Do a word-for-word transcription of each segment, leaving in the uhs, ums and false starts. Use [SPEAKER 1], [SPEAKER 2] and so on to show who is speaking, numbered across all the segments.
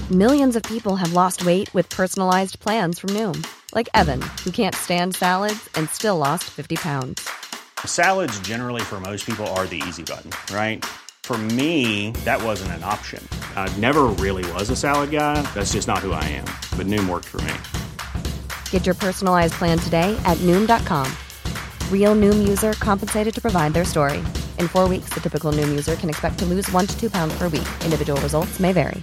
[SPEAKER 1] Millions of people have lost weight with personalized plans from Noom. Like Evan, who can't stand salads and still lost fifty pounds.
[SPEAKER 2] Salads generally for most people are the easy button, right? For me, that wasn't an option. I never really was a salad guy. That's just not who I am. But Noom worked for me.
[SPEAKER 1] Get your personalized plan today at Noom dot com. Real Noom user compensated to provide their story. In four weeks, the typical Noom user can expect to lose one to two pounds per week. Individual results may vary.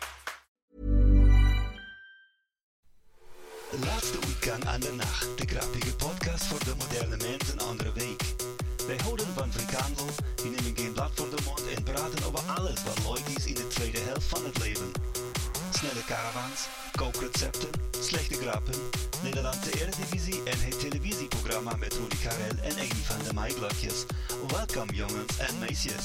[SPEAKER 3] Laatste weekend aan de nacht. De grappige podcast voor de moderne mens een andere week. Wij houden van frikandel, die nemen geen blad voor de mond en praten over alles wat leuk is in de tweede helft van het leven. Snelle caravans, kookrecepten, slechte grappen, Nederlandse Eredivisie en het televisieprogramma met Rudy Karel en Amy van de Maiglokjes. Welkom jongens en meisjes.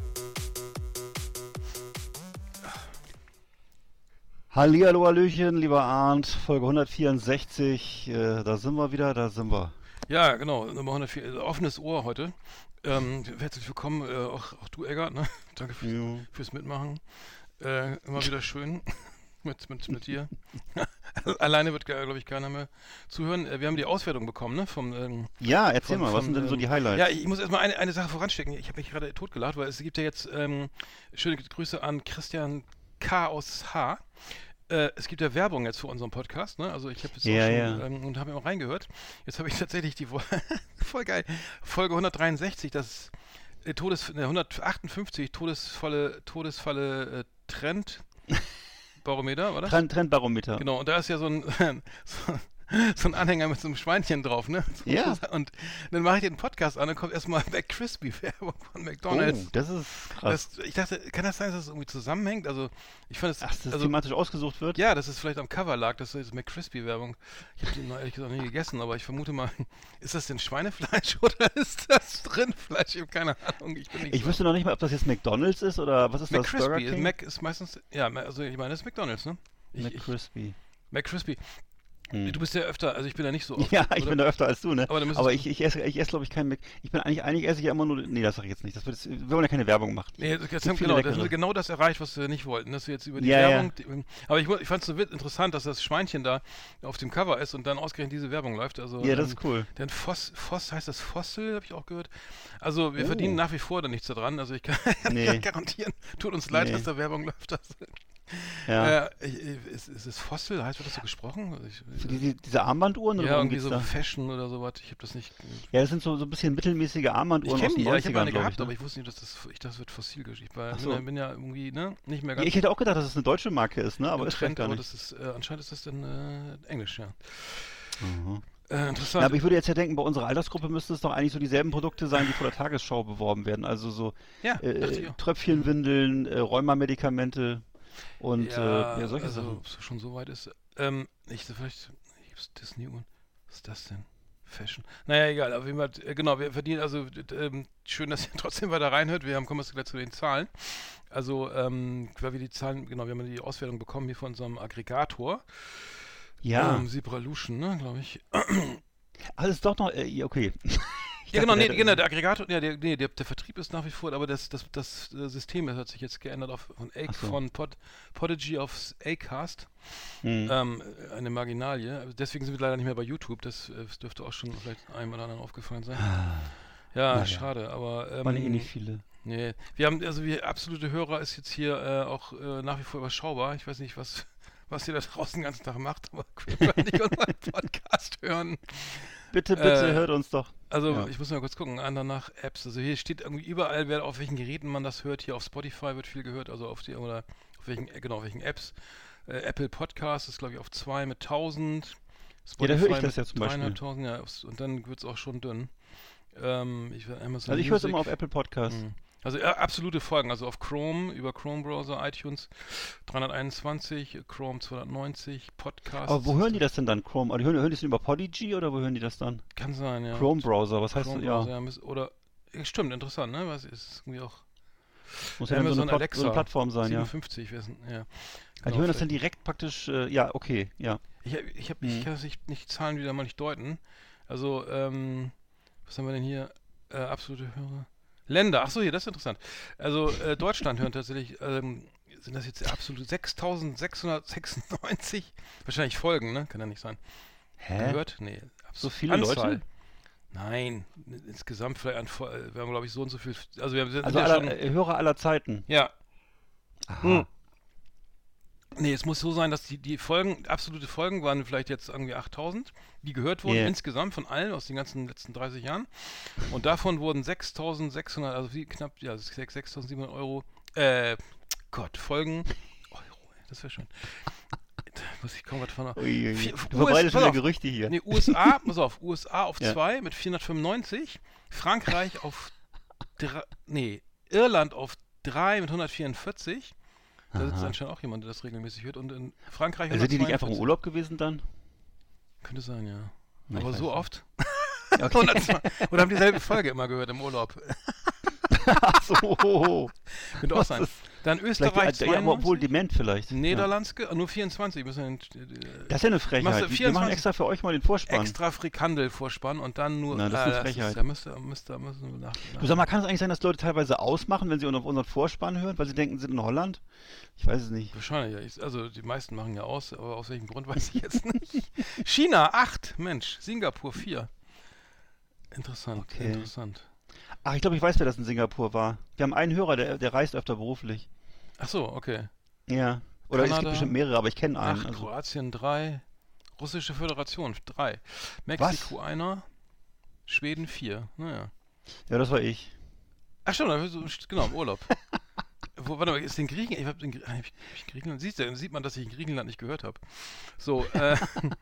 [SPEAKER 4] Hallihallo, Hallöchen, lieber Arndt, Folge hundertvierundsechzig, äh, da sind wir wieder, da sind wir.
[SPEAKER 5] Ja, genau, Nummer hundertvier, also offenes Ohr heute. Ähm, herzlich willkommen, äh, auch, auch du, Eggert, ne? Danke für,
[SPEAKER 4] Jo.
[SPEAKER 5] fürs Mitmachen. Äh, immer wieder schön mit, mit, mit dir. Alleine wird, glaube ich, keiner mehr zuhören. Äh, wir haben die Auswertung bekommen, ne? Vom, ähm,
[SPEAKER 4] Ja, erzähl
[SPEAKER 5] von,
[SPEAKER 4] mal, was
[SPEAKER 5] von,
[SPEAKER 4] sind denn so
[SPEAKER 5] ähm,
[SPEAKER 4] die Highlights?
[SPEAKER 5] Ja, ich muss erstmal eine, eine Sache voranstecken. Ich habe mich gerade totgelacht, weil es gibt ja jetzt ähm, schöne Grüße an Christian K. aus H. Äh, es gibt ja Werbung jetzt für unseren Podcast, ne? Also ich habe jetzt
[SPEAKER 4] Ja,
[SPEAKER 5] auch schon
[SPEAKER 4] ja.
[SPEAKER 5] ähm, und habe immer reingehört. Jetzt habe ich tatsächlich die Vo- voll geil Folge hundertdreiundsechzig, das äh, Todes ne, hundertachtundfünfzig Todesfalle Todesfalle äh, Trend Barometer, war das?
[SPEAKER 4] Trend, Trendbarometer.
[SPEAKER 5] Genau, und da ist ja so ein so, so ein Anhänger mit so einem Schweinchen drauf, ne? So,
[SPEAKER 4] Ja.
[SPEAKER 5] Und dann mache ich den Podcast an und kommt erstmal McCrispy-Werbung von
[SPEAKER 4] Oh,
[SPEAKER 5] McDonald's.
[SPEAKER 4] das ist krass.
[SPEAKER 5] Das, ich dachte, kann das sein, dass das irgendwie zusammenhängt? Also, ich fand es.
[SPEAKER 4] Ach, dass das
[SPEAKER 5] also,
[SPEAKER 4] thematisch ausgesucht wird?
[SPEAKER 5] ja, dass es vielleicht am Cover lag, das ist McCrispy-Werbung. Ich habe die noch ehrlich gesagt nie gegessen, aber ich vermute mal, ist das denn Schweinefleisch oder ist das Rindfleisch? Ich habe keine Ahnung. Ich, bin nicht
[SPEAKER 4] Ich
[SPEAKER 5] so.
[SPEAKER 4] wüsste noch nicht mal, ob das jetzt McDonald's ist oder was ist das, Burger
[SPEAKER 5] McCrispy,
[SPEAKER 4] King?
[SPEAKER 5] Mac ist meistens, ja, also ich meine, das ist McDonald's, ne? Ich, ich,
[SPEAKER 4] McCrispy.
[SPEAKER 5] McCrispy.
[SPEAKER 4] Hm.
[SPEAKER 5] Du bist ja öfter, also ich bin ja nicht so oft.
[SPEAKER 4] Ja, ich
[SPEAKER 5] oder?
[SPEAKER 4] bin da öfter als du, ne?
[SPEAKER 5] Aber dann müsstest
[SPEAKER 4] Aber
[SPEAKER 5] du-
[SPEAKER 4] ich, ich esse, ich esse glaube ich, kein Mc... Ich bin eigentlich, eigentlich esse ich ja immer nur... Nee, das sag ich jetzt nicht. Das wird jetzt, wir wollen ja keine Werbung machen.
[SPEAKER 5] Nee, das, das
[SPEAKER 4] Gibt
[SPEAKER 5] haben,
[SPEAKER 4] viele
[SPEAKER 5] genau, das
[SPEAKER 4] leckere.
[SPEAKER 5] haben wir genau das erreicht, was wir nicht wollten, dass wir jetzt über die
[SPEAKER 4] Ja,
[SPEAKER 5] Werbung, die, aber ich, mu- ich fand es so wit- interessant, dass das Schweinchen da auf dem Cover ist und dann ausgerechnet diese Werbung läuft. Also,
[SPEAKER 4] Ja, das
[SPEAKER 5] ähm,
[SPEAKER 4] ist cool.
[SPEAKER 5] Denn Foss, Foss heißt das Fossil, habe ich auch gehört. Also wir
[SPEAKER 4] Oh.
[SPEAKER 5] verdienen nach wie vor da nichts daran. Also ich kann,
[SPEAKER 4] Nee.
[SPEAKER 5] kann garantieren, tut uns leid,
[SPEAKER 4] Nee.
[SPEAKER 5] dass da Werbung läuft. Das,
[SPEAKER 4] Ja.
[SPEAKER 5] äh, ich, ich, ist, ist es Fossil? Heißt wird das so gesprochen? Also ich,
[SPEAKER 4] Für die, die, diese Armbanduhren oder
[SPEAKER 5] ja,
[SPEAKER 4] worum
[SPEAKER 5] irgendwie
[SPEAKER 4] geht's
[SPEAKER 5] so
[SPEAKER 4] da?
[SPEAKER 5] Fashion oder sowas. Ich habe das nicht.
[SPEAKER 4] Ja, das sind so, so ein bisschen mittelmäßige
[SPEAKER 5] Ich
[SPEAKER 4] Armbanduhren aus
[SPEAKER 5] kenne
[SPEAKER 4] den
[SPEAKER 5] die, ja, ich habe
[SPEAKER 4] neunzigern,
[SPEAKER 5] eine
[SPEAKER 4] glaube
[SPEAKER 5] gehabt,
[SPEAKER 4] ich. Ne?
[SPEAKER 5] aber ich wusste nicht, dass das, ich dachte, das wird fossil geschrieben. Weil
[SPEAKER 4] Ach
[SPEAKER 5] ich
[SPEAKER 4] so.
[SPEAKER 5] bin, ja- bin ja irgendwie, ne, nicht mehr
[SPEAKER 4] Ja,
[SPEAKER 5] ganz
[SPEAKER 4] ich hätte auch gedacht, dass es eine deutsche Marke ist, ne? Aber
[SPEAKER 5] im
[SPEAKER 4] ist vielleicht
[SPEAKER 5] Trend,
[SPEAKER 4] gar
[SPEAKER 5] aber
[SPEAKER 4] nicht.
[SPEAKER 5] das ist, äh, anscheinend ist das dann äh, Englisch, ja.
[SPEAKER 4] Mhm.
[SPEAKER 5] Äh, interessant.
[SPEAKER 4] Ja, aber ich würde jetzt ja denken, bei unserer Altersgruppe müssten es doch eigentlich so dieselben Produkte sein, die vor der Tagesschau beworben werden. Also so
[SPEAKER 5] ja, dachte ich
[SPEAKER 4] äh,
[SPEAKER 5] auch.
[SPEAKER 4] Tröpfchenwindeln, äh, Rheumamedikamente und
[SPEAKER 5] ja,
[SPEAKER 4] äh, ja, solche
[SPEAKER 5] also,
[SPEAKER 4] Sachen.
[SPEAKER 5] ob es schon so weit ist. Ähm, ich so vielleicht, gibt's Disney-Uhren? Was ist das denn? Fashion. Naja, egal, auf jeden Fall, äh, genau, wir verdienen, also d- ähm, schön, dass ihr trotzdem weiter reinhört. Wir haben, kommen jetzt gleich zu den Zahlen. Also, ähm, weil wir die Zahlen, genau, wir haben die Auswertung bekommen hier von unserem Aggregator.
[SPEAKER 4] Ja,
[SPEAKER 5] Ähm, Zebralution, ne, glaube ich.
[SPEAKER 4] alles doch noch, äh, okay. Ich
[SPEAKER 5] Ja,
[SPEAKER 4] dachte,
[SPEAKER 5] genau, nee,
[SPEAKER 4] der-
[SPEAKER 5] genau, der Aggregator, ja, der, nee, der, der Vertrieb ist nach wie vor, aber das, das, das äh, System hat sich jetzt geändert auf, von, A
[SPEAKER 4] Ach so.
[SPEAKER 5] von Pod, Podigy aufs Acast.
[SPEAKER 4] Hm.
[SPEAKER 5] Ähm, eine Marginalie. Deswegen sind wir leider nicht mehr bei YouTube. Das, äh, das dürfte auch schon vielleicht einem oder anderen aufgefallen sein. Ja,
[SPEAKER 4] Naja.
[SPEAKER 5] schade, aber ähm,
[SPEAKER 4] Waren eh nicht viele.
[SPEAKER 5] nee. Wir haben, also wir absolute Hörer ist jetzt hier äh, auch äh, nach wie vor überschaubar. Ich weiß nicht, was, was ihr da draußen den ganzen Tag macht, aber wir wollen nicht unseren Podcast hören.
[SPEAKER 4] Bitte, bitte,
[SPEAKER 5] Äh,
[SPEAKER 4] hört uns doch.
[SPEAKER 5] Also,
[SPEAKER 4] Ja.
[SPEAKER 5] ich muss mal kurz gucken, an danach Apps. Also hier steht irgendwie überall, wer auf welchen Geräten man das hört. Hier auf Spotify wird viel gehört, also auf die, oder auf welchen, äh, genau, auf welchen Apps. Äh, Apple Podcast ist, glaube ich, auf zwei mit tausend.
[SPEAKER 4] Ja, da höre ich
[SPEAKER 5] Spotify
[SPEAKER 4] das ja zum Beispiel.
[SPEAKER 5] dreieinhalbtausend, ja, aufs- und dann wird es auch schon dünn. Ähm, ich will Amazon
[SPEAKER 4] Also ich höre es
[SPEAKER 5] Music.
[SPEAKER 4] immer auf Apple Podcast.
[SPEAKER 5] Mhm. Also ja, absolute Folgen, also auf Chrome, über Chrome Browser, iTunes dreihunderteinundzwanzig, Chrome zweihundertneunzig, Podcast.
[SPEAKER 4] Aber wo hören die das denn dann? Chrome? Oder hören, hören die das denn über Podigy oder wo hören die das dann?
[SPEAKER 5] Kann sein, ja.
[SPEAKER 4] Chrome Browser, was heißt
[SPEAKER 5] Chrome
[SPEAKER 4] das? Ja,
[SPEAKER 5] Browser, ja, miss- oder ja, stimmt, interessant, ne? Was ist irgendwie auch
[SPEAKER 4] muss ja dann so
[SPEAKER 5] Amazon
[SPEAKER 4] eine, Plat
[SPEAKER 5] Alexa,
[SPEAKER 4] so eine Plattform sein, ja.
[SPEAKER 5] siebenundfünfzig, wer ist denn, ja.
[SPEAKER 4] Also die
[SPEAKER 5] Genau,
[SPEAKER 4] hören das dann
[SPEAKER 5] vielleicht-
[SPEAKER 4] direkt praktisch, äh, ja, okay, ja.
[SPEAKER 5] Ich, hab- ich, hab,
[SPEAKER 4] Mhm.
[SPEAKER 5] ich kann das nicht, nicht Zahlen wieder mal nicht deuten. Also, ähm, was haben wir denn hier? Äh, absolute Hörer. Länder, achso, hier, das ist interessant. Also, äh, Deutschland hören tatsächlich ähm, sind das jetzt absolut sechstausendsechshundertsechsundneunzig? Wahrscheinlich Folgen, ne? Kann ja nicht sein.
[SPEAKER 4] Hä?
[SPEAKER 5] Gehört? Nee.
[SPEAKER 4] So viele
[SPEAKER 5] Anzahl.
[SPEAKER 4] Leute?
[SPEAKER 5] Nein, insgesamt vielleicht an, Fol- äh, wir haben glaube ich so und so viel, also wir sind
[SPEAKER 4] Also
[SPEAKER 5] ja
[SPEAKER 4] aller,
[SPEAKER 5] schon,
[SPEAKER 4] äh, Hörer aller Zeiten.
[SPEAKER 5] ja.
[SPEAKER 4] Aha.
[SPEAKER 5] Hm. Nee, es muss so sein, dass die, die Folgen, absolute Folgen waren vielleicht jetzt irgendwie achttausend, die gehört wurden
[SPEAKER 4] Yeah.
[SPEAKER 5] insgesamt von allen aus den ganzen letzten dreißig Jahren. Und davon wurden sechstausendsechshundert, also wie knapp, ja, sechstausendsiebenhundert Euro, äh, Gott, Folgen, Euro, das wäre schön. Da muss ich kaum was von.
[SPEAKER 4] Uiuiui.
[SPEAKER 5] Vier-
[SPEAKER 4] Du
[SPEAKER 5] U S
[SPEAKER 4] verbreitest
[SPEAKER 5] pass
[SPEAKER 4] wieder
[SPEAKER 5] auf.
[SPEAKER 4] Gerüchte hier.
[SPEAKER 5] Nee, U S A, pass auf, U S A auf
[SPEAKER 4] Ja.
[SPEAKER 5] zwei mit vierhundertfünfundneunzig, Frankreich auf drei, nee, Irland auf drei mit hundertvierundvierzig. Da sitzt
[SPEAKER 4] Aha.
[SPEAKER 5] anscheinend auch jemand, der das regelmäßig hört. Und in Frankreich
[SPEAKER 4] Also sind die nicht einfach im
[SPEAKER 5] hundertzweiundvierzig.
[SPEAKER 4] Urlaub gewesen dann?
[SPEAKER 5] Könnte sein, ja.
[SPEAKER 4] Na, ich
[SPEAKER 5] Aber
[SPEAKER 4] weiß
[SPEAKER 5] so
[SPEAKER 4] nicht.
[SPEAKER 5] oft?
[SPEAKER 4] Okay.
[SPEAKER 5] hundertzwei Oder haben dieselbe Folge immer gehört im Urlaub?
[SPEAKER 4] Ach so.
[SPEAKER 5] Könnte auch
[SPEAKER 4] Was
[SPEAKER 5] sein.
[SPEAKER 4] ist-
[SPEAKER 5] Dann
[SPEAKER 4] Vielleicht,
[SPEAKER 5] Österreich
[SPEAKER 4] ja, aber obwohl
[SPEAKER 5] zweiundneunzig,
[SPEAKER 4] dement vielleicht. Ja.
[SPEAKER 5] Niederlandske, nur vierundzwanzig. Müssen wir den,
[SPEAKER 4] Das ist ja eine
[SPEAKER 5] Machst
[SPEAKER 4] Frechheit.
[SPEAKER 5] du
[SPEAKER 4] Wir- Wir machen
[SPEAKER 5] vierundzwanzig
[SPEAKER 4] extra für euch mal den Vorspann.
[SPEAKER 5] extra Frikandel-Vorspann und dann nur.
[SPEAKER 4] Na, das ist eine
[SPEAKER 5] ah,
[SPEAKER 4] Frechheit.
[SPEAKER 5] da müsste, müsste, müssen wir nach,
[SPEAKER 4] Du sag mal, kann es eigentlich sein, dass Leute teilweise ausmachen, wenn sie auf unseren Vorspann hören, weil sie denken, sie sind in Holland? Ich weiß es nicht.
[SPEAKER 5] Wahrscheinlich, ja. Ich, also die meisten machen ja aus, aber aus welchem Grund weiß ich jetzt nicht. China acht, Mensch. Singapur vier. Interessant,
[SPEAKER 4] Okay.
[SPEAKER 5] interessant.
[SPEAKER 4] Ach, ich glaube, ich weiß, wer das in Singapur war. Wir haben einen Hörer, der, der reist öfter beruflich.
[SPEAKER 5] Ach so, okay.
[SPEAKER 4] Ja. Oder es
[SPEAKER 5] Kanada,
[SPEAKER 4] gibt bestimmt mehrere, aber ich kenne einen.
[SPEAKER 5] acht,
[SPEAKER 4] Also,
[SPEAKER 5] Kroatien drei, Russische Föderation drei, Mexiko einer, Schweden vier. Naja.
[SPEAKER 4] ja, das war ich.
[SPEAKER 5] Ach stimmt, da- so- genau, im Urlaub. Wo, warte mal, ist in Griechenland, ich habe in, Grie- hab ich hab ich in Griechenland, siehst du, dann sieht man, dass ich in Griechenland nicht gehört habe. So, äh,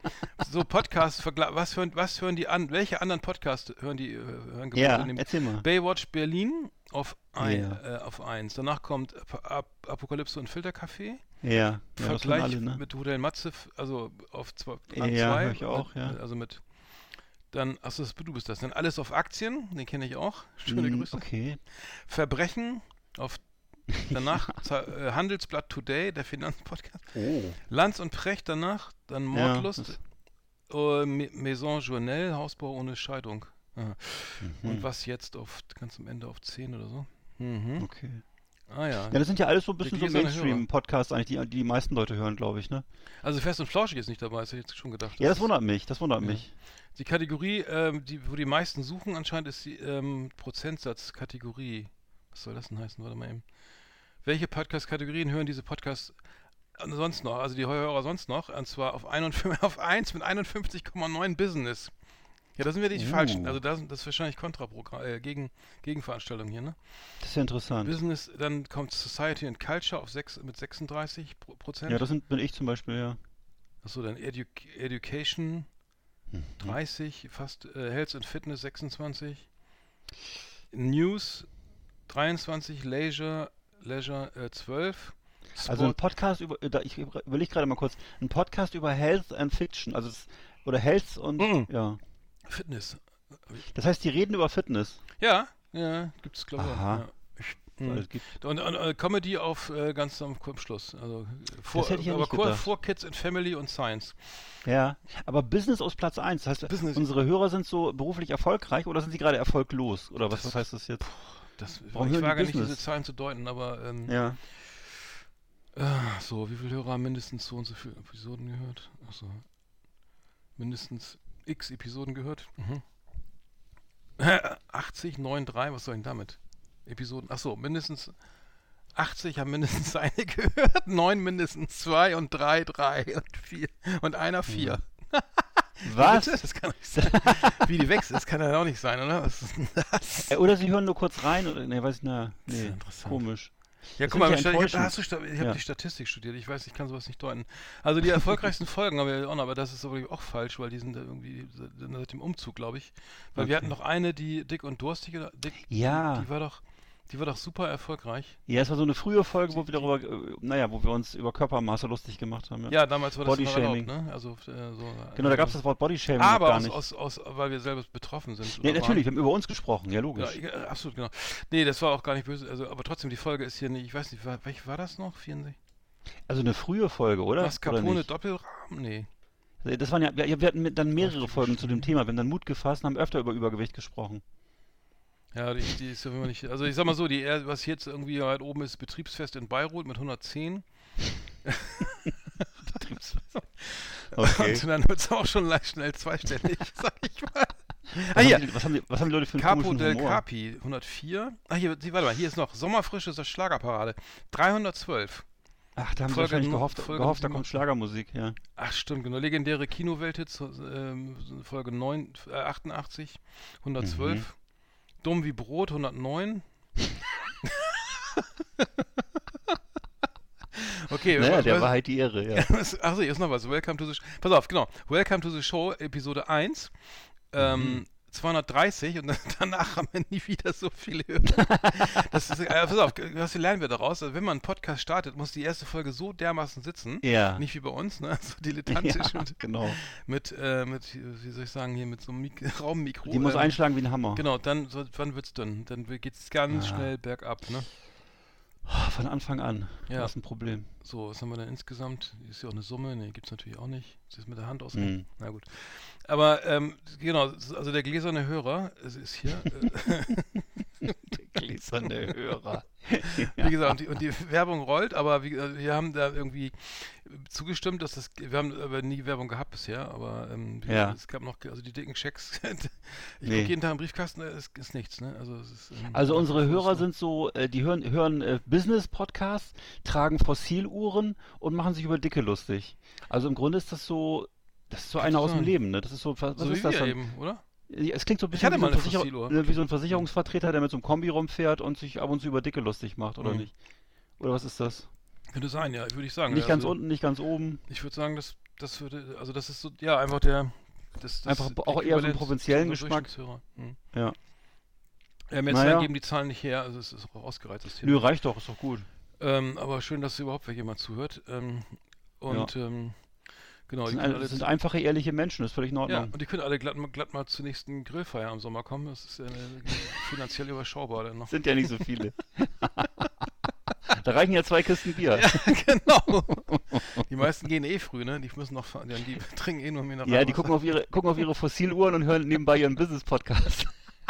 [SPEAKER 5] so Podcasts, vergla- was hören, was hören die an, welche anderen Podcasts hören die, äh, hören
[SPEAKER 4] Ja,
[SPEAKER 5] in dem-
[SPEAKER 4] erzähl mal.
[SPEAKER 5] Baywatch Berlin auf, ein,
[SPEAKER 4] Ja.
[SPEAKER 5] äh, auf eins. Danach kommt Ap Ap Apokalypse und Filtercafé.
[SPEAKER 4] Ja, ja das waren
[SPEAKER 5] Vergleich
[SPEAKER 4] alle, ne?
[SPEAKER 5] mit Hotel Matze, f- also auf zwei,
[SPEAKER 4] Ja,
[SPEAKER 5] an zwei.
[SPEAKER 4] hör ich auch,
[SPEAKER 5] mit,
[SPEAKER 4] ja.
[SPEAKER 5] Also mit, dann, achso, das- du bist das. Dann alles auf Aktien, den kenne ich auch. Schöne
[SPEAKER 4] Hm,
[SPEAKER 5] Grüße.
[SPEAKER 4] Okay.
[SPEAKER 5] Verbrechen auf, danach Za- äh, Handelsblatt Today, der Finanzpodcast.
[SPEAKER 4] Oh.
[SPEAKER 5] Lanz und Precht danach, dann
[SPEAKER 4] Ja,
[SPEAKER 5] Mordlust.
[SPEAKER 4] das-
[SPEAKER 5] äh, Ma- Maison Journelle, Hausbau ohne Scheidung. Ah.
[SPEAKER 4] Mhm.
[SPEAKER 5] Und was jetzt auf, ganz am Ende auf zehn oder so? Mhm.
[SPEAKER 4] Okay.
[SPEAKER 5] Ah ja.
[SPEAKER 4] Ja, das sind ja alles so ein bisschen so
[SPEAKER 5] gläserne
[SPEAKER 4] Mainstream-Podcasts eigentlich, die, die die meisten Leute hören, glaube ich, ne?
[SPEAKER 5] Also Fest und Flauschig ist nicht dabei, das hätte ich jetzt schon gedacht.
[SPEAKER 4] Ja, das
[SPEAKER 5] ist-
[SPEAKER 4] wundert mich, das wundert
[SPEAKER 5] Ja.
[SPEAKER 4] mich.
[SPEAKER 5] Die Kategorie, ähm, die, wo die meisten suchen anscheinend, ist die ähm, Prozentsatz-Kategorie. Was soll das denn heißen? Warte mal eben. Welche Podcast-Kategorien hören diese Podcasts sonst noch? Also die Hörer sonst noch? Und zwar auf, einundfünfzig, auf eins mit einundfünfzig Komma neun Business. Ja, da sind wir die
[SPEAKER 4] Uh.
[SPEAKER 5] falschen. Also da sind, das ist wahrscheinlich Kontraprogramm, äh, gegen, Gegenveranstaltung hier, ne?
[SPEAKER 4] Das ist ja interessant.
[SPEAKER 5] Business, dann kommt Society and Culture auf sechs, mit sechsunddreißig Pro- Prozent.
[SPEAKER 4] Ja, das sind, bin ich zum Beispiel, ja.
[SPEAKER 5] Achso, dann Edu Education
[SPEAKER 4] Mhm.
[SPEAKER 5] dreißig, fast äh, Health and Fitness sechsundzwanzig, News dreiundzwanzig, Leisure, Leisure äh, zwölf,
[SPEAKER 4] Also ein
[SPEAKER 5] Sport,
[SPEAKER 4] Podcast über, da, ich überlege gerade mal kurz, ein Podcast über Health and Fiction, also es, oder Health und,
[SPEAKER 5] Mhm.
[SPEAKER 4] ja.
[SPEAKER 5] Fitness.
[SPEAKER 4] Das heißt, die reden über Fitness.
[SPEAKER 5] Ja, ja, gibt's glaube ich.
[SPEAKER 4] Aha.
[SPEAKER 5] Ja. Ich,
[SPEAKER 4] Weil
[SPEAKER 5] mh.
[SPEAKER 4] es gibt,
[SPEAKER 5] Und, und äh, Comedy auf äh, ganz am am Schluss. Also äh, vor,
[SPEAKER 4] hätte ich ja
[SPEAKER 5] aber
[SPEAKER 4] nicht
[SPEAKER 5] vor,
[SPEAKER 4] gedacht.
[SPEAKER 5] vor Kids and Family und Science.
[SPEAKER 4] ja, aber Business aus Platz eins, das heißt,
[SPEAKER 5] Business-
[SPEAKER 4] unsere Hörer sind so beruflich erfolgreich oder sind sie gerade erfolglos? Oder was, was heißt das jetzt?
[SPEAKER 5] Das,
[SPEAKER 4] Warum
[SPEAKER 5] ich
[SPEAKER 4] hören die
[SPEAKER 5] wage nicht,
[SPEAKER 4] Business?
[SPEAKER 5] diese Zahlen zu deuten, aber ähm,
[SPEAKER 4] Ja.
[SPEAKER 5] Ah, so, wie viele Hörer haben mindestens so und so viele Episoden gehört? Achso. Mindestens x Episoden gehört? Mhm. achtzig, neun, drei, was soll ich denn damit? Episoden, achso, mindestens achtzig haben mindestens eine gehört, neun mindestens zwei und drei, drei und vier und einer vier.
[SPEAKER 4] Was?
[SPEAKER 5] Bitte? Das kann doch nicht sein. Wie die wächst, das kann ja auch nicht sein, oder? Was ist denn das?
[SPEAKER 4] Äh, Oder sie hören nur kurz rein oder, ne, weiß ich, na,
[SPEAKER 5] Das ist
[SPEAKER 4] nee,
[SPEAKER 5] ja interessant.
[SPEAKER 4] komisch.
[SPEAKER 5] Ja,
[SPEAKER 4] Das
[SPEAKER 5] guck mal,
[SPEAKER 4] finde
[SPEAKER 5] ich,
[SPEAKER 4] ich ja
[SPEAKER 5] ich habe
[SPEAKER 4] enttäuschend.
[SPEAKER 5] hab, ich hab
[SPEAKER 4] Ja.
[SPEAKER 5] die Statistik studiert. Ich weiß, ich kann sowas nicht deuten. Also die erfolgreichsten Folgen haben wir auch noch, aber das ist aber auch falsch, weil die sind da irgendwie seit seit dem Umzug, glaube ich. Weil wir
[SPEAKER 4] Okay.
[SPEAKER 5] hatten noch eine, die dick und durstig, oder dick,
[SPEAKER 4] Ja.
[SPEAKER 5] die, die war doch, die war doch super erfolgreich.
[SPEAKER 4] Ja, es war so eine frühe Folge, wo wir darüber, äh, naja, wo wir uns über Körpermaße lustig gemacht haben. Ja,
[SPEAKER 5] Ja, damals war das noch
[SPEAKER 4] Bodyshaming.
[SPEAKER 5] erlaubt, ne? Also äh, so.
[SPEAKER 4] Genau, da gab es das Wort Bodyshaming noch
[SPEAKER 5] Aber
[SPEAKER 4] gar
[SPEAKER 5] aus,
[SPEAKER 4] nicht.
[SPEAKER 5] aus, aus, weil wir selber betroffen sind.
[SPEAKER 4] Ja,
[SPEAKER 5] oder
[SPEAKER 4] natürlich, wir haben über uns gesprochen, ja,
[SPEAKER 5] waren.
[SPEAKER 4] logisch.
[SPEAKER 5] Ja, ja, absolut, genau. Nee, das war auch gar nicht böse. Also, aber trotzdem, die Folge ist hier nicht, ich weiß nicht, war, welche war das noch? vierundsechzig?
[SPEAKER 4] Also eine frühe Folge, oder? Oder
[SPEAKER 5] Mascarpone
[SPEAKER 4] nicht?
[SPEAKER 5] Doppelrahmen? Nee.
[SPEAKER 4] Das waren ja, wir, wir hatten mit- dann mehrere
[SPEAKER 5] Ach, die
[SPEAKER 4] Folgen zu dem
[SPEAKER 5] Bestimmt.
[SPEAKER 4] Thema. Wir haben dann Mut gefasst und haben öfter über Übergewicht gesprochen.
[SPEAKER 5] Ja, die, die ist ja immer nicht. Also ich sag mal so, die, was jetzt irgendwie halt oben ist, Betriebsfest in Beirut mit hundertzehn.
[SPEAKER 4] Okay.
[SPEAKER 5] Und dann wird es auch schon leicht schnell zweistellig, sag ich mal.
[SPEAKER 4] Was,
[SPEAKER 5] Ah, hier.
[SPEAKER 4] haben die, was, haben die, was haben die Leute für einen
[SPEAKER 5] Capo
[SPEAKER 4] komischen
[SPEAKER 5] del
[SPEAKER 4] Humor?
[SPEAKER 5] Capi, hundertvier. Ah, hier, warte mal, hier ist noch Sommerfrische ist das Schlagerparade. dreihundertzwelf.
[SPEAKER 4] Ach, da haben sie
[SPEAKER 5] Folge
[SPEAKER 4] wahrscheinlich
[SPEAKER 5] nu-
[SPEAKER 4] gehofft,
[SPEAKER 5] Folge
[SPEAKER 4] gehofft da
[SPEAKER 5] sieben-
[SPEAKER 4] kommt Schlagermusik, ja.
[SPEAKER 5] Ach, stimmt, genau. Legendäre Kinowelthits, ähm, Folge neun, äh, achtundachtzig, hundertzwölf.
[SPEAKER 4] Mhm.
[SPEAKER 5] Dumm wie Brot, hundertneun. Okay,
[SPEAKER 4] Naja,
[SPEAKER 5] was-
[SPEAKER 4] der
[SPEAKER 5] was-
[SPEAKER 4] war halt die Ehre, ja.
[SPEAKER 5] Achso, hier ist noch was. Welcome to the Show. Pass auf, genau. Welcome to the Show, Episode eins. Ähm,
[SPEAKER 4] Mhm.
[SPEAKER 5] zweihundertdreißig und dann, danach haben wir nie wieder so viele Hörer. Das ist, äh, pass auf, was lernen wir daraus? Also wenn man einen Podcast startet, muss die erste Folge so dermaßen sitzen.
[SPEAKER 4] Ja.
[SPEAKER 5] Nicht wie bei uns, ne? So dilettantisch
[SPEAKER 4] Ja,
[SPEAKER 5] mit,
[SPEAKER 4] genau.
[SPEAKER 5] mit, äh, mit, wie soll ich sagen, hier mit so einem Mik Raummikro.
[SPEAKER 4] Die muss
[SPEAKER 5] ähm,
[SPEAKER 4] einschlagen wie ein Hammer.
[SPEAKER 5] Genau, dann, so, wann wird's dünn? Dann geht's ganz
[SPEAKER 4] Ah.
[SPEAKER 5] schnell bergab, ne?
[SPEAKER 4] Von Anfang an.
[SPEAKER 5] Ja.
[SPEAKER 4] Das ist ein Problem.
[SPEAKER 5] So, was haben wir denn insgesamt? Ist ja auch eine Summe? Ne, gibt's natürlich auch nicht. Ist das mit der Hand ausgehen?
[SPEAKER 4] Mhm.
[SPEAKER 5] Na gut. Aber, ähm, genau, also der gläserne Hörer, es ist hier, äh,
[SPEAKER 4] Gläserne Hörer.
[SPEAKER 5] wie gesagt, und die, und die Werbung rollt, aber wie, gesagt, wir haben da irgendwie zugestimmt, dass das, wir haben aber nie Werbung gehabt bisher, aber ähm, wie,
[SPEAKER 4] Ja.
[SPEAKER 5] es gab noch, also die dicken Schecks, ich
[SPEAKER 4] Nee.
[SPEAKER 5] gucke jeden Tag im Briefkasten, es ist, ist nichts, ne? Also, es ist, ähm,
[SPEAKER 4] Also unsere
[SPEAKER 5] einfach
[SPEAKER 4] Hörer
[SPEAKER 5] so.
[SPEAKER 4] sind so, äh, die hören, hören äh, Business-Podcasts, tragen Fossiluhren und machen sich über Dicke lustig. Also im Grunde ist das so, das ist so einer aus dem
[SPEAKER 5] sein.
[SPEAKER 4] Leben, ne? Das ist so, was, was
[SPEAKER 5] So
[SPEAKER 4] ist
[SPEAKER 5] wie
[SPEAKER 4] das
[SPEAKER 5] wir
[SPEAKER 4] dann?
[SPEAKER 5] eben, oder?
[SPEAKER 4] Ja, es klingt so ein
[SPEAKER 5] Ich
[SPEAKER 4] bisschen
[SPEAKER 5] hatte
[SPEAKER 4] wie,
[SPEAKER 5] mal
[SPEAKER 4] so ein
[SPEAKER 5] eine
[SPEAKER 4] Versicher
[SPEAKER 5] Fossiluhr.
[SPEAKER 4] ne, wie so ein Versicherungsvertreter, der mit so einem Kombi rumfährt und sich ab und zu über Dicke lustig macht, oder
[SPEAKER 5] Mhm.
[SPEAKER 4] nicht? Oder was ist das?
[SPEAKER 5] Könnte sein, ja, würde ich sagen.
[SPEAKER 4] Nicht
[SPEAKER 5] ja,
[SPEAKER 4] ganz
[SPEAKER 5] also,
[SPEAKER 4] unten, nicht ganz oben.
[SPEAKER 5] Ich würde sagen, das, das würde, also das ist so, ja, einfach der, das, das
[SPEAKER 4] Einfach auch eher so einen
[SPEAKER 5] Äquivalent
[SPEAKER 4] provinziellen
[SPEAKER 5] zu unserem
[SPEAKER 4] Geschmack.
[SPEAKER 5] Durchschnittshörer. Hm.
[SPEAKER 4] Ja.
[SPEAKER 5] Ja, mehr
[SPEAKER 4] Naja.
[SPEAKER 5] Zahlen geben die Zahlen nicht her, also es ist auch ausgereizt, das Thema.
[SPEAKER 4] Nö, reicht doch, ist doch gut.
[SPEAKER 5] Ähm, aber schön, dass überhaupt jemand zuhört. Ähm, und ähm, genau,
[SPEAKER 4] Das
[SPEAKER 5] die
[SPEAKER 4] sind,
[SPEAKER 5] können
[SPEAKER 4] ein-
[SPEAKER 5] alle,
[SPEAKER 4] das sind einfache, ehrliche Menschen, das ist völlig in
[SPEAKER 5] ja,
[SPEAKER 4] Ordnung.
[SPEAKER 5] und die können alle glatt, mal- glatt mal zur nächsten Grillfeier im Sommer kommen. Das ist ja eine, finanziell überschaubar dann noch.
[SPEAKER 4] Sind ja nicht so viele. Da reichen ja zwei Kisten Bier.
[SPEAKER 5] Ja, genau. Die meisten gehen eh früh, ne? Die müssen noch fahren, die, die trinken eh nur Mineralwasser.
[SPEAKER 4] Ja, die gucken auf ihre, gucken auf ihre Fossiluhren und hören nebenbei ihren Business-Podcast.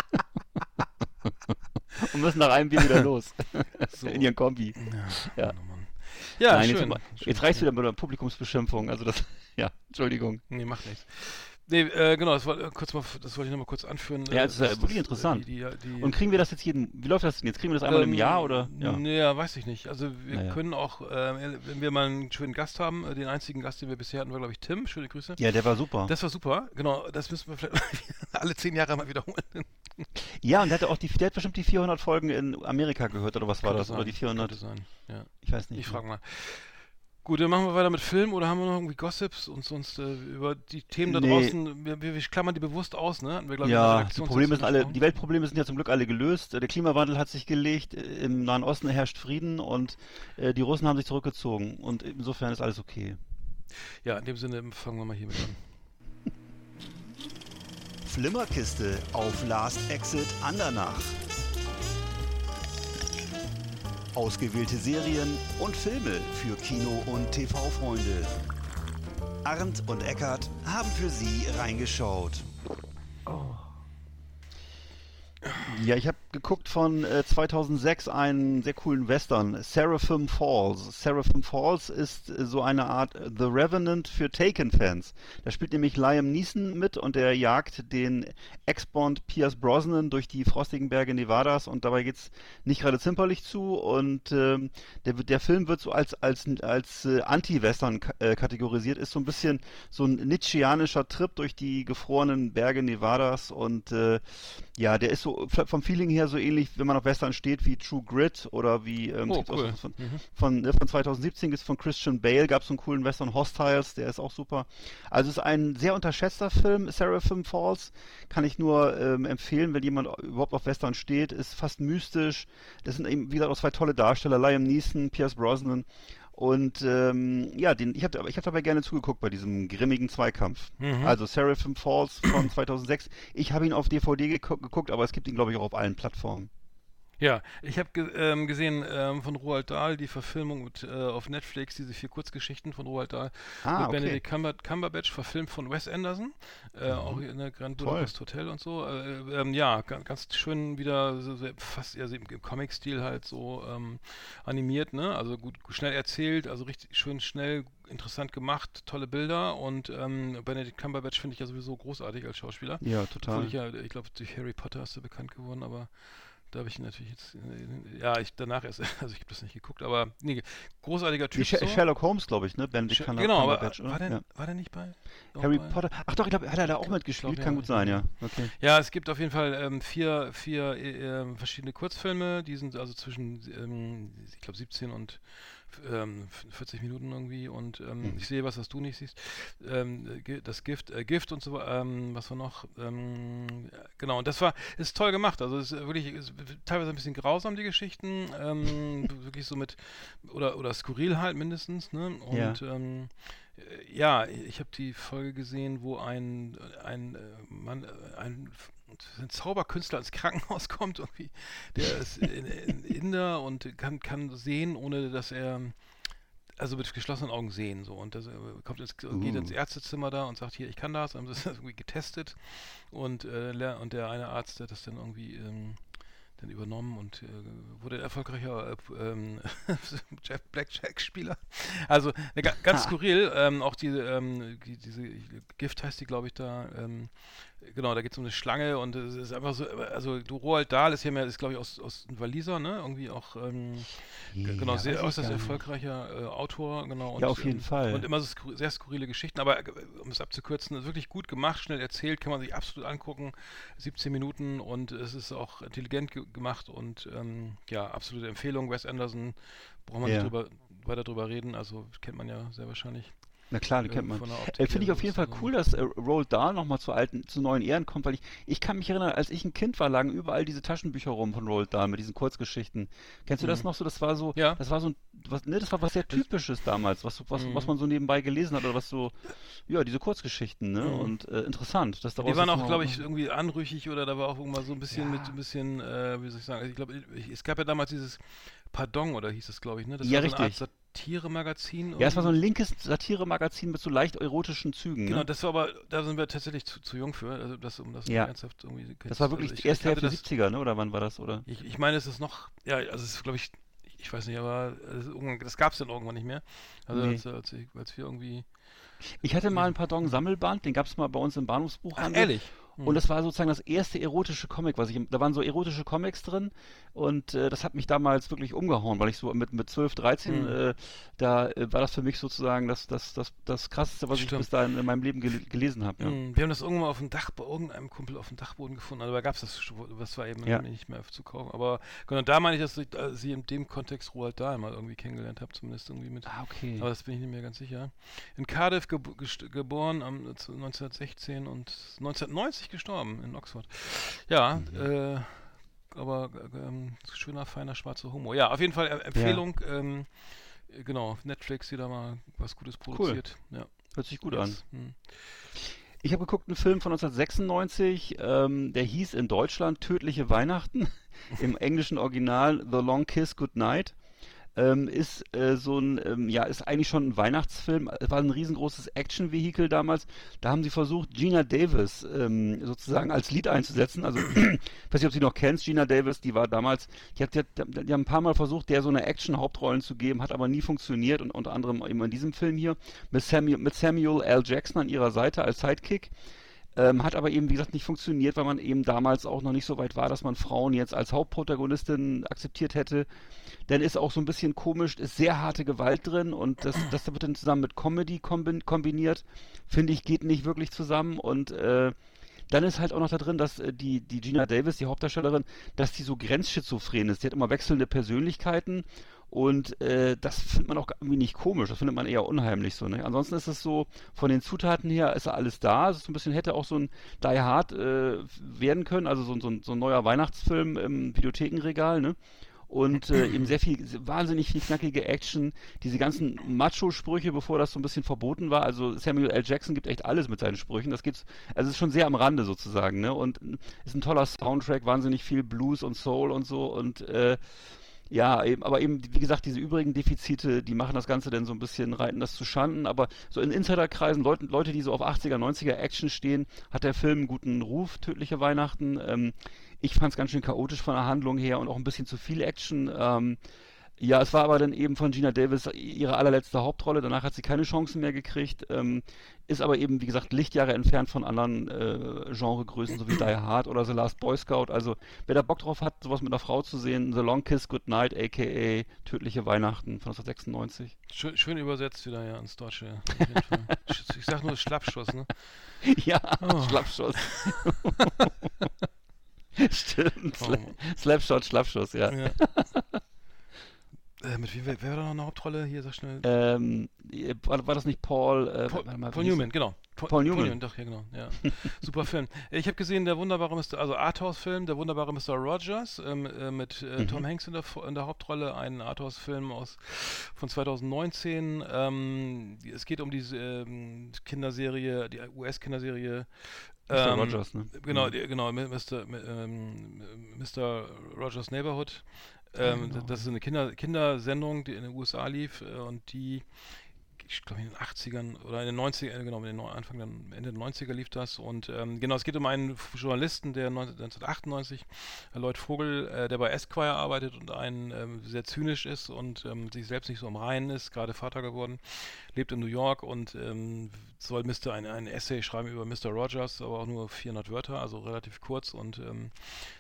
[SPEAKER 4] Und müssen nach einem Bier wieder los.
[SPEAKER 5] So.
[SPEAKER 4] In ihren Kombi.
[SPEAKER 5] Ja,
[SPEAKER 4] Ja.
[SPEAKER 5] Mann, Mann. Ja,
[SPEAKER 4] Nein,
[SPEAKER 5] schön.
[SPEAKER 4] jetzt, mal-
[SPEAKER 5] schön.
[SPEAKER 4] jetzt reicht's wieder mit der Publikumsbeschimpfung. Also das, ja, Entschuldigung.
[SPEAKER 5] Nee, macht nichts. Nee, äh, genau, das wollte, äh, kurz mal, das wollte ich nochmal kurz anführen.
[SPEAKER 4] Ja, es ist ja
[SPEAKER 5] das-
[SPEAKER 4] wirklich
[SPEAKER 5] das,
[SPEAKER 4] interessant.
[SPEAKER 5] Die, die, die,
[SPEAKER 4] Und kriegen wir das jetzt jeden, wie läuft das denn jetzt? Kriegen wir das einmal im
[SPEAKER 5] ähm,
[SPEAKER 4] Jahr oder? Ja.
[SPEAKER 5] Nee, ja, weiß ich nicht. Also wir
[SPEAKER 4] Naja.
[SPEAKER 5] können auch, äh, wenn wir mal einen schönen Gast haben, äh, den einzigen Gast, den wir bisher hatten, war, glaube ich, Tim. Schöne Grüße.
[SPEAKER 4] Ja, der war super.
[SPEAKER 5] Das war super, genau, das müssen wir vielleicht alle zehn Jahre mal wiederholen.
[SPEAKER 4] Ja, und der, hatte auch die, der hat bestimmt die vierhundert Folgen in Amerika gehört, oder was war
[SPEAKER 5] Könnte
[SPEAKER 4] das? Oder
[SPEAKER 5] sein,
[SPEAKER 4] die vierhundert?
[SPEAKER 5] Könnte sein, ja.
[SPEAKER 4] Ich weiß nicht.
[SPEAKER 5] Ich frage mal. Gut, dann machen wir weiter mit Film oder haben wir noch irgendwie Gossips und sonst äh, über die Themen da
[SPEAKER 4] Nee.
[SPEAKER 5] draußen, wir, wir, wir klammern die bewusst aus, ne? Hatten wir, glaub ich, in der
[SPEAKER 4] Ja, die
[SPEAKER 5] Redaktionssitzung
[SPEAKER 4] Probleme sind alle,
[SPEAKER 5] besprochen.
[SPEAKER 4] die Weltprobleme sind ja zum Glück alle gelöst. Der Klimawandel hat sich gelegt, im Nahen Osten herrscht Frieden und äh, die Russen haben sich zurückgezogen. Und insofern ist alles okay.
[SPEAKER 5] Ja, in dem Sinne fangen wir mal hiermit an.
[SPEAKER 3] Flimmerkiste auf Last Exit Andernach. Ausgewählte Serien und Filme für Kino- und T V-Freunde. Arndt und Eckart haben für Sie reingeschaut.
[SPEAKER 4] Ja, ich habe geguckt von äh, zweitausendsechs einen sehr coolen Western, Seraphim Falls. Seraphim Falls ist äh, so eine Art äh, The Revenant für Taken-Fans. Da spielt nämlich Liam Neeson mit und der jagt den Ex-Bond Pierce Brosnan durch die frostigen Berge Nevadas und dabei geht's nicht gerade zimperlich zu und ähm, der, wird- der Film wird so als, als, als äh, Anti-Western ka- äh, kategorisiert, ist so ein bisschen so ein nietzscheanischer Trip durch die gefrorenen Berge Nevadas und äh, ja, der ist so vom Feeling her so ähnlich, wenn man auf Western steht, wie True Grit oder wie ähm,
[SPEAKER 5] Oh,
[SPEAKER 4] es gibt auch
[SPEAKER 5] cool.
[SPEAKER 4] so von,
[SPEAKER 5] Mhm.
[SPEAKER 4] von, ne, von zweitausendsiebzehn ist von Christian Bale, gab es so einen coolen Western Hostiles, der ist auch super. Also es ist ein sehr unterschätzter Film, Seraphim Falls, kann ich nur ähm, empfehlen, wenn jemand überhaupt auf Western steht, ist fast mystisch. Das sind eben, wie gesagt, auch zwei tolle Darsteller, Liam Neeson, Pierce Brosnan. Und ähm, ja, den, ich habe ich hab dabei gerne zugeguckt bei diesem grimmigen Zweikampf.
[SPEAKER 5] Mhm.
[SPEAKER 4] Also Seraphim Falls von zweitausendsechs. Ich habe ihn auf D V D geguckt, geguckt, aber es gibt ihn, glaube ich, auch auf allen Plattformen.
[SPEAKER 5] Ja, ich habe ge ähm, gesehen ähm, von Roald Dahl die Verfilmung mit, äh, auf Netflix, diese vier Kurzgeschichten von Roald Dahl
[SPEAKER 4] Ah,
[SPEAKER 5] mit
[SPEAKER 4] okay.
[SPEAKER 5] Benedict Cumber Cumberbatch, verfilmt von Wes Anderson, äh, auch
[SPEAKER 4] Mhm.
[SPEAKER 5] in der Grand
[SPEAKER 4] Toll.
[SPEAKER 5] Budapest Hotel und so. Äh, ähm, ja, ganz, ganz schön wieder, so, so, fast eher so im, im Comic-Stil halt so ähm, animiert, ne? Also gut, schnell erzählt, also richtig schön schnell, interessant gemacht, tolle Bilder und ähm, Benedict Cumberbatch finde ich ja sowieso großartig als Schauspieler.
[SPEAKER 4] Ja,
[SPEAKER 5] Obwohl
[SPEAKER 4] total.
[SPEAKER 5] ich ja, ich glaube, durch Harry Potter ist er bekannt geworden, aber da habe ich natürlich jetzt, äh, ja, ich danach erst, also ich habe das nicht geguckt, aber nee, großartiger
[SPEAKER 4] Wie
[SPEAKER 5] Typ
[SPEAKER 4] Sh
[SPEAKER 5] so.
[SPEAKER 4] Sherlock Holmes, glaube ich, ne? Benedict
[SPEAKER 5] Sch
[SPEAKER 4] Cumber-
[SPEAKER 5] genau, aber
[SPEAKER 4] Cumberbatch, oder?
[SPEAKER 5] war der,
[SPEAKER 4] Ja.
[SPEAKER 5] war der nicht bei? Auch
[SPEAKER 4] Harry
[SPEAKER 5] bei?
[SPEAKER 4] Potter. Ach doch, ich glaube, hat er da auch
[SPEAKER 5] Ich
[SPEAKER 4] mitgespielt?
[SPEAKER 5] glaub,
[SPEAKER 4] Kann
[SPEAKER 5] ja,
[SPEAKER 4] gut
[SPEAKER 5] ich
[SPEAKER 4] sein,
[SPEAKER 5] glaub,
[SPEAKER 4] ja. Okay.
[SPEAKER 5] Ja, es gibt auf jeden Fall ähm, vier, vier äh, äh, verschiedene Kurzfilme, die sind also zwischen, ähm, ich glaube, siebzehn und ähm, vierzig Minuten irgendwie und ähm,
[SPEAKER 4] Mhm.
[SPEAKER 5] ich sehe was, was du nicht siehst. Ähm, Gi- das Gift, äh, Gift und so, ähm, was war noch? Ähm, ja, genau, und das war, ist toll gemacht. Also es ist wirklich, ist teilweise ein bisschen grausam, die Geschichten, ähm, wirklich so mit, oder, oder skurril halt mindestens, ne?
[SPEAKER 4] Ja.
[SPEAKER 5] Und ähm, äh, ja, ich habe die Folge gesehen, wo ein, ein äh, Mann, äh, ein, ein Zauberkünstler ins Krankenhaus kommt, irgendwie. Der ist in, in Inder und kann, kann sehen, ohne dass er, also mit geschlossenen Augen sehen, so. Und das, äh, kommt ins, geht ins
[SPEAKER 4] Uh.
[SPEAKER 5] Ärztezimmer da und sagt, hier, ich kann das. Haben das irgendwie getestet. Und, äh, ler- und der eine Arzt, der hat das dann irgendwie ähm, dann übernommen und äh, wurde ein erfolgreicher äh, ähm, Jeff Blackjack-Spieler. Also ne, ga, ganz
[SPEAKER 4] Ha.
[SPEAKER 5] skurril. Ähm, auch diese, ähm, die, diese Gift heißt die, glaube ich, da. Ähm, genau, da geht es um eine Schlange und es ist einfach so, also du, Roald Dahl ist ja mehr, ist glaube ich aus, aus Waliser, ne? Irgendwie auch, ähm, g- genau,
[SPEAKER 4] Ja,
[SPEAKER 5] sehr
[SPEAKER 4] weiß ich
[SPEAKER 5] äußerst
[SPEAKER 4] gar nicht.
[SPEAKER 5] erfolgreicher äh, Autor, genau. Und,
[SPEAKER 4] Ja, auf jeden
[SPEAKER 5] ähm,
[SPEAKER 4] Fall.
[SPEAKER 5] Und immer so skur sehr skurrile Geschichten, aber äh, um es abzukürzen, ist wirklich gut gemacht, schnell erzählt, kann man sich absolut angucken. siebzehn Minuten und es ist auch intelligent ge gemacht und ähm, ja, absolute Empfehlung. Wes Anderson, braucht man
[SPEAKER 4] Ja.
[SPEAKER 5] nicht drüber, weiter drüber reden, also kennt man ja sehr wahrscheinlich.
[SPEAKER 4] Na klar, die
[SPEAKER 5] äh,
[SPEAKER 4] kennt man.
[SPEAKER 5] von der Optik
[SPEAKER 4] Äh, Finde ich
[SPEAKER 5] her
[SPEAKER 4] auf jeden
[SPEAKER 5] so
[SPEAKER 4] Fall
[SPEAKER 5] ist,
[SPEAKER 4] cool, dass äh, Roald Dahl nochmal zu alten, zu neuen Ehren kommt, weil ich, ich kann mich erinnern, als ich ein Kind war, lagen überall diese Taschenbücher rum von Roald Dahl mit diesen Kurzgeschichten. Kennst du das
[SPEAKER 5] Mhm.
[SPEAKER 4] noch so? Das war so,
[SPEAKER 5] Ja.
[SPEAKER 4] das war so ein, was, ne, das war was sehr Typisches damals, was, so- was,
[SPEAKER 5] Mhm.
[SPEAKER 4] was man so nebenbei gelesen hat oder was so, ja, diese Kurzgeschichten, ne?
[SPEAKER 5] Mhm.
[SPEAKER 4] Und äh, interessant, dass
[SPEAKER 5] Die
[SPEAKER 4] daraus
[SPEAKER 5] waren
[SPEAKER 4] jetzt
[SPEAKER 5] auch,
[SPEAKER 4] noch-
[SPEAKER 5] glaube ich, irgendwie anrüchig oder da war auch irgendwann so ein bisschen
[SPEAKER 4] Ja.
[SPEAKER 5] mit ein bisschen, äh, wie soll ich sagen, also ich glaube, ich- es gab ja damals dieses Pardon oder hieß es, glaube ich, ne? Das
[SPEAKER 4] Ja,
[SPEAKER 5] war so eine Art
[SPEAKER 4] richtig.
[SPEAKER 5] Satire-Magazin.
[SPEAKER 4] Ja, es war so ein
[SPEAKER 5] irgendwie.
[SPEAKER 4] linkes Satiremagazin mit so leicht erotischen Zügen,
[SPEAKER 5] Genau,
[SPEAKER 4] ne?
[SPEAKER 5] das war aber, da sind wir tatsächlich zu, zu jung für, also das, um das
[SPEAKER 4] Ja.
[SPEAKER 5] ernsthaft irgendwie.
[SPEAKER 4] Das war wirklich
[SPEAKER 5] also ich,
[SPEAKER 4] die erste
[SPEAKER 5] ich hatte
[SPEAKER 4] Hälfte der
[SPEAKER 5] das,
[SPEAKER 4] siebziger, ne? Oder wann war das, oder?
[SPEAKER 5] Ich, ich meine, es ist noch, ja, also es ist, glaube ich, ich, ich weiß nicht, aber es ist irgendwann- das gab es dann irgendwann nicht mehr. Also
[SPEAKER 4] Nee.
[SPEAKER 5] als, als, ich, als wir irgendwie.
[SPEAKER 4] Ich hatte mal ein Pardon-Sammelband, den gab es mal bei uns im
[SPEAKER 5] Ach,
[SPEAKER 4] Bahnhofsbuchhandel.
[SPEAKER 5] ehrlich?
[SPEAKER 4] Und das war sozusagen das erste erotische Comic, was ich, im- da waren so erotische Comics drin und äh, das hat mich damals wirklich umgehauen, weil ich so mit, mit zwölf, dreizehn,
[SPEAKER 5] Mhm.
[SPEAKER 4] äh, da äh, war das für mich sozusagen das, das, das, das krasseste, was ich
[SPEAKER 5] Stimmt.
[SPEAKER 4] bis dahin in meinem Leben gel gelesen habe. Ja.
[SPEAKER 5] Mm, Wir haben das irgendwann mal auf dem Dach, bei irgendeinem Kumpel auf dem Dachboden gefunden. Also da gab es das, schon- das war eben
[SPEAKER 4] Ja.
[SPEAKER 5] nicht mehr zu kaufen. Aber genau, da meine ich, dass ich äh, sie in dem Kontext Roald Dahl mal irgendwie kennengelernt habe, zumindest irgendwie mit.
[SPEAKER 4] Ah, okay.
[SPEAKER 5] Aber das bin ich nicht mehr ganz sicher. In Cardiff geb gest- geboren am äh, zu- neunzehnhundertsechzehn und neunzehnhundertneunzig gestorben in Oxford. Ja,
[SPEAKER 4] Mhm.
[SPEAKER 5] äh, aber äh, ähm, schöner, feiner, schwarzer Humor. Ja, auf jeden Fall äh, Empfehlung. Ähm, äh, genau, Netflix, die da mal was Gutes produziert. Ja.
[SPEAKER 4] Hört sich gut an.
[SPEAKER 5] Yes. Hm.
[SPEAKER 4] Ich habe geguckt, einen Film von neunzehnhundertsechsundneunzig, ähm, der hieß in Deutschland Tödliche Weihnachten, im englischen Original The Long Kiss Goodnight. Ähm, ist äh, so ein, ähm, ja, ist eigentlich schon ein Weihnachtsfilm, äh, war ein riesengroßes Action-Vehikel damals. Da haben sie versucht, Gina Davis ähm, sozusagen als Lied einzusetzen. Also, ich weiß nicht, ob sie noch kennst, Gina Davis, die war damals, die, hat, die, hat, die haben ein paar Mal versucht, der so eine Action-Hauptrollen zu geben, hat aber nie funktioniert und unter anderem eben in diesem Film hier mit Samuel, mit Samuel L. Jackson an ihrer Seite als Sidekick. Ähm, hat aber eben, wie gesagt, nicht funktioniert, weil man eben damals auch noch nicht so weit war, dass man Frauen jetzt als Hauptprotagonistin akzeptiert hätte. Denn ist auch so ein bisschen komisch, ist sehr harte Gewalt drin und das, das wird dann zusammen mit Comedy kombin kombiniert. Finde ich, geht nicht wirklich zusammen und äh, dann ist halt auch noch da drin, dass äh, die, die Gina Davis, die Hauptdarstellerin, dass die so grenzschizophren ist. Die hat immer wechselnde Persönlichkeiten und äh, das findet man auch irgendwie nicht komisch, das findet man eher unheimlich so. Ne? Ansonsten ist es so, von den Zutaten her ist alles da. Es ist so ein bisschen, hätte auch so ein Die Hard äh, werden können, also so, so, so ein neuer Weihnachtsfilm im Videothekenregal, ne? und äh, eben sehr viel, wahnsinnig viel knackige Action, diese ganzen Macho-Sprüche, bevor das so ein bisschen verboten war, also Samuel L. Jackson gibt echt alles mit seinen Sprüchen, das geht's, also es ist schon sehr am Rande sozusagen, ne, und ist ein toller Soundtrack, wahnsinnig viel Blues und Soul und so und äh, ja, eben, aber eben, wie gesagt, diese übrigen Defizite, die machen das Ganze dann so ein bisschen, reiten das zu Schanden, aber so in Insiderkreisen, Leute, Leute, die so auf achtziger, neunziger Action stehen, hat der Film einen guten Ruf, Tödliche Weihnachten. Ähm, ich fand es ganz schön chaotisch von der Handlung her und auch ein bisschen zu viel Action. Ähm, ja, es war aber dann eben von Gina Davis ihre allerletzte Hauptrolle, danach hat sie keine Chancen mehr gekriegt, ähm, ist aber eben, wie gesagt, Lichtjahre entfernt von anderen äh, Genregrößen, so wie Die Hard oder The Last Boy Scout, also wer da Bock drauf hat, sowas mit einer Frau zu sehen, The Long Kiss Goodnight, aka Tödliche Weihnachten von neunzehnhundertsechsundneunzig.
[SPEAKER 5] Schön, schön übersetzt wieder ja ins Deutsche. Auf jeden Fall. Ich sag nur Schlappschuss, ne?
[SPEAKER 4] Ja,
[SPEAKER 5] Oh.
[SPEAKER 4] Schlappschuss. Stimmt,
[SPEAKER 5] Oh,
[SPEAKER 4] Sla
[SPEAKER 5] Mann.
[SPEAKER 4] Slapshot, Schlappschuss, ja.
[SPEAKER 5] Ja. Äh, mit wem, wer, wer war da noch eine Hauptrolle? Hier, sag schnell.
[SPEAKER 4] Ähm, war, war das nicht Paul? Äh,
[SPEAKER 5] Paul,
[SPEAKER 4] warte mal,
[SPEAKER 5] Paul
[SPEAKER 4] wie hieß
[SPEAKER 5] Newman, genau. Paul,
[SPEAKER 4] Paul Newman.
[SPEAKER 5] doch, ja, genau. Ja. Super Film. Ich habe gesehen, der wunderbare Mister also Arthouse-Film, der wunderbare Mister Rogers, ähm, äh, mit äh,
[SPEAKER 4] Mhm.
[SPEAKER 5] Tom Hanks in der, in der Hauptrolle, ein Arthouse-Film aus von zweitausendneunzehn. Ähm, es geht um diese ähm, Kinderserie, die U S-Kinderserie.
[SPEAKER 4] Mister
[SPEAKER 5] Ähm,
[SPEAKER 4] Rogers, ne?
[SPEAKER 5] Genau,
[SPEAKER 4] Mhm.
[SPEAKER 5] die, genau, Mister Ähm, Mister Rogers Neighborhood. Ähm,
[SPEAKER 4] genau.
[SPEAKER 5] Das ist eine Kinder Kindersendung, die in den U S A lief äh, und die, ich glaube in den achtzigern oder in den neunzigern, äh, genau, in den Neu- Anfang, dann Ende der neunziger lief das und ähm, genau, es geht um einen F- Journalisten, der neunzehnhundertachtundneunzig, äh, Lloyd Vogel, äh, der bei Esquire arbeitet und ein ähm, sehr zynisch ist und ähm, sich selbst nicht so im Reinen ist, gerade Vater geworden, lebt in New York und ähm, soll Mister ein, ein Essay schreiben über Mister Rogers, aber auch nur vierhundert Wörter, also relativ kurz und ähm,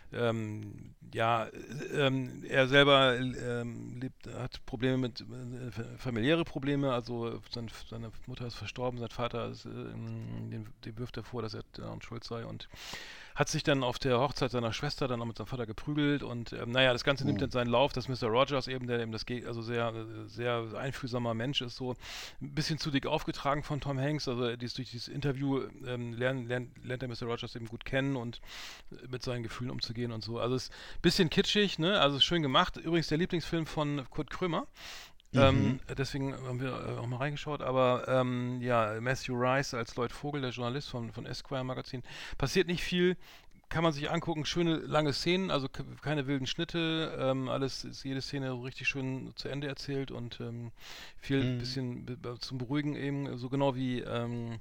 [SPEAKER 5] ähm, ja, äh, ähm, er selber ähm, lebt, hat Probleme mit äh, familiäre Probleme, also sein, seine Mutter ist verstorben, sein Vater ist, äh, den, den wirft er vor, dass er daran schuld sei und hat sich dann auf der Hochzeit seiner Schwester dann auch mit seinem Vater geprügelt und ähm, naja, das Ganze nimmt
[SPEAKER 4] Oh.
[SPEAKER 5] dann seinen Lauf, dass Mister Rogers eben, der eben das Ge- also sehr, äh, sehr einfühlsamer Mensch ist, so ein bisschen zu dick aufgetragen von Tom Hanks, also dies, durch dieses Interview ähm, lernt, lernt, lernt er Mister Rogers eben gut kennen und äh, mit seinen Gefühlen umzugehen und so. Also es ist ein bisschen kitschig, ne? Also es ist schön gemacht. Übrigens der Lieblingsfilm von Kurt Krömer.
[SPEAKER 4] Mhm.
[SPEAKER 5] Ähm, deswegen haben wir äh, auch mal reingeschaut, aber ähm, ja, Matthew Rice als Lloyd Vogel, der Journalist von, von Esquire Magazin, passiert nicht viel, kann man sich angucken, schöne lange Szenen, also ke- keine wilden Schnitte, ähm, alles ist jede Szene so richtig schön zu Ende erzählt und ähm, viel
[SPEAKER 4] Mhm.
[SPEAKER 5] bisschen be- be- zum Beruhigen eben, so genau wie ähm,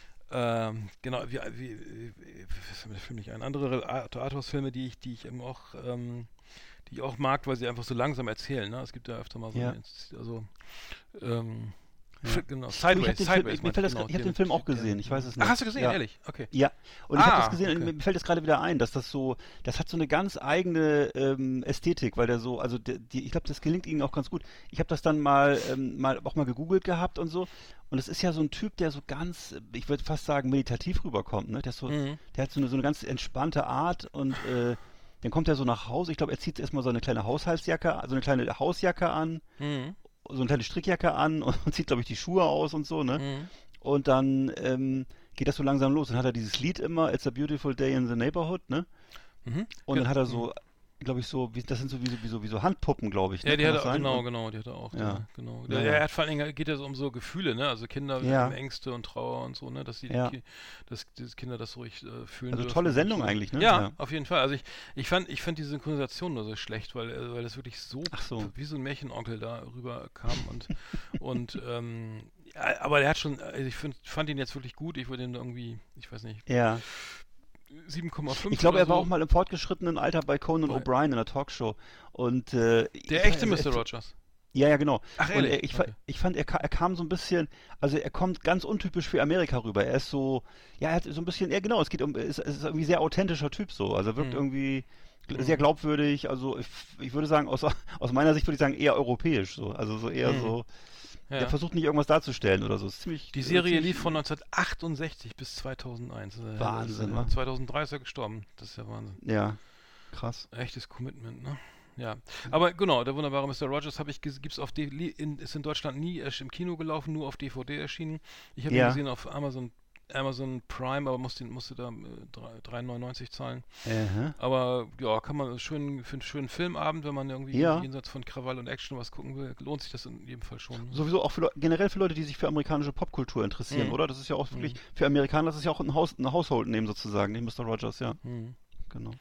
[SPEAKER 5] ähm, genau, wie, wie, wie, wie was mir der Film nicht ein. Andere Art- Arthouse-Filme, die ich, die ich eben auch, ähm, die ich auch mag, weil sie einfach so langsam erzählen, ne? Es gibt ja öfter mal so,
[SPEAKER 4] Ja.
[SPEAKER 5] eine, also, ähm,
[SPEAKER 4] Ja.
[SPEAKER 5] genau,
[SPEAKER 4] Oh, ich
[SPEAKER 5] Sideways,
[SPEAKER 4] habe den, Film,
[SPEAKER 5] Sideways
[SPEAKER 4] ich, mir
[SPEAKER 5] meinte
[SPEAKER 4] fällt das,
[SPEAKER 5] genau,
[SPEAKER 4] ich hab den
[SPEAKER 5] den-
[SPEAKER 4] Film auch
[SPEAKER 5] den-
[SPEAKER 4] gesehen, ich weiß es nicht.
[SPEAKER 5] Ach, hast du gesehen,
[SPEAKER 4] Ja.
[SPEAKER 5] ehrlich? Okay.
[SPEAKER 4] Ja, und ich habe
[SPEAKER 5] Ah,
[SPEAKER 4] das gesehen,
[SPEAKER 5] okay.
[SPEAKER 4] und mir fällt das gerade wieder ein, dass das so, das hat so eine ganz eigene ähm, Ästhetik, weil der so, also der, die, ich glaube, das gelingt ihnen auch ganz gut. Ich habe das dann mal, ähm, mal auch mal gegoogelt gehabt und so, und es ist ja so ein Typ, der so ganz, ich würde fast sagen, meditativ rüberkommt, ne? Der ist so,
[SPEAKER 5] Mhm.
[SPEAKER 4] der hat so eine, so eine ganz entspannte Art und äh, dann kommt er so nach Hause. Ich glaube, er zieht erstmal so eine kleine Haushaltsjacke, so eine kleine Hausjacke an,
[SPEAKER 5] Mhm.
[SPEAKER 4] so eine kleine Strickjacke an und zieht, glaube ich, die Schuhe aus und so, ne?
[SPEAKER 5] Mhm.
[SPEAKER 4] Und dann ähm, geht das so langsam los. Dann hat er dieses Lied immer, It's a Beautiful Day in the Neighborhood, ne?
[SPEAKER 5] Mhm.
[SPEAKER 4] Und dann
[SPEAKER 5] Ge-
[SPEAKER 4] hat er so, glaube ich, so, wie, das sind so wie, so- wie, so wie so Handpuppen, glaube ich.
[SPEAKER 5] Ja,
[SPEAKER 4] ne?
[SPEAKER 5] die
[SPEAKER 4] Kann
[SPEAKER 5] hat
[SPEAKER 4] das
[SPEAKER 5] er,
[SPEAKER 4] sein?
[SPEAKER 5] genau,
[SPEAKER 4] Und,
[SPEAKER 5] genau, die hat er auch.
[SPEAKER 4] Ja.
[SPEAKER 5] Ja, genau.
[SPEAKER 4] Ja,
[SPEAKER 5] Der,
[SPEAKER 4] ja.
[SPEAKER 5] Er hat vor allen Dingen, geht es um so Gefühle, ne? Also Kinder
[SPEAKER 4] Ja.
[SPEAKER 5] haben Ängste und Trauer und so, ne? Dass die,
[SPEAKER 4] Ja.
[SPEAKER 5] die dass die Kinder das ruhig äh, fühlen
[SPEAKER 4] Also
[SPEAKER 5] dürfen
[SPEAKER 4] tolle
[SPEAKER 5] und
[SPEAKER 4] Sendung
[SPEAKER 5] so.
[SPEAKER 4] eigentlich, ne?
[SPEAKER 5] Ja,
[SPEAKER 4] Ja.
[SPEAKER 5] auf jeden Fall. Also ich, ich fand, ich fand die Synchronisation nur so schlecht, weil, äh, weil das wirklich so,
[SPEAKER 4] Ach so.
[SPEAKER 5] wie so ein Märchenonkel da rüber kam und und ähm, ja, aber der hat schon, also ich find, fand ihn jetzt wirklich gut. Ich würde ihn irgendwie, ich weiß nicht,
[SPEAKER 4] Ja.
[SPEAKER 5] sieben Komma fünf
[SPEAKER 4] Ich glaube,
[SPEAKER 5] oder
[SPEAKER 4] er war
[SPEAKER 5] so.
[SPEAKER 4] auch mal im fortgeschrittenen Alter bei Conan
[SPEAKER 5] Bei-
[SPEAKER 4] O'Brien in der Talkshow. Und äh,
[SPEAKER 5] Der
[SPEAKER 4] ich-
[SPEAKER 5] echte
[SPEAKER 4] also,
[SPEAKER 5] Mister
[SPEAKER 4] er-
[SPEAKER 5] Rogers.
[SPEAKER 4] Ja, ja, genau.
[SPEAKER 5] Ach,
[SPEAKER 4] Und
[SPEAKER 5] ehrlich?
[SPEAKER 4] er, ich, fa-
[SPEAKER 5] Okay.
[SPEAKER 4] ich fand, er, ka- er kam so ein bisschen, also er kommt ganz untypisch für Amerika rüber. Er ist so, ja, er hat so ein bisschen, ja genau, es geht um, es ist, es ist irgendwie sehr authentischer Typ so. Also er wirkt
[SPEAKER 5] Mhm.
[SPEAKER 4] irgendwie gl-
[SPEAKER 5] Mhm.
[SPEAKER 4] sehr glaubwürdig. Also ich, ich würde sagen, aus, aus meiner Sicht würde ich sagen, eher europäisch so. Also so eher
[SPEAKER 5] Mhm.
[SPEAKER 4] so,
[SPEAKER 5] Ja.
[SPEAKER 4] er versucht nicht irgendwas darzustellen oder so. Ist ziemlich,
[SPEAKER 5] Die
[SPEAKER 4] äh,
[SPEAKER 5] Serie
[SPEAKER 4] ziemlich,
[SPEAKER 5] lief von neunzehnhundertachtundsechzig bis zweitauseneins. Also,
[SPEAKER 4] Wahnsinn,
[SPEAKER 5] äh,
[SPEAKER 4] wa?
[SPEAKER 5] zweitausenddrei ist er gestorben. Das ist ja Wahnsinn.
[SPEAKER 4] Ja, krass.
[SPEAKER 5] Echtes Commitment, ne? Ja. Aber genau, der wunderbare Mister Rogers habe ich ges- gibt's auf D- li- in, ist in Deutschland nie erst im Kino gelaufen, nur auf D V D erschienen. Ich habe
[SPEAKER 4] Ja.
[SPEAKER 5] ihn gesehen auf Amazon Amazon Prime, aber musste, musste da äh, drei neunundneunzig zahlen.
[SPEAKER 4] Aha.
[SPEAKER 5] Aber ja, kann man schön für einen schönen Filmabend, wenn man irgendwie
[SPEAKER 4] Ja.
[SPEAKER 5] jenseits von Krawall und Action was gucken will, lohnt sich das in jedem Fall schon.
[SPEAKER 4] Sowieso auch für, Leu- generell für Leute, die sich für amerikanische Popkultur interessieren,
[SPEAKER 5] Mhm.
[SPEAKER 4] oder? Das ist ja auch wirklich,
[SPEAKER 5] Mhm.
[SPEAKER 4] für Amerikaner, das ist ja auch ein, Haus, ein Household-Name sozusagen, nicht Mister Rogers, ja.
[SPEAKER 5] Mhm.
[SPEAKER 4] Genau.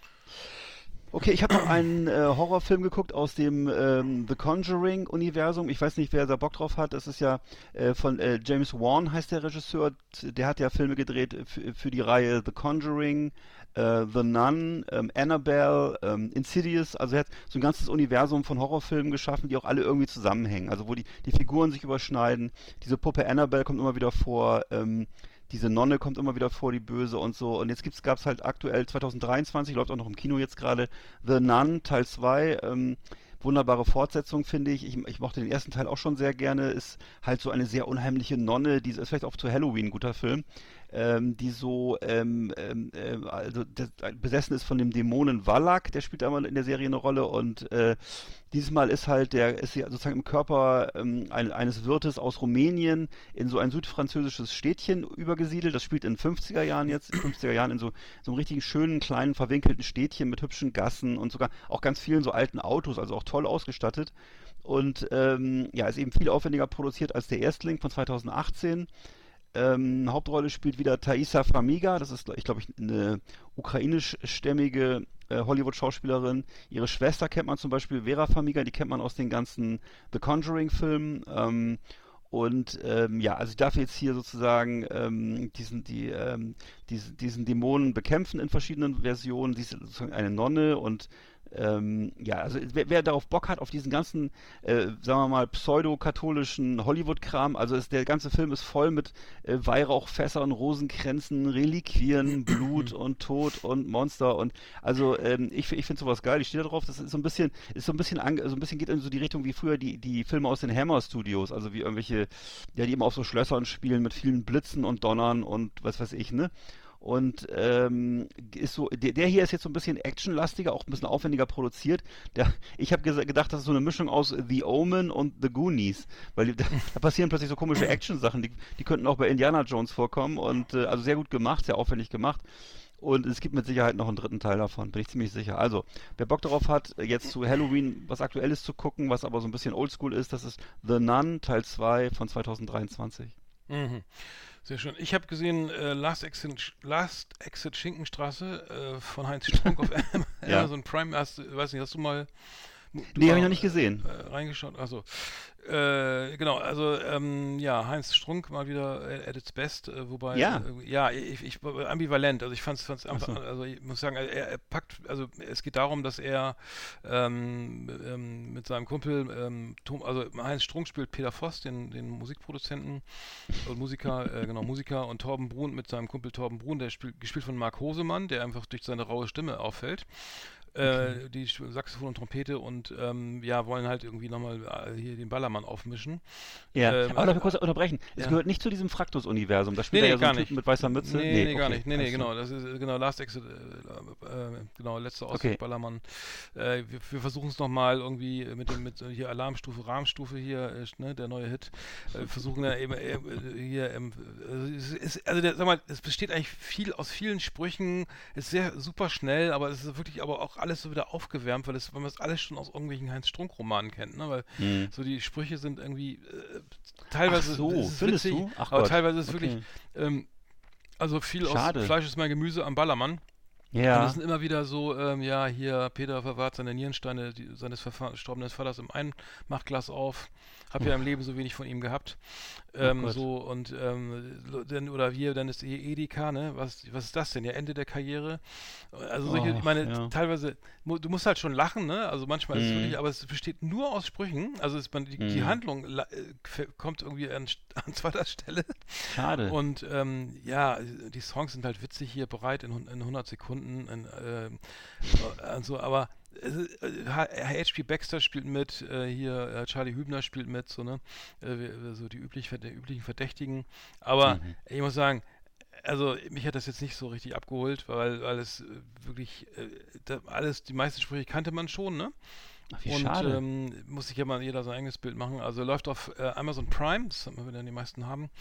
[SPEAKER 4] Okay, ich habe noch einen äh, Horrorfilm geguckt aus dem ähm, The Conjuring-Universum. Ich weiß nicht, wer da Bock drauf hat. Das ist ja äh, von äh, James Wan, heißt der Regisseur. Der hat ja Filme gedreht für, für die Reihe The Conjuring, äh, The Nun, ähm, Annabelle, ähm, Insidious. Also er hat so ein ganzes Universum von Horrorfilmen geschaffen, die auch alle irgendwie zusammenhängen. Also wo die, die Figuren sich überschneiden. Diese Puppe Annabelle kommt immer wieder vor. Ähm, Diese Nonne kommt immer wieder vor, die Böse und so. Und jetzt gibt's, gab's halt aktuell zwanzig dreiundzwanzig, läuft auch noch im Kino jetzt gerade, The Nun Teil zwei. Ähm, wunderbare Fortsetzung, finde ich. ich. Ich mochte den ersten Teil auch schon sehr gerne. Ist halt so eine sehr unheimliche Nonne, die ist vielleicht auch zu Halloween ein guter Film, ähm, die so ähm, ähm, äh, also das, besessen ist von dem Dämonen Wallach, der spielt einmal in der Serie eine Rolle und äh, dieses Mal ist halt der, ist ja sozusagen im Körper ähm, ein, eines Wirtes aus Rumänien in so ein südfranzösisches Städtchen übergesiedelt. Das spielt in fünfziger Jahren jetzt, in fünfziger Jahren in so, so einem richtigen schönen, kleinen, verwinkelten Städtchen mit hübschen Gassen und sogar auch ganz vielen so alten Autos, also auch toll ausgestattet. Und ähm, ja, ist eben viel aufwendiger produziert als der Erstling von zweitausendachtzehn. Ähm, Hauptrolle spielt wieder Thaisa Farmiga, das ist, ich glaube, ich, eine ukrainischstämmige äh, Hollywood-Schauspielerin. Ihre Schwester kennt man zum Beispiel, Vera Farmiga, die kennt man aus den ganzen The Conjuring-Filmen. Ähm, und ähm, ja, also ich darf jetzt hier sozusagen ähm, diesen, die, ähm, diesen, diesen Dämonen bekämpfen in verschiedenen Versionen. Sie ist sozusagen eine Nonne und ähm, ja, also wer, wer darauf Bock hat, auf diesen ganzen, äh, sagen wir mal, pseudo-katholischen Hollywood-Kram, also ist, der ganze Film ist voll mit äh, Weihrauchfässern, Rosenkränzen, Reliquien, Blut und Tod und Monster und also ähm, ich, ich finde sowas geil, ich stehe da drauf, das ist so ein bisschen, ist so ein bisschen, ange, so ein bisschen geht in so die Richtung wie früher die, die Filme aus den Hammer-Studios, also wie irgendwelche, ja, die eben auf so Schlössern spielen mit vielen Blitzen und Donnern und was weiß ich, ne? Und ähm, ist so, der, der hier ist jetzt so ein bisschen actionlastiger, auch ein bisschen aufwendiger produziert. Der, ich habe gedacht, das ist so eine Mischung aus The Omen und The Goonies, weil da, da passieren plötzlich so komische Action-Sachen, die, die könnten auch bei Indiana Jones vorkommen und äh, also sehr gut gemacht, sehr aufwendig gemacht. Und es gibt mit Sicherheit noch einen dritten Teil davon, bin ich ziemlich sicher. Also, wer Bock darauf hat, jetzt zu Halloween was Aktuelles zu gucken, was aber so ein bisschen oldschool ist, das ist The Nun Teil zwei von zweitausenddreiundzwanzig.
[SPEAKER 5] Mhm. Sehr schön. Ich habe gesehen äh, Last, Exit, Last Exit Schinkenstraße äh, von Heinz Strunk auf
[SPEAKER 4] Ja.
[SPEAKER 5] Amazon Prime. Hast, weiß nicht, hast du mal du
[SPEAKER 4] Nee,
[SPEAKER 5] mal,
[SPEAKER 4] habe ich noch nicht gesehen.
[SPEAKER 5] Äh, reingeschaut? Also äh, genau, also ähm, ja, Heinz Strunk mal wieder äh, at its best, äh, wobei
[SPEAKER 4] Ja.
[SPEAKER 5] äh, ja, ich, ich ambivalent, also ich fand es
[SPEAKER 4] Ach so.
[SPEAKER 5] also ich muss sagen, er, er packt, also es geht darum, dass er ähm, ähm, mit seinem Kumpel ähm, Tom, also Heinz Strunk spielt Peter Voss, den, den Musikproduzenten und Musiker, äh, genau, Musiker und Torben Brun mit seinem Kumpel Torben Brun, der spielt, gespielt von Mark Hosemann, der einfach durch seine raue Stimme auffällt. Äh, die Saxophon und Trompete und ähm, ja, wollen halt irgendwie nochmal äh, hier den Ballermann aufmischen.
[SPEAKER 4] Ja,
[SPEAKER 5] Ähm,
[SPEAKER 4] aber darf ich kurz unterbrechen? Es
[SPEAKER 5] ja.
[SPEAKER 4] gehört nicht zu diesem Fraktus-Universum. Da spielt
[SPEAKER 5] Nee,
[SPEAKER 4] er
[SPEAKER 5] nee,
[SPEAKER 4] ja so
[SPEAKER 5] gar
[SPEAKER 4] einen
[SPEAKER 5] nicht.
[SPEAKER 4] Typen mit weißer Mütze.
[SPEAKER 5] Nee, nee, gar
[SPEAKER 4] okay,
[SPEAKER 5] nicht. Nee, nee,
[SPEAKER 4] alles
[SPEAKER 5] genau.
[SPEAKER 4] klar.
[SPEAKER 5] Das ist äh, genau Last Exit, äh, äh, genau, letzter Ausweg,
[SPEAKER 4] Okay.
[SPEAKER 5] Ballermann. Äh, wir wir versuchen es nochmal irgendwie mit dem mit äh, hier Alarmstufe, Rahmstufe hier, äh, ne, der neue Hit. Äh, versuchen ja eben äh, hier, ähm, äh, es ist, also der, sag mal, es besteht eigentlich viel aus vielen Sprüchen, ist sehr super schnell, aber es ist wirklich aber auch alles so wieder aufgewärmt, weil es, weil man es alles schon aus irgendwelchen Heinz-Strunk-Romanen kennt, ne? Weil
[SPEAKER 4] Hm.
[SPEAKER 5] so die Sprüche sind irgendwie äh, teilweise
[SPEAKER 4] Ach so,
[SPEAKER 5] ist es
[SPEAKER 4] findest
[SPEAKER 5] witzig,
[SPEAKER 4] du? Ach
[SPEAKER 5] aber
[SPEAKER 4] Gott.
[SPEAKER 5] teilweise ist es
[SPEAKER 4] Okay.
[SPEAKER 5] wirklich ähm, also viel
[SPEAKER 4] Schade.
[SPEAKER 5] aus Fleisch ist mein Gemüse am Ballermann. Und
[SPEAKER 4] Ja.
[SPEAKER 5] es sind immer wieder so, ähm, ja, hier, Peter verwahrt seine Nierensteine die, seines verstorbenen Vaters im Einmachglas auf. Hab ja im Leben so wenig von ihm gehabt. Ähm,
[SPEAKER 4] Gott.
[SPEAKER 5] so, und, ähm, dann, oder hier, dann ist hier Edeka, ne? Was, was ist das denn? Ja, Ende der Karriere. Also solche, ich
[SPEAKER 4] Och,
[SPEAKER 5] meine,
[SPEAKER 4] ja.
[SPEAKER 5] teilweise, mu- du musst halt schon lachen, ne? Also manchmal ist es
[SPEAKER 4] Mhm.
[SPEAKER 5] wirklich, aber es besteht nur aus Sprüchen. Also es, man, die, die
[SPEAKER 4] Mhm.
[SPEAKER 5] Handlung la- äh, f- kommt irgendwie an, an zweiter Stelle.
[SPEAKER 4] Schade.
[SPEAKER 5] Und ähm, ja, die Songs sind halt witzig hier, bereit in, hun- in hundert Sekunden. In, ähm, äh, so, aber äh, H H P Baxter spielt mit, äh, hier äh, Charlie Hübner spielt mit, so, ne? Äh, wir- so die, üblich, die üblichen Verdächtigen. Aber
[SPEAKER 4] Mhm.
[SPEAKER 5] ich muss sagen, also mich hat das jetzt nicht so richtig abgeholt, weil, weil es äh, wirklich äh, da alles, die meisten Sprüche kannte man schon, ne?
[SPEAKER 4] Ach, wie
[SPEAKER 5] Und
[SPEAKER 4] schade.
[SPEAKER 5] ähm, muss sich ja mal jeder sein eigenes Bild machen. Also läuft auf äh, Amazon Prime, das haben wir dann die meisten haben.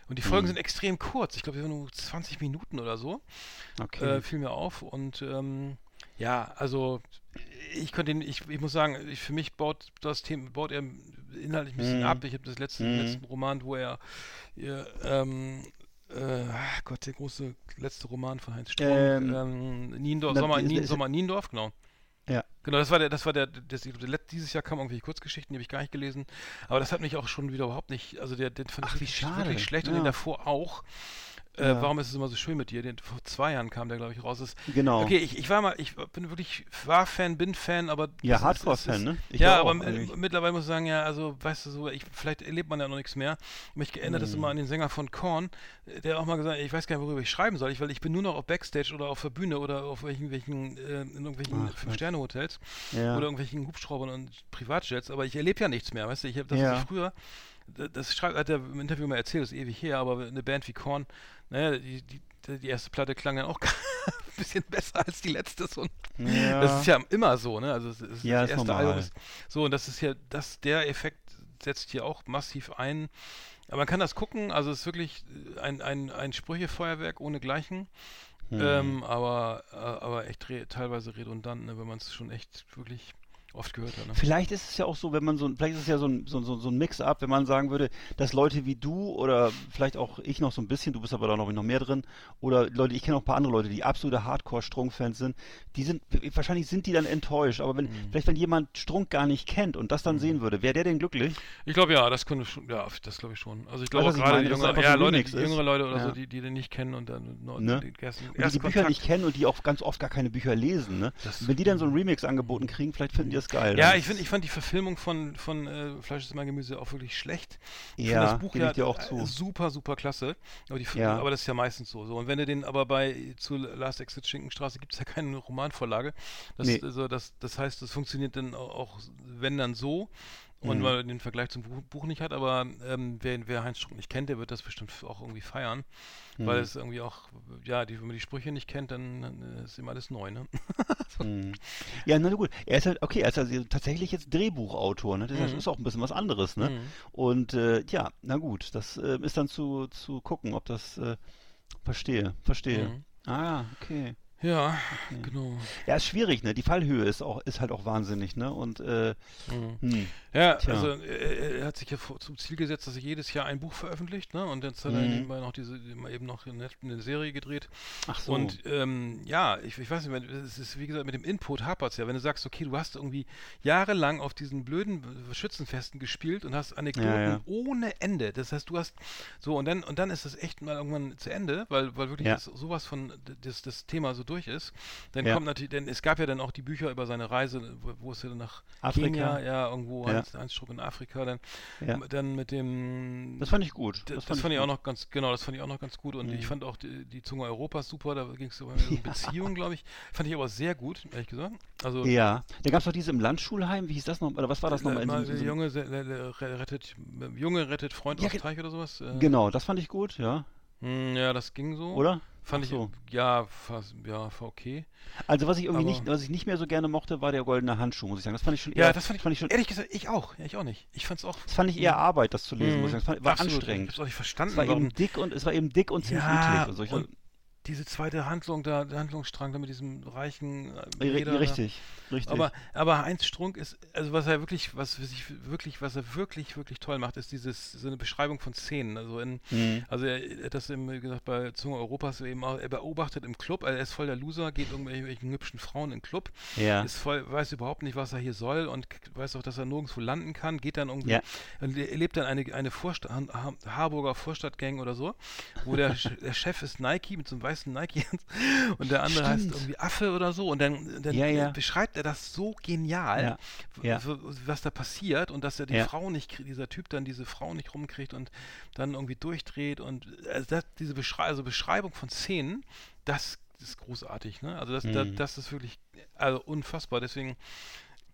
[SPEAKER 5] Und die Folgen
[SPEAKER 4] Mhm.
[SPEAKER 5] sind extrem kurz. Ich glaube, wir nur zwanzig Minuten oder so.
[SPEAKER 4] Okay.
[SPEAKER 5] Äh, fiel mir auf. Und ähm, ja, also ich könnte ihn, ich, ich muss sagen, ich, für mich baut das Thema, baut er inhaltlich ein bisschen
[SPEAKER 4] Mhm.
[SPEAKER 5] ab. Ich habe das letzte,
[SPEAKER 4] Mhm.
[SPEAKER 5] letzten Roman, wo er ihr, ähm, äh, ach Gott, der große letzte Roman von Heinz Strunk,
[SPEAKER 4] Ähm,
[SPEAKER 5] ähm, Niendorf,
[SPEAKER 4] na,
[SPEAKER 5] Sommer,
[SPEAKER 4] ist-
[SPEAKER 5] Nien,
[SPEAKER 4] ist-
[SPEAKER 5] Sommer in Niendorf, genau.
[SPEAKER 4] Ja.
[SPEAKER 5] Genau, das war der, das war der, das, der Let- dieses Jahr kamen irgendwelche Kurzgeschichten, die habe ich gar nicht gelesen, aber das hat mich auch schon wieder überhaupt nicht, also der, den fand
[SPEAKER 4] Ach,
[SPEAKER 5] ich
[SPEAKER 4] wie
[SPEAKER 5] wirklich,
[SPEAKER 4] schade.
[SPEAKER 5] wirklich schlecht und
[SPEAKER 4] Ja.
[SPEAKER 5] den davor auch. Äh,
[SPEAKER 4] Ja.
[SPEAKER 5] Warum ist es immer so schön mit dir? Den, vor zwei Jahren kam der, glaube ich, raus. Das,
[SPEAKER 4] Genau.
[SPEAKER 5] Okay, ich, ich war mal, ich bin wirklich, war Fan, bin Fan, aber...
[SPEAKER 4] Ja,
[SPEAKER 5] es ist-
[SPEAKER 4] Hardcore-Fan,
[SPEAKER 5] es ist-
[SPEAKER 4] ne? Ich
[SPEAKER 5] ja,
[SPEAKER 4] war
[SPEAKER 5] aber
[SPEAKER 4] auch
[SPEAKER 5] mi-
[SPEAKER 4] eigentlich.
[SPEAKER 5] mittlerweile muss ich sagen, ja, also, weißt du, so, ich, vielleicht erlebt man ja noch nichts mehr. Mich erinnert das
[SPEAKER 4] Mhm.
[SPEAKER 5] immer an den Sänger von Korn, der auch mal gesagt hat, ich weiß gar nicht, worüber ich schreiben soll, ich, weil ich bin nur noch auf Backstage oder auf der Bühne oder auf welchen, äh, in irgendwelchen
[SPEAKER 4] Ach,
[SPEAKER 5] Fünf-Sterne-Hotels
[SPEAKER 4] Ja.
[SPEAKER 5] oder irgendwelchen Hubschraubern und Privatjets, aber ich erlebe ja nichts mehr, weißt du, ich habe das,
[SPEAKER 4] Ja.
[SPEAKER 5] was ich früher, das, das schreibt, hat er im Interview mal erzählt, das ist ewig her, aber eine Band wie Korn, naja, die, die, die erste Platte klang dann auch ein bisschen besser als die letzte. So.
[SPEAKER 4] Ja.
[SPEAKER 5] Das ist ja immer so, ne? Also es ist
[SPEAKER 4] Ja,
[SPEAKER 5] das
[SPEAKER 4] ist
[SPEAKER 5] erste
[SPEAKER 4] normal.
[SPEAKER 5] Album ist so, und das ist ja, das, der Effekt setzt hier auch massiv ein. Aber man kann das gucken, also es ist wirklich ein, ein, ein Sprüchefeuerwerk ohnegleichen.
[SPEAKER 4] Hm.
[SPEAKER 5] Ähm, aber, äh, aber echt re teilweise redundant, ne, wenn man es schon echt wirklich oft gehört hat. Ne?
[SPEAKER 4] Vielleicht ist es ja auch so, wenn man so ein, vielleicht ist es ja so ein, so, so, so ein Mix-up, wenn man sagen würde, dass Leute wie du oder vielleicht auch ich noch so ein bisschen, du bist aber da noch, noch mehr drin, oder Leute, ich kenne auch ein paar andere Leute, die absolute Hardcore-Strunk-Fans sind, die sind, wahrscheinlich sind die dann enttäuscht, aber wenn,
[SPEAKER 5] Mhm.
[SPEAKER 4] vielleicht wenn jemand Strunk gar nicht kennt und das dann
[SPEAKER 5] Mhm.
[SPEAKER 4] sehen würde, wäre der denn glücklich?
[SPEAKER 5] Ich glaube ja, das könnte schon, ja, das glaube ich schon. Also ich glaube
[SPEAKER 4] Weißt
[SPEAKER 5] auch
[SPEAKER 4] du, was ich
[SPEAKER 5] gerade
[SPEAKER 4] meine? Dass es
[SPEAKER 5] jüngere,
[SPEAKER 4] einfach
[SPEAKER 5] ja,
[SPEAKER 4] so ein
[SPEAKER 5] Leute,
[SPEAKER 4] Remix
[SPEAKER 5] die,
[SPEAKER 4] ist.
[SPEAKER 5] jüngere Leute oder
[SPEAKER 4] Ja.
[SPEAKER 5] so, die, die den nicht kennen und dann nur
[SPEAKER 4] Ne?
[SPEAKER 5] den ersten,
[SPEAKER 4] Und die die
[SPEAKER 5] ersten
[SPEAKER 4] Bücher
[SPEAKER 5] Kontakt.
[SPEAKER 4] nicht kennen und die auch ganz oft gar keine Bücher lesen, ne?
[SPEAKER 5] Das-
[SPEAKER 4] Und wenn die dann so ein Remix angeboten kriegen, vielleicht finden die das geil.
[SPEAKER 5] Ja,
[SPEAKER 4] Dann
[SPEAKER 5] ich finde, ich fand die Verfilmung von, von äh, Fleisch ist mein Gemüse auch wirklich schlecht. Ich
[SPEAKER 4] Ja,
[SPEAKER 5] finde das Buch
[SPEAKER 4] gebe
[SPEAKER 5] ja
[SPEAKER 4] ich dir auch
[SPEAKER 5] äh,
[SPEAKER 4] zu.
[SPEAKER 5] super, super klasse. Aber, die,
[SPEAKER 4] Ja.
[SPEAKER 5] aber das ist ja meistens so. so. Und wenn du den aber bei zu Last Exit Schinkenstraße gibt es ja keine Romanvorlage. Das,
[SPEAKER 4] Nee.
[SPEAKER 5] also das, das heißt, das funktioniert dann auch, auch wenn dann so. Und
[SPEAKER 4] Mhm.
[SPEAKER 5] weil er den Vergleich zum Buch, Buch nicht hat, aber ähm, wer, wer Heinz Strunk nicht kennt, der wird das bestimmt auch irgendwie feiern. Weil
[SPEAKER 4] Mhm.
[SPEAKER 5] es irgendwie auch, ja, die, wenn man die Sprüche nicht kennt, dann, dann ist ihm alles neu, ne?
[SPEAKER 4] Mhm. Ja, na gut. Er ist halt, okay, er ist also tatsächlich jetzt Drehbuchautor, ne? Das
[SPEAKER 5] Mhm.
[SPEAKER 4] ist auch ein bisschen was anderes, ne?
[SPEAKER 5] Mhm.
[SPEAKER 4] Und äh, ja, na gut, das äh, ist dann zu, zu gucken, ob das äh, verstehe, verstehe.
[SPEAKER 5] Mhm.
[SPEAKER 4] Ah, okay.
[SPEAKER 5] Ja, genau.
[SPEAKER 4] Ja, ist schwierig, ne? Die Fallhöhe ist auch, ist halt auch wahnsinnig, ne? Und äh,
[SPEAKER 5] Mhm.
[SPEAKER 4] hm.
[SPEAKER 5] Ja,
[SPEAKER 4] Tja.
[SPEAKER 5] also äh, er hat sich ja vor, zum Ziel gesetzt, dass er jedes Jahr ein Buch veröffentlicht, ne? Und jetzt hat er
[SPEAKER 4] Mhm.
[SPEAKER 5] nebenbei noch diese immer eben noch eine, eine Serie gedreht.
[SPEAKER 4] Ach so.
[SPEAKER 5] Und ähm, ja, ich, ich weiß nicht, wenn- es ist wie gesagt mit dem Input hapert's ja. Wenn du sagst, okay, du hast irgendwie jahrelang auf diesen blöden äh, Schützenfesten gespielt und hast Anekdoten
[SPEAKER 4] Ja, ja.
[SPEAKER 5] ohne Ende. Das heißt, du hast so und dann und dann ist das echt mal irgendwann zu Ende, weil weil wirklich
[SPEAKER 4] Ja.
[SPEAKER 5] das, sowas von d- das, das Thema so durch ist. Dann
[SPEAKER 4] Ja.
[SPEAKER 5] kommt natürlich, denn es gab ja dann auch die Bücher über seine Reise, wo, wo es ja dann nach
[SPEAKER 4] Afrika.
[SPEAKER 5] Kenia, ja, irgendwo
[SPEAKER 4] Ja.
[SPEAKER 5] Heinz, Heinz Strunk in Afrika, dann,
[SPEAKER 4] Ja.
[SPEAKER 5] dann mit dem
[SPEAKER 4] Das fand ich gut.
[SPEAKER 5] D- das, fand ich auch
[SPEAKER 4] gut.
[SPEAKER 5] noch ganz, genau, das fand ich auch noch ganz gut und
[SPEAKER 4] Mhm.
[SPEAKER 5] ich fand auch die, die Zunge Europas super, da ging es um eine
[SPEAKER 4] Ja.
[SPEAKER 5] Beziehung, glaube ich. Fand ich aber sehr gut, ehrlich gesagt. Also,
[SPEAKER 4] Ja. Da gab es doch diese im Landschulheim, wie hieß das noch? Oder was war das nochmal?
[SPEAKER 5] äh,
[SPEAKER 4] in
[SPEAKER 5] mal,
[SPEAKER 4] so- so- so-
[SPEAKER 5] Junge se- le- le- rettet, Junge rettet Freund
[SPEAKER 4] Ja,
[SPEAKER 5] aus
[SPEAKER 4] ge-
[SPEAKER 5] Teich oder sowas. Äh,
[SPEAKER 4] Genau, das fand ich gut, ja.
[SPEAKER 5] mh, ja, das ging so.
[SPEAKER 4] Oder?
[SPEAKER 5] Fand
[SPEAKER 4] Ach
[SPEAKER 5] ich,
[SPEAKER 4] so.
[SPEAKER 5] ja, fast, ja, war okay.
[SPEAKER 4] Also was ich irgendwie
[SPEAKER 5] Aber-
[SPEAKER 4] nicht, was ich nicht mehr so gerne mochte, war der goldene Handschuh, muss ich sagen. Das fand ich schon
[SPEAKER 5] Ja,
[SPEAKER 4] eher,
[SPEAKER 5] das fand ich,
[SPEAKER 4] fand ich schon,
[SPEAKER 5] ehrlich gesagt, ich auch. Ja, ich auch nicht. Ich fand's auch.
[SPEAKER 4] das fand ich eher Arbeit, das zu lesen, muss ich sagen. Das fand, war
[SPEAKER 5] Absolut. Ich
[SPEAKER 4] anstrengend.
[SPEAKER 5] hab's auch nicht verstanden.
[SPEAKER 4] Es war
[SPEAKER 5] warum-
[SPEAKER 4] eben dick und es war eben dick und ziemlich
[SPEAKER 5] Ja,
[SPEAKER 4] eklig. Und so. Ich,
[SPEAKER 5] und diese zweite Handlung da, der Handlungsstrang da mit diesem reichen äh,
[SPEAKER 4] ri-
[SPEAKER 5] Leder da.
[SPEAKER 4] richtig, richtig.
[SPEAKER 5] Aber, aber Heinz Strunk ist, also was er wirklich, was sich wirklich, was er wirklich, wirklich toll macht, ist dieses, so eine Beschreibung von Szenen. Also in,
[SPEAKER 4] Mhm.
[SPEAKER 5] also er er hat das eben, wie gesagt, bei Zunge Europas eben auch, er beobachtet im Club, also er ist voll der Loser, geht irgendwelchen hübschen Frauen in den Club,
[SPEAKER 4] Ja.
[SPEAKER 5] ist voll, weiß überhaupt nicht, was er hier soll und k- weiß auch, dass er nirgendwo landen kann, geht dann irgendwie,
[SPEAKER 4] Ja.
[SPEAKER 5] und er erlebt dann eine, eine Vorstadt, Ha- Harburger Vorstadtgang oder so, wo der, Sch- der Chef ist Nike mit so einem weißen Nike und der andere heißt
[SPEAKER 4] Stimmt.
[SPEAKER 5] irgendwie Affe oder so und dann, dann
[SPEAKER 4] Ja, ja.
[SPEAKER 5] beschreibt er das so genial,
[SPEAKER 4] Ja,
[SPEAKER 5] w-
[SPEAKER 4] ja.
[SPEAKER 5] w- was da passiert und dass er die
[SPEAKER 4] Ja.
[SPEAKER 5] Frau nicht, krie- dieser Typ dann diese Frau nicht rumkriegt und dann irgendwie durchdreht und also das, diese Beschrei also Beschreibung von Szenen, das ist großartig, ne? Also das, das,
[SPEAKER 4] Mhm.
[SPEAKER 5] das ist wirklich also unfassbar. Deswegen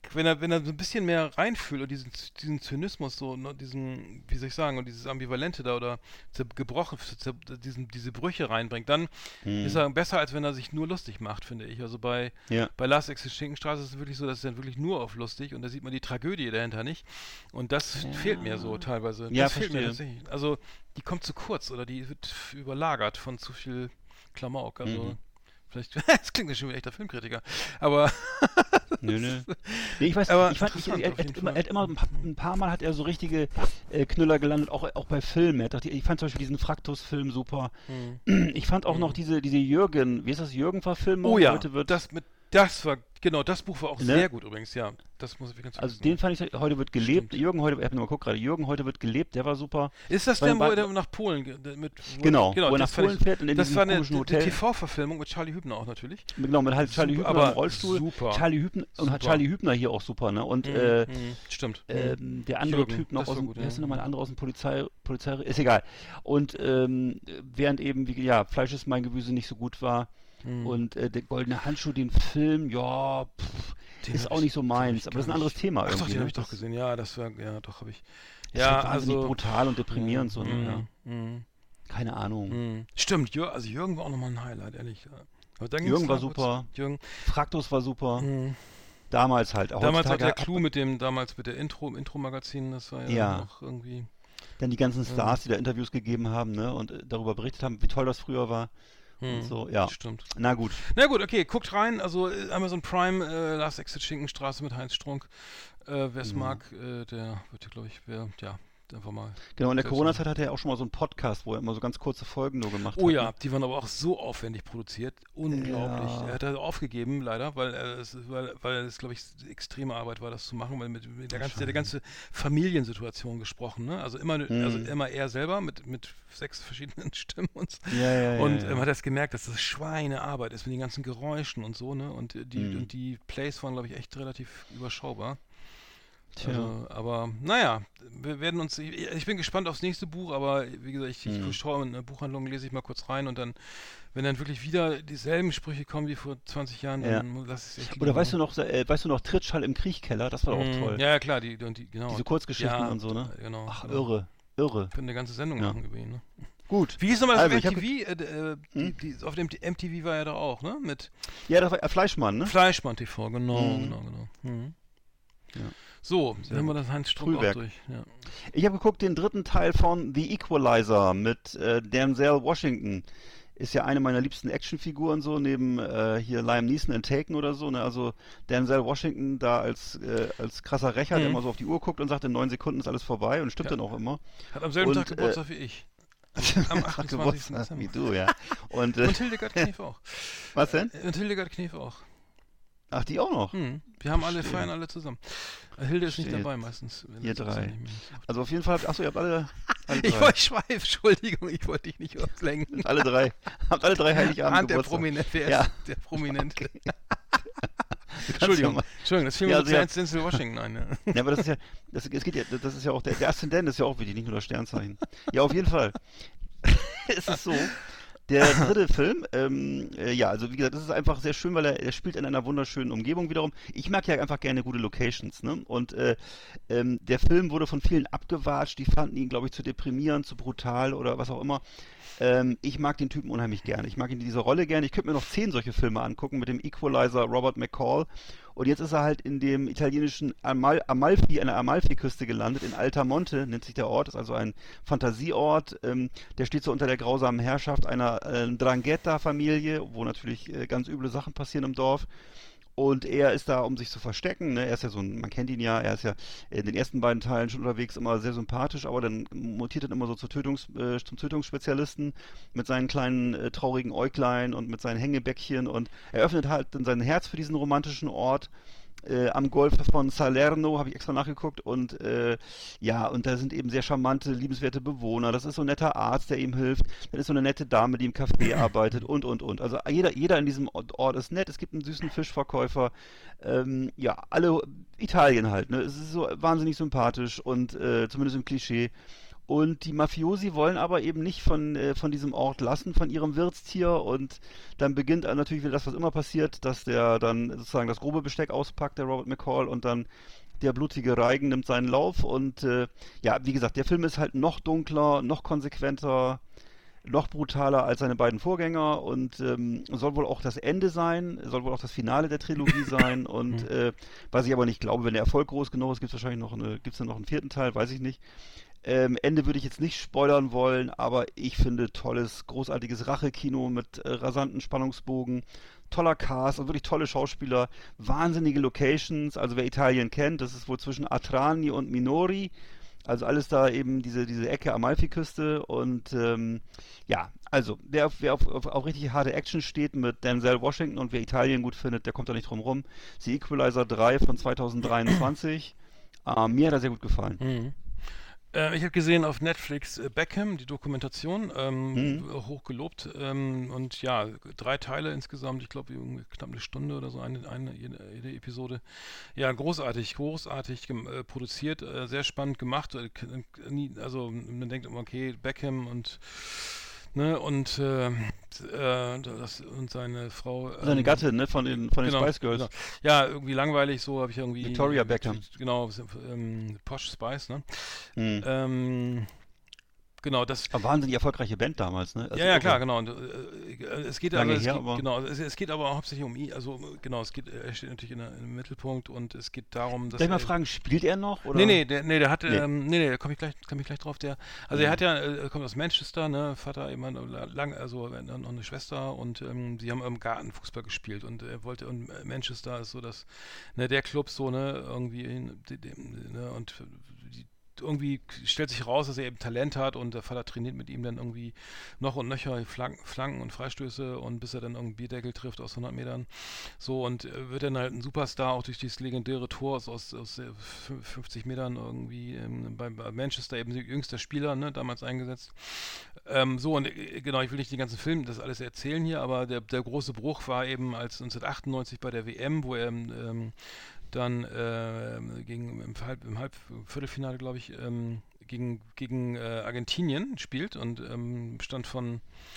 [SPEAKER 5] wenn er, wenn er so ein bisschen mehr reinfühlt und diesen, diesen Zynismus so, ne, diesen, wie soll ich sagen, und dieses Ambivalente da oder gebrochen, diesen, diese Brüche reinbringt, dann
[SPEAKER 4] Mhm.
[SPEAKER 5] ist er besser, als wenn er sich nur lustig macht, finde ich. Also bei,
[SPEAKER 4] Ja.
[SPEAKER 5] bei Last Exit Schinkenstraße ist es wirklich so, dass es dann wirklich nur auf lustig und da sieht man die Tragödie dahinter nicht. Und das fehlt mir so teilweise.
[SPEAKER 4] Ja,
[SPEAKER 5] das fehlt mir
[SPEAKER 4] verstehe.
[SPEAKER 5] tatsächlich. Also die kommt zu kurz oder die wird überlagert von zu viel Klamauk. Also
[SPEAKER 4] Mhm.
[SPEAKER 5] vielleicht, das klingt ja schon wie ein echter Filmkritiker, aber
[SPEAKER 4] Nö, nö. Nee, ich weiß,
[SPEAKER 5] Aber
[SPEAKER 4] ich fand, ich, er,
[SPEAKER 5] interessant
[SPEAKER 4] er,
[SPEAKER 5] auf
[SPEAKER 4] hat
[SPEAKER 5] jeden
[SPEAKER 4] immer,
[SPEAKER 5] Fall.
[SPEAKER 4] er hat immer ein paar, ein paar Mal hat er so richtige äh, Knüller gelandet, auch, auch bei Filmen. Er hat doch die, ich fand zum Beispiel diesen Fraktus-Film super. Ich fand auch noch diese, diese Jürgen, wie ist das, Jürgen-Verfilmung?
[SPEAKER 5] oh ja,
[SPEAKER 4] Heute wird,
[SPEAKER 5] das mit, das war, genau, das Buch war auch
[SPEAKER 4] Ne?
[SPEAKER 5] sehr gut übrigens, ja. Das muss ich ganz
[SPEAKER 4] also
[SPEAKER 5] vergessen,
[SPEAKER 4] den
[SPEAKER 5] ja.
[SPEAKER 4] fand ich, heute wird gelebt.
[SPEAKER 5] Stimmt.
[SPEAKER 4] Jürgen heute, ich hab noch mal geguckt gerade, Jürgen heute wird gelebt, der war super.
[SPEAKER 5] Ist das
[SPEAKER 4] Weil-
[SPEAKER 5] denn, wo
[SPEAKER 4] weil-
[SPEAKER 5] er nach Polen ge- de- mit wo,
[SPEAKER 4] Genau, wo er nach
[SPEAKER 5] das fand
[SPEAKER 4] Polen
[SPEAKER 5] ich-
[SPEAKER 4] fährt und in
[SPEAKER 5] das
[SPEAKER 4] diesem
[SPEAKER 5] war eine,
[SPEAKER 4] komischen
[SPEAKER 5] eine
[SPEAKER 4] Hotel.
[SPEAKER 5] T V-Verfilmung mit Charlie Hübner auch natürlich.
[SPEAKER 4] Genau, mit halt Charlie
[SPEAKER 5] Super,
[SPEAKER 4] Hübner im
[SPEAKER 5] aber
[SPEAKER 4] Rollstuhl.
[SPEAKER 5] super.
[SPEAKER 4] Charlie Hübner und hat
[SPEAKER 5] Super.
[SPEAKER 4] Charlie Hübner hier auch super, ne? Und
[SPEAKER 5] Mhm,
[SPEAKER 4] äh,
[SPEAKER 5] mhm, stimmt.
[SPEAKER 4] ähm, der andere
[SPEAKER 5] Jürgen,
[SPEAKER 4] Typ noch
[SPEAKER 5] das
[SPEAKER 4] aus
[SPEAKER 5] war
[SPEAKER 4] dem,
[SPEAKER 5] gut,
[SPEAKER 4] wer
[SPEAKER 5] ja.
[SPEAKER 4] ist denn nochmal der andere aus dem Polizei, Polizei, ist egal. Und ähm, während eben, wie, ja, Fleisch ist mein Gemüse nicht so gut war
[SPEAKER 5] Mhm.
[SPEAKER 4] und äh, der goldene Handschuh, den Film, ja, pff,
[SPEAKER 5] Den
[SPEAKER 4] ist
[SPEAKER 5] hab
[SPEAKER 4] auch
[SPEAKER 5] ich-
[SPEAKER 4] nicht so
[SPEAKER 5] den hab
[SPEAKER 4] meins,
[SPEAKER 5] ich
[SPEAKER 4] aber das ist ein
[SPEAKER 5] gar
[SPEAKER 4] anderes
[SPEAKER 5] nicht-
[SPEAKER 4] Thema
[SPEAKER 5] Ach
[SPEAKER 4] irgendwie.
[SPEAKER 5] doch, den
[SPEAKER 4] ne?
[SPEAKER 5] habe ich doch
[SPEAKER 4] Das
[SPEAKER 5] gesehen. Ja, das war, ja, doch habe ich.
[SPEAKER 4] ist
[SPEAKER 5] Ja,
[SPEAKER 4] halt wahnsinnig
[SPEAKER 5] also
[SPEAKER 4] brutal und deprimierend so, ne?
[SPEAKER 5] Mhm,
[SPEAKER 4] Ja.
[SPEAKER 5] mhm,
[SPEAKER 4] Keine Ahnung.
[SPEAKER 5] mhm. Stimmt, Jür, also Jürgen war auch nochmal ein Highlight, ehrlich. Aber dann
[SPEAKER 4] Jürgen
[SPEAKER 5] ging's
[SPEAKER 4] war
[SPEAKER 5] da kurz-
[SPEAKER 4] super.
[SPEAKER 5] Jürgen,
[SPEAKER 4] Fraktus war super.
[SPEAKER 5] mhm.
[SPEAKER 4] Damals halt. Auch
[SPEAKER 5] Damals auch
[SPEAKER 4] heutzutage
[SPEAKER 5] der
[SPEAKER 4] hat
[SPEAKER 5] Clou mit dem, damals mit der Intro, im Intro-Magazin, das war ja,
[SPEAKER 4] Ja.
[SPEAKER 5] auch irgendwie.
[SPEAKER 4] dann die ganzen Stars, die da Interviews gegeben haben, ne? Und äh, darüber berichtet haben, wie toll das früher war. Und
[SPEAKER 5] Mhm.
[SPEAKER 4] so, ja.
[SPEAKER 5] Stimmt.
[SPEAKER 4] Na gut.
[SPEAKER 5] Na gut, okay, guckt rein. Also äh, Amazon Prime, äh, Last Exit Schinkenstraße mit Heinz Strunk. Äh, Wer es
[SPEAKER 4] Mhm.
[SPEAKER 5] mag, äh, der wird, glaube ich, wer, ja, einfach mal.
[SPEAKER 4] Genau, in der
[SPEAKER 5] Selbst-
[SPEAKER 4] Corona-Zeit hatte er auch schon mal so einen Podcast, wo er immer so ganz kurze Folgen nur gemacht
[SPEAKER 5] Oh
[SPEAKER 4] hat.
[SPEAKER 5] ja,
[SPEAKER 4] ne?
[SPEAKER 5] die waren aber auch so aufwendig produziert. Unglaublich.
[SPEAKER 4] Ja.
[SPEAKER 5] Er hat das aufgegeben, leider, weil er es, weil, weil es, glaube ich, extreme Arbeit war, das zu machen, weil mit, mit der ganzen, der ganze Familiensituation gesprochen, ne? Also immer, also
[SPEAKER 4] Mhm.
[SPEAKER 5] immer er selber mit, mit sechs verschiedenen Stimmen und so.
[SPEAKER 4] Ja, ja, ja.
[SPEAKER 5] Und
[SPEAKER 4] ja.
[SPEAKER 5] ähm, hat das gemerkt, dass das Schweinearbeit ist mit den ganzen Geräuschen und so, ne? Und äh, die,
[SPEAKER 4] Mhm.
[SPEAKER 5] und die Plays waren, glaube ich, echt relativ überschaubar.
[SPEAKER 4] Tja.
[SPEAKER 5] Also, aber naja, wir werden uns. Ich, ich bin gespannt aufs nächste Buch, aber wie gesagt, ich,
[SPEAKER 4] Mhm.
[SPEAKER 5] ich schaue in eine Buchhandlung, lese ich mal kurz rein und dann, wenn dann wirklich wieder dieselben Sprüche kommen wie vor zwanzig Jahren,
[SPEAKER 4] Ja.
[SPEAKER 5] dann lass ich es echt
[SPEAKER 4] Oder
[SPEAKER 5] lieber.
[SPEAKER 4] weißt du noch, äh, weißt du noch, Trittschall im Kriechkeller, das war auch
[SPEAKER 5] Mhm.
[SPEAKER 4] toll.
[SPEAKER 5] Ja, ja, klar, die, und die, genau.
[SPEAKER 4] Diese Kurzgeschichten
[SPEAKER 5] ja,
[SPEAKER 4] und so, ne?
[SPEAKER 5] Genau.
[SPEAKER 4] Ach,
[SPEAKER 5] genau.
[SPEAKER 4] irre, irre.
[SPEAKER 5] Wir können eine ganze Sendung
[SPEAKER 4] Ja.
[SPEAKER 5] machen über ihn, ne?
[SPEAKER 4] Gut.
[SPEAKER 5] Wie hieß nochmal das
[SPEAKER 4] Also,
[SPEAKER 5] auf
[SPEAKER 4] ich hab
[SPEAKER 5] M T V? Äh, d- äh, die,
[SPEAKER 4] Hm?
[SPEAKER 5] die, auf dem M T V war er da auch, ne? Mit
[SPEAKER 4] Ja, das war äh, Fleischmann, ne?
[SPEAKER 5] Fleischmann T V, genau,
[SPEAKER 4] Mhm.
[SPEAKER 5] genau, genau. Mhm.
[SPEAKER 4] Ja.
[SPEAKER 5] So,
[SPEAKER 4] Sehr
[SPEAKER 5] dann haben wir
[SPEAKER 4] gut.
[SPEAKER 5] das Heinz Strunk auch
[SPEAKER 4] Frühwerk.
[SPEAKER 5] durch. Ja.
[SPEAKER 4] Ich habe geguckt, den dritten Teil von The Equalizer mit äh, Denzel Washington. Ist ja eine meiner liebsten Actionfiguren so, neben äh, hier Liam Neeson in Taken oder so. Ne? Also Denzel Washington da als, äh, als krasser Rächer, der
[SPEAKER 5] Mhm.
[SPEAKER 4] immer so auf die Uhr guckt und sagt, in neun Sekunden ist alles vorbei und stimmt
[SPEAKER 5] Ja.
[SPEAKER 4] dann auch immer.
[SPEAKER 5] Hat am selben
[SPEAKER 4] Und,
[SPEAKER 5] Tag Geburtstag wie ich. Am achtundzwanzigsten
[SPEAKER 4] Geburtstag
[SPEAKER 5] Dezember.
[SPEAKER 4] wie du, ja. Und, äh,
[SPEAKER 5] Und Hildegard Knef auch.
[SPEAKER 4] was denn?
[SPEAKER 5] Und Hildegard Knef auch.
[SPEAKER 4] Ach, die auch noch.
[SPEAKER 5] Hm. Wir haben alle,
[SPEAKER 4] Verstehe.
[SPEAKER 5] feiern alle zusammen. Äh, Hilde ist nicht
[SPEAKER 4] Verstehe.
[SPEAKER 5] dabei meistens. wenn
[SPEAKER 4] Ihr
[SPEAKER 5] das
[SPEAKER 4] drei.
[SPEAKER 5] nicht mehr ist.
[SPEAKER 4] Also auf jeden Fall, habt- achso, ihr habt alle, alle
[SPEAKER 5] Ich
[SPEAKER 4] drei.
[SPEAKER 5] wollte schweif, Entschuldigung, ich wollte dich nicht auslenken.
[SPEAKER 4] alle drei. Habt alle drei Heiligabend
[SPEAKER 5] Arndt, der
[SPEAKER 4] Geburtstag.
[SPEAKER 5] Prominent, wer
[SPEAKER 4] Ja.
[SPEAKER 5] ist der Prominente?
[SPEAKER 4] Du kannst
[SPEAKER 5] Entschuldigung,
[SPEAKER 4] ja mal-
[SPEAKER 5] Entschuldigung, das fiel mir
[SPEAKER 4] Ja,
[SPEAKER 5] so
[SPEAKER 4] also ja-
[SPEAKER 5] zu Denzel Washington ein. Ja.
[SPEAKER 4] Ja, aber das ist ja, das, es geht ja, das ist ja auch, der, der Aszendent ist ja auch wichtig, nicht nur das Sternzeichen. Ja, auf jeden Fall. Es ist so, der dritte Film, ähm, äh, ja, also wie gesagt, das ist einfach sehr schön, weil er, er spielt in einer wunderschönen Umgebung wiederum. Ich mag ja einfach gerne gute Locations, ne? Und äh, ähm, der Film wurde von vielen abgewatscht, die fanden ihn, glaube ich, zu deprimierend, zu brutal oder was auch immer. Ähm, ich mag den Typen unheimlich gerne. Ich mag ihn in dieser Rolle gerne. Ich könnte mir noch zehn solche Filme angucken mit dem Equalizer Robert McCall. Und jetzt ist er halt in dem italienischen Amal Amalfi, an der Amalfi-Küste gelandet, in Altamonte nennt sich der Ort, ist also ein Fantasieort. Ähm, der steht so unter der grausamen Herrschaft einer äh, Drangheta-Familie, wo natürlich äh, ganz üble Sachen passieren im Dorf. Und er ist da, um sich zu verstecken. Ne? Er ist ja so ein, man kennt ihn ja, er ist ja in den ersten beiden Teilen schon unterwegs, immer sehr sympathisch, aber dann mutiert er immer so zur Tötungs, äh, zum Tötungsspezialisten mit seinen kleinen äh, traurigen Äuglein und mit seinen Hängebäckchen und er öffnet halt dann sein Herz für diesen romantischen Ort. Äh, am Golf von Salerno, habe ich extra nachgeguckt und äh, ja, und da sind eben sehr charmante, liebenswerte Bewohner, das ist so ein netter Arzt, der ihm hilft, dann ist so eine nette Dame, die im Café arbeitet und, und, und. Also jeder, jeder in diesem Ort, Ort ist nett, es gibt einen süßen Fischverkäufer, ähm, ja, alle, Italien halt, ne, es ist so wahnsinnig sympathisch und äh, zumindest im Klischee. Und die Mafiosi wollen aber eben nicht von, äh, von diesem Ort lassen, von ihrem Wirtstier. Und dann beginnt äh, natürlich wieder das, was immer passiert, dass der dann sozusagen das grobe Besteck auspackt, der Robert McCall, und dann der blutige Reigen nimmt seinen Lauf. Und äh, ja, wie gesagt, der Film ist halt noch dunkler, noch konsequenter, noch brutaler als seine beiden Vorgänger und ähm, soll wohl auch das Ende sein, soll wohl auch das Finale der Trilogie sein. Und äh, was ich aber nicht glaube, wenn der Erfolg groß genug ist, gibt es wahrscheinlich noch eine, gibt's dann noch einen vierten Teil, weiß ich nicht. Ähm, Ende würde ich jetzt nicht spoilern wollen, aber ich finde tolles, großartiges Rachekino mit äh, rasanten Spannungsbogen, toller Cast und wirklich tolle Schauspieler, wahnsinnige Locations. Also wer Italien kennt, das ist wohl zwischen Atrani und Minori, also alles da eben diese, diese Ecke Amalfiküste. Und ähm, ja, also wer, auf, wer auf, auf, auf richtig harte Action steht mit Denzel Washington und wer Italien gut findet, der kommt da nicht drum rum. The Equalizer drei von zweitausenddreiundzwanzig. äh, mir hat er sehr gut gefallen.
[SPEAKER 5] Mhm. Äh, ich habe gesehen auf Netflix äh, Beckham, die Dokumentation, ähm,
[SPEAKER 4] Mhm.
[SPEAKER 5] hoch gelobt. Ähm, und ja, drei Teile insgesamt, ich glaube knapp eine Stunde oder so, eine, eine jede, jede Episode. Ja, großartig, großartig gem- äh, produziert, äh, sehr spannend gemacht. Äh, k- äh, nie- also man denkt immer, okay, Beckham und ne, und äh, äh, das, und seine Frau.
[SPEAKER 4] Seine
[SPEAKER 5] ähm,
[SPEAKER 4] Gattin, ne, von den, von den
[SPEAKER 5] Genau,
[SPEAKER 4] Spice Girls.
[SPEAKER 5] genau. Ja, irgendwie langweilig, so habe ich irgendwie.
[SPEAKER 4] Victoria
[SPEAKER 5] äh,
[SPEAKER 4] Beckham.
[SPEAKER 5] Genau, ähm, Posh Spice, ne?
[SPEAKER 4] Mhm.
[SPEAKER 5] Ähm, genau, das.
[SPEAKER 4] Aber wahnsinnig erfolgreiche Band damals, ne? Also
[SPEAKER 5] Ja, ja,
[SPEAKER 4] irre.
[SPEAKER 5] klar, genau. Und, äh, es geht
[SPEAKER 4] Lange
[SPEAKER 5] aber, es
[SPEAKER 4] her,
[SPEAKER 5] geht,
[SPEAKER 4] aber-
[SPEAKER 5] genau, es, es geht aber hauptsächlich um ihn, also genau, es geht, er steht natürlich in der, im Mittelpunkt und es geht darum, dass
[SPEAKER 4] Darf ich mal
[SPEAKER 5] er,
[SPEAKER 4] fragen, spielt er noch? Oder?
[SPEAKER 5] Nee, nee, der, nee, der hat,
[SPEAKER 4] Nee.
[SPEAKER 5] ähm, nee, nee, da komme ich gleich, komme ich gleich drauf. Der, also
[SPEAKER 4] Mhm.
[SPEAKER 5] er hat ja, äh, kommt aus Manchester, ne, Vater immer lang, also äh, noch eine Schwester und ähm, die haben im Garten Fußball gespielt und er wollte, und äh, Manchester ist so das, ne, der Club so, ne, irgendwie, in, de, de, ne, und die, irgendwie stellt sich raus, dass er eben Talent hat und der Vater trainiert mit ihm dann irgendwie noch und nöcher Flanken, Flanken und Freistöße und bis er dann irgendwie Bierdeckel trifft aus hundert Metern. So, und äh, wird dann halt ein Superstar auch durch dieses legendäre Tor aus, aus, aus äh, fünfzig Metern irgendwie ähm, bei, bei Manchester eben jüngster Spieler, ne, damals eingesetzt. Ähm, so, und äh, genau, ich will nicht den ganzen Film, das alles erzählen hier, aber der, der große Bruch war eben als neunzehnhundertachtundneunzig bei der W M, wo er ähm, dann äh, gegen, im, Halb, im Halb Viertelfinale, glaube ich, ähm, gegen, gegen äh, Argentinien spielt und ähm, stand von,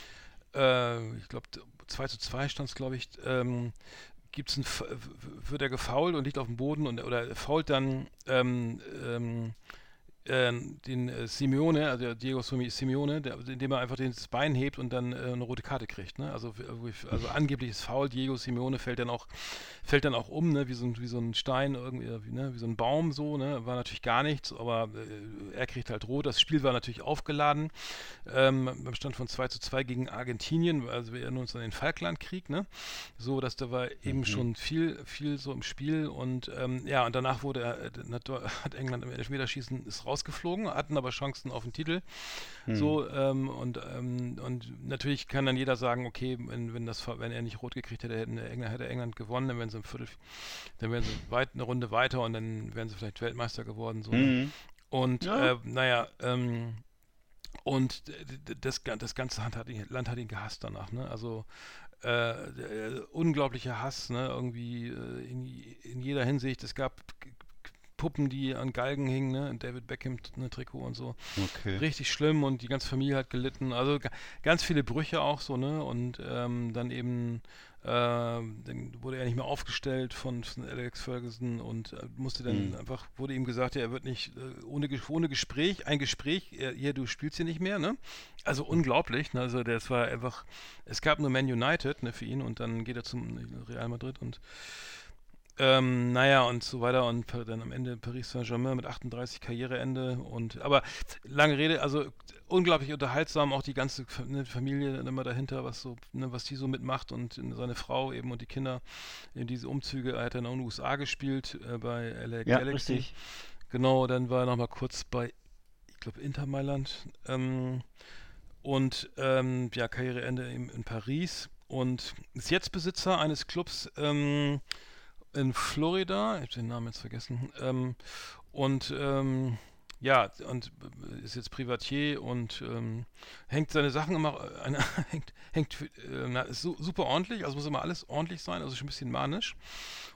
[SPEAKER 5] äh, ich glaube, zwei zu zwei stand es, glaube ich, ähm, gibt's ein, wird er gefoult und liegt auf dem Boden und oder fault dann ähm, ähm, äh, den äh, Simeone, also der Diego Simeone, der, indem er einfach das Bein hebt und dann äh, eine rote Karte kriegt, ne? Also, also angebliches Foul, Diego Simeone fällt dann auch, fällt dann auch um, ne? Wie so ein, wie so ein Stein, irgendwie, ne? Wie so ein Baum so, ne? War natürlich gar nichts, aber äh, er kriegt halt rot. Das Spiel war natürlich aufgeladen, ähm, beim Stand von zwei zu zwei gegen Argentinien, also wir erinnern uns an den Falklandkrieg, ne? So, dass da war eben
[SPEAKER 4] Mhm.
[SPEAKER 5] schon viel, viel so im Spiel und ähm, ja, und danach wurde er, hat, hat England im Elfmeterschießen ist rausgeflogen, hatten aber Chancen auf den Titel.
[SPEAKER 4] Mhm.
[SPEAKER 5] So, ähm, und, ähm, und natürlich kann dann jeder sagen, okay, wenn, wenn, das, wenn er nicht rot gekriegt hätte, hätte England, hätte England gewonnen, dann wären sie im Viertel, dann wären sie weit, eine Runde weiter und dann wären sie vielleicht Weltmeister geworden. So, ne?
[SPEAKER 4] Mhm.
[SPEAKER 5] Und
[SPEAKER 4] Ja.
[SPEAKER 5] äh, naja, ähm, und d- d- das, das ganze Land hat, ihn, Land hat ihn gehasst danach, ne? Also äh, der, unglaublicher Hass, ne? Irgendwie äh, in, in jeder Hinsicht. Es gab K- K- Puppen, die an Galgen hingen, ne? David Beckham, ne, Trikot und so.
[SPEAKER 4] Okay.
[SPEAKER 5] Richtig schlimm und die ganze Familie hat gelitten. Also ga- ganz viele Brüche auch so, ne? Und ähm, dann eben äh, dann wurde er nicht mehr aufgestellt von, von Alex Ferguson und äh, musste dann
[SPEAKER 4] Mhm.
[SPEAKER 5] einfach, wurde ihm gesagt, ja, er wird nicht äh, ohne, Ges- ohne Gespräch, ein Gespräch, äh, hier, du spielst hier nicht mehr, ne? Also unglaublich, ne? Also das war einfach, es gab nur Man United, ne, für ihn und dann geht er zum Real Madrid und ähm, naja, und so weiter und pa- dann am Ende Paris Saint-Germain mit achtunddreißig Karriereende und aber lange Rede, also unglaublich unterhaltsam, auch die ganze Fa- ne, Familie dann immer dahinter, was so, ne, was die so mitmacht und äh, seine Frau eben und die Kinder in diese Umzüge, er hat dann auch in den U S A gespielt, äh, bei L A
[SPEAKER 4] Ja,
[SPEAKER 5] Galaxy.
[SPEAKER 4] richtig.
[SPEAKER 5] Genau, dann war er nochmal kurz bei, ich glaube, Inter Mailand ähm, und ähm, ja, Karriereende in, in Paris und ist jetzt Besitzer eines Clubs ähm, in Florida, ich habe den Namen jetzt vergessen, ähm, und ähm, ja, und äh, ist jetzt Privatier und ähm, hängt seine Sachen immer, äh, eine, hängt, hängt äh, na, ist su super ordentlich, also muss immer alles ordentlich sein, also schon ein bisschen manisch.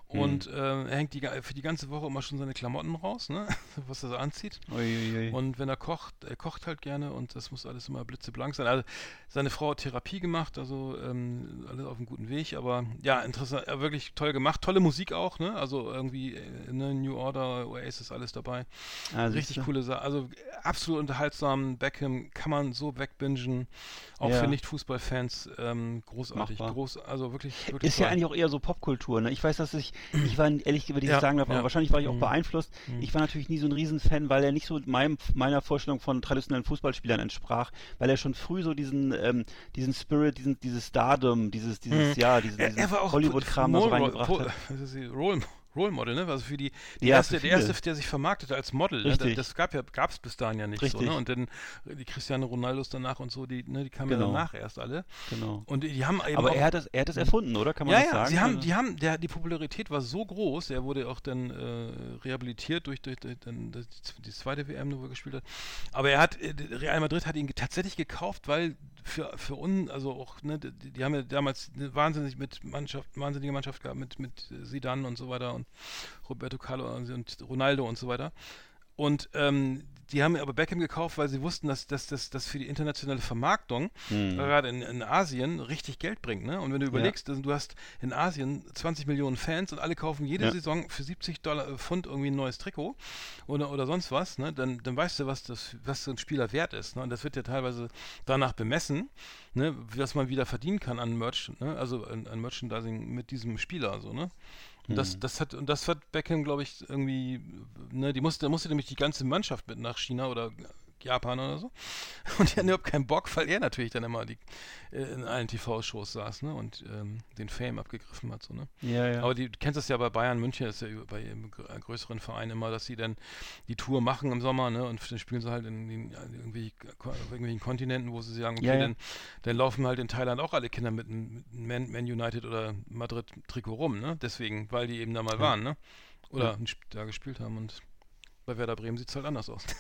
[SPEAKER 5] Und äh, er hängt die, für die ganze Woche immer schon seine Klamotten raus, ne? Was er so anzieht.
[SPEAKER 4] Uiuiui.
[SPEAKER 5] Und wenn er kocht, er kocht halt gerne und das muss alles immer blitzeblank sein. Also seine Frau hat Therapie gemacht, also ähm, alles auf einem guten Weg, aber ja, interessant, ja, wirklich toll gemacht. Tolle Musik auch, ne? Also irgendwie äh, ne, New Order, Oasis, alles dabei.
[SPEAKER 4] Ah,
[SPEAKER 5] Richtig
[SPEAKER 4] siehste.
[SPEAKER 5] coole Sache. Also absolut unterhaltsam. Beckham kann man so wegbingen. Auch
[SPEAKER 4] Ja.
[SPEAKER 5] für Nicht-Fußballfans ähm, großartig.
[SPEAKER 4] Machbar.
[SPEAKER 5] Groß, also wirklich, wirklich
[SPEAKER 4] Ist ja
[SPEAKER 5] toll.
[SPEAKER 4] eigentlich auch eher so Popkultur, ne? Ich weiß, dass ich, ich war ehrlich, wenn ich
[SPEAKER 5] Ja,
[SPEAKER 4] das sagen darf, aber
[SPEAKER 5] ja.
[SPEAKER 4] wahrscheinlich war ich auch
[SPEAKER 5] Mhm.
[SPEAKER 4] beeinflusst.
[SPEAKER 5] Mhm.
[SPEAKER 4] Ich war natürlich nie so ein Riesenfan, weil er nicht so meinem, meiner Vorstellung von traditionellen Fußballspielern entsprach, weil er schon früh so diesen, ähm, diesen Spirit, diesen, dieses Stardom, dieses, dieses,
[SPEAKER 5] Mhm.
[SPEAKER 4] ja, diesen,
[SPEAKER 5] Er,
[SPEAKER 4] diesen
[SPEAKER 5] er war auch
[SPEAKER 4] Hollywood-Kram da so
[SPEAKER 5] Role-
[SPEAKER 4] reingebracht
[SPEAKER 5] Role-
[SPEAKER 4] hat.
[SPEAKER 5] was ist die? Role, Role Model, ne? Also für die, die
[SPEAKER 4] Ja,
[SPEAKER 5] erste,
[SPEAKER 4] für
[SPEAKER 5] der erste,
[SPEAKER 4] viele.
[SPEAKER 5] der sich vermarktete als Model, ne?
[SPEAKER 4] Richtig.
[SPEAKER 5] Das gab ja, gab's bis dahin ja nicht
[SPEAKER 4] Richtig.
[SPEAKER 5] so, ne? Und dann äh, die Cristiano Ronaldos danach und so, die, ne, die kamen
[SPEAKER 4] Genau.
[SPEAKER 5] ja danach erst alle.
[SPEAKER 4] Genau.
[SPEAKER 5] Und die, die haben eben
[SPEAKER 4] Aber
[SPEAKER 5] auch,
[SPEAKER 4] er hat das, er hat das erfunden, oder? Kann man
[SPEAKER 5] ja,
[SPEAKER 4] das
[SPEAKER 5] ja,
[SPEAKER 4] sagen?
[SPEAKER 5] sie haben,
[SPEAKER 4] Also-
[SPEAKER 5] die haben, der, die Popularität war so groß, er wurde auch dann äh, rehabilitiert durch, durch, durch dann, das, die zweite W M, wo er gespielt hat. Aber er hat, äh, Real Madrid hat ihn ge- tatsächlich gekauft, weil für, für uns, also auch, ne, die, die haben ja damals eine wahnsinnig mit Mannschaft, wahnsinnige Mannschaft gehabt, mit, mit Zidane und so weiter und Roberto Carlos und Ronaldo und so weiter. Und ähm, die haben aber Beckham gekauft, weil sie wussten, dass das dass, dass für die internationale Vermarktung
[SPEAKER 4] Hm.
[SPEAKER 5] gerade in, in Asien richtig Geld bringt. Ne? Und wenn du überlegst, also du hast in Asien zwanzig Millionen Fans und alle kaufen jede
[SPEAKER 4] Ja.
[SPEAKER 5] Saison für siebzig Dollar äh, Pfund irgendwie ein neues Trikot oder, oder sonst was, ne? dann, dann weißt du, was, das, was so ein Spieler wert ist. Ne? Und das wird ja teilweise danach bemessen, ne? Was man wieder verdienen kann an Merch, ne? Also an, an Merchandising mit diesem Spieler. So, ne? Und das, das hat, und das hat Beckham, glaube ich, irgendwie, ne, die musste, da musste nämlich die ganze Mannschaft mit nach China oder Japan oder so. Und die hatten überhaupt keinen Bock, weil er natürlich dann immer die, äh, in allen T V-Shows saß, ne, und ähm, den Fame abgegriffen hat, so, ne.
[SPEAKER 4] Ja, ja.
[SPEAKER 5] Aber die, du kennst das ja bei Bayern München, das ist ja bei einem gr- größeren Verein immer, dass sie dann die Tour machen im Sommer, ne, und dann spielen sie halt in, den, ja, irgendwie, auf irgendwelchen Kontinenten, wo sie sagen, okay,
[SPEAKER 4] Ja, ja.
[SPEAKER 5] Dann, dann laufen halt in Thailand auch alle Kinder mit einem Man, Man United oder Madrid-Trikot rum, ne, deswegen, weil die eben da mal
[SPEAKER 4] Ja.
[SPEAKER 5] waren, ne, oder
[SPEAKER 4] Ja.
[SPEAKER 5] ein Sp- da gespielt haben und bei Werder Bremen sieht es halt anders aus.